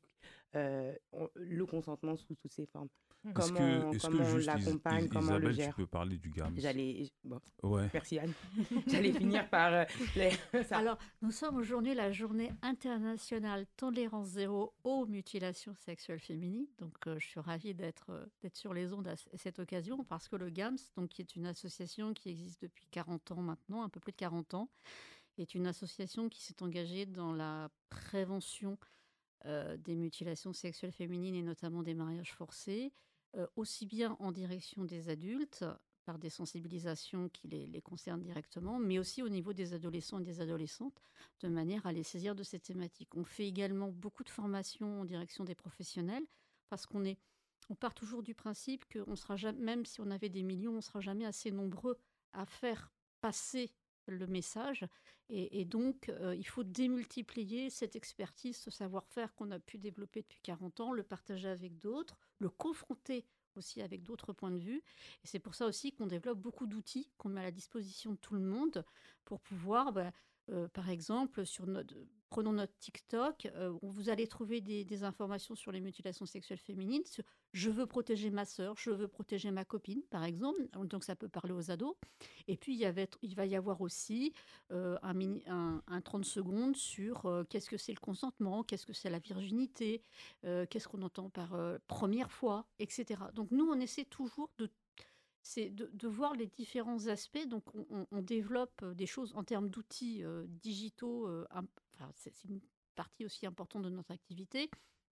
Speaker 3: euh, on- le consentement sous toutes ses formes.
Speaker 8: Est-ce
Speaker 3: Comment,
Speaker 8: que, est-ce
Speaker 3: comment
Speaker 8: que
Speaker 3: on
Speaker 8: juste Is-
Speaker 3: l'accompagne,
Speaker 8: Is-
Speaker 3: comment on le
Speaker 8: Isabelle, tu
Speaker 3: gère.
Speaker 8: peux parler du GAMS?
Speaker 3: J'allais, bon,
Speaker 8: Ouais.
Speaker 3: merci Anne. J'allais finir par euh, les- ça.
Speaker 4: Alors, nous sommes aujourd'hui la journée internationale tolérance zéro aux mutilations sexuelles féminines. Donc, euh, je suis ravie d'être euh, d'être sur les ondes à c- cette occasion parce que le GAMS, donc, qui est une association qui existe depuis quarante ans maintenant, un peu plus de quarante ans, est une association qui s'est engagée dans la prévention euh, des mutilations sexuelles féminines et notamment des mariages forcés, euh, aussi bien en direction des adultes, par des sensibilisations qui les, les concernent directement, mais aussi au niveau des adolescents et des adolescentes, de manière à les saisir de ces thématiques. On fait également beaucoup de formations en direction des professionnels, parce qu'on est, on part toujours du principe qu'on sera jamais, même si on avait des millions, on ne sera jamais assez nombreux à faire passer le message. Et, et donc, euh, il faut démultiplier cette expertise, ce savoir-faire qu'on a pu développer depuis quarante ans, le partager avec d'autres, le confronter aussi avec d'autres points de vue. Et c'est pour ça aussi qu'on développe beaucoup d'outils qu'on met à la disposition de tout le monde pour pouvoir, bah, euh, par exemple, sur notre, prenons notre TikTok, euh, vous allez trouver des, des informations sur les mutilations sexuelles féminines. Sur, je veux protéger ma sœur, je veux protéger ma copine, par exemple. Donc ça peut parler aux ados. Et puis il, y avait, il va y avoir aussi euh, un, mini, un, un trente secondes sur euh, qu'est-ce que c'est le consentement, qu'est-ce que c'est la virginité, euh, qu'est-ce qu'on entend par euh, première fois, et cetera. Donc nous, on essaie toujours de, c'est de, de voir les différents aspects. Donc on, on, on développe des choses en termes d'outils euh, digitaux. Euh, un, enfin, c'est, c'est une partie aussi importante de notre activité.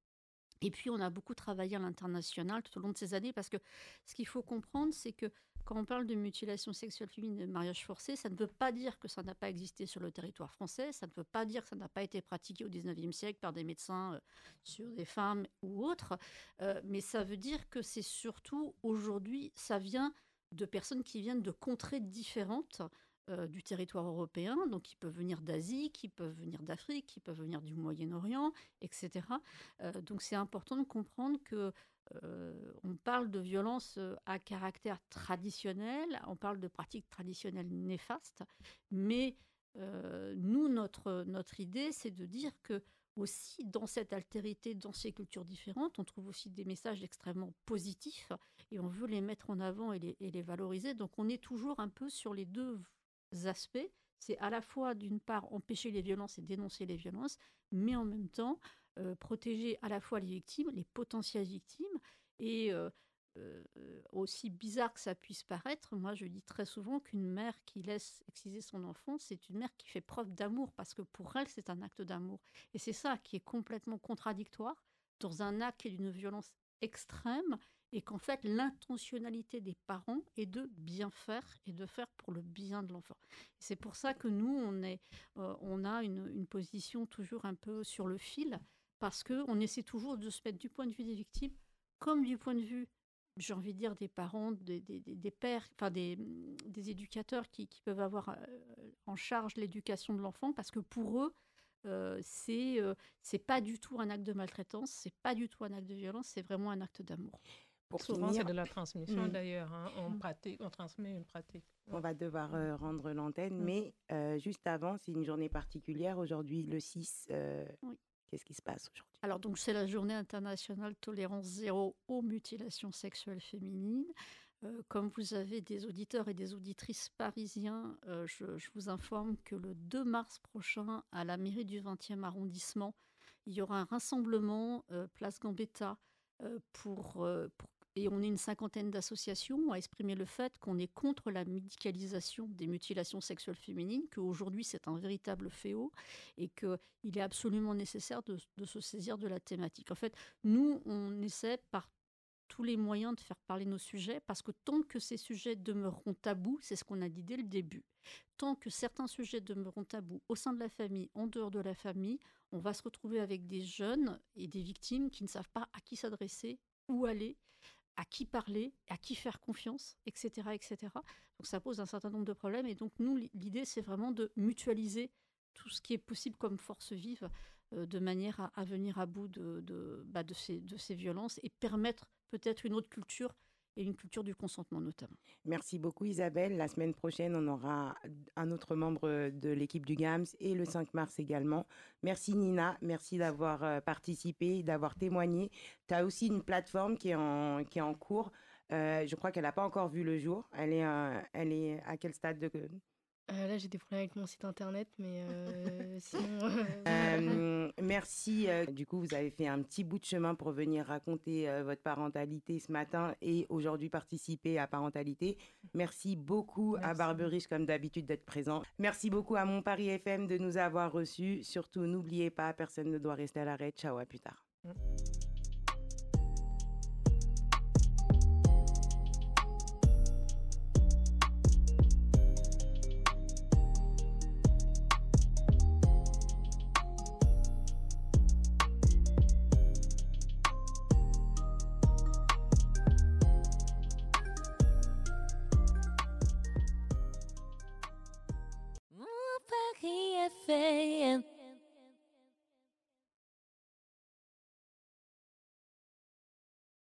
Speaker 4: Et puis, on a beaucoup travaillé à l'international tout au long de ces années parce que ce qu'il faut comprendre, c'est que quand on parle de mutilation sexuelle féminine et de mariage forcé, ça ne veut pas dire que ça n'a pas existé sur le territoire français, ça ne veut pas dire que ça n'a pas été pratiqué au dix-neuvième siècle par des médecins euh, sur des femmes ou autres, euh, mais ça veut dire que c'est surtout aujourd'hui, ça vient de personnes qui viennent de contrées différentes euh, du territoire européen, donc qui peuvent venir d'Asie, qui peuvent venir d'Afrique, qui peuvent venir du Moyen-Orient, et cetera. Euh, donc c'est important de comprendre que euh, on parle de violence à caractère traditionnel, on parle de pratiques traditionnelles néfastes, mais euh, nous, notre, notre idée, c'est de dire que aussi dans cette altérité, dans ces cultures différentes, on trouve aussi des messages extrêmement positifs et on veut les mettre en avant et les, et les valoriser. Donc on est toujours un peu sur les deux aspects. C'est à la fois, d'une part, empêcher les violences et dénoncer les violences, mais en même temps, euh, protéger à la fois les victimes, les potentielles victimes, et euh, euh, aussi bizarre que ça puisse paraître, moi je dis très souvent qu'une mère qui laisse exciser son enfant, c'est une mère qui fait preuve d'amour, parce que pour elle, c'est un acte d'amour. Et c'est ça qui est complètement contradictoire dans un acte qui est d'une violence extrême, et qu'en fait, l'intentionnalité des parents est de bien faire et de faire pour le bien de l'enfant. C'est pour ça que nous, on, est, euh, on a une, une position toujours un peu sur le fil, parce qu'on essaie toujours de se mettre du point de vue des victimes comme du point de vue, j'ai envie de dire, des parents, des, des, des pères, enfin des, des éducateurs qui, qui peuvent avoir euh, en charge l'éducation de l'enfant, parce que pour eux, euh, c'est euh, c'est pas du tout un acte de maltraitance, c'est pas du tout un acte de violence, c'est vraiment un acte d'amour.
Speaker 3: Pour
Speaker 6: Souvent,
Speaker 3: finir,
Speaker 6: c'est de la transmission
Speaker 3: mm.
Speaker 6: d'ailleurs. Hein. On pratique, on transmet une pratique.
Speaker 3: On va devoir euh, rendre l'antenne,
Speaker 6: Mm.
Speaker 3: mais euh, juste avant, c'est une journée particulière. Aujourd'hui, le six, euh,
Speaker 4: Oui.
Speaker 3: qu'est-ce qui se passe aujourd'hui?
Speaker 4: Alors, donc, c'est la journée internationale tolérance zéro aux mutilations sexuelles féminines. Euh, comme vous avez des auditeurs et des auditrices parisiens, euh, je, je vous informe que le deux mars prochain, à la mairie du vingtième arrondissement, il y aura un rassemblement euh, place Gambetta euh, pour, euh, pour et on est une cinquantaine d'associations à exprimer le fait qu'on est contre la médicalisation des mutilations sexuelles féminines, qu'aujourd'hui c'est un véritable fléau et qu'il est absolument nécessaire de, de se saisir de la thématique. En fait, nous, on essaie par tous les moyens de faire parler nos sujets, parce que tant que ces sujets demeureront tabous, c'est ce qu'on a dit dès le début, tant que certains sujets demeureront tabous au sein de la famille, en dehors de la famille, on va se retrouver avec des jeunes et des victimes qui ne savent pas à qui s'adresser, où aller, à qui parler, à qui faire confiance, et cetera, et cetera. Donc ça pose un certain nombre de problèmes. Et donc nous, l'idée, c'est vraiment de mutualiser tout ce qui est possible comme force vive, euh, de manière à, à venir à bout de, de, bah, de, ces, de ces violences et permettre peut-être une autre culture et une culture du consentement notamment.
Speaker 3: Merci beaucoup Isabelle. La semaine prochaine, on aura un autre membre de l'équipe du GAMS et le cinq mars également. Merci Nina, merci d'avoir euh, participé, d'avoir témoigné. Tu as aussi une plateforme qui est en, qui est en cours. Euh, je crois qu'elle n'a pas encore vu le jour. Elle est, euh, elle est à quel stade de...
Speaker 5: Euh, là, j'ai des problèmes avec mon site internet, mais euh, sinon...
Speaker 3: Euh, merci. Euh, du coup, vous avez fait un petit bout de chemin pour venir raconter euh, votre parentalité ce matin et aujourd'hui participer à Parentalité. Merci beaucoup
Speaker 6: Merci.
Speaker 3: à Barberiche, comme d'habitude, d'être présent. Merci beaucoup à Mon Paris F M de nous avoir reçus. Surtout, n'oubliez pas, personne ne doit rester à l'arrêt. Ciao, à plus tard.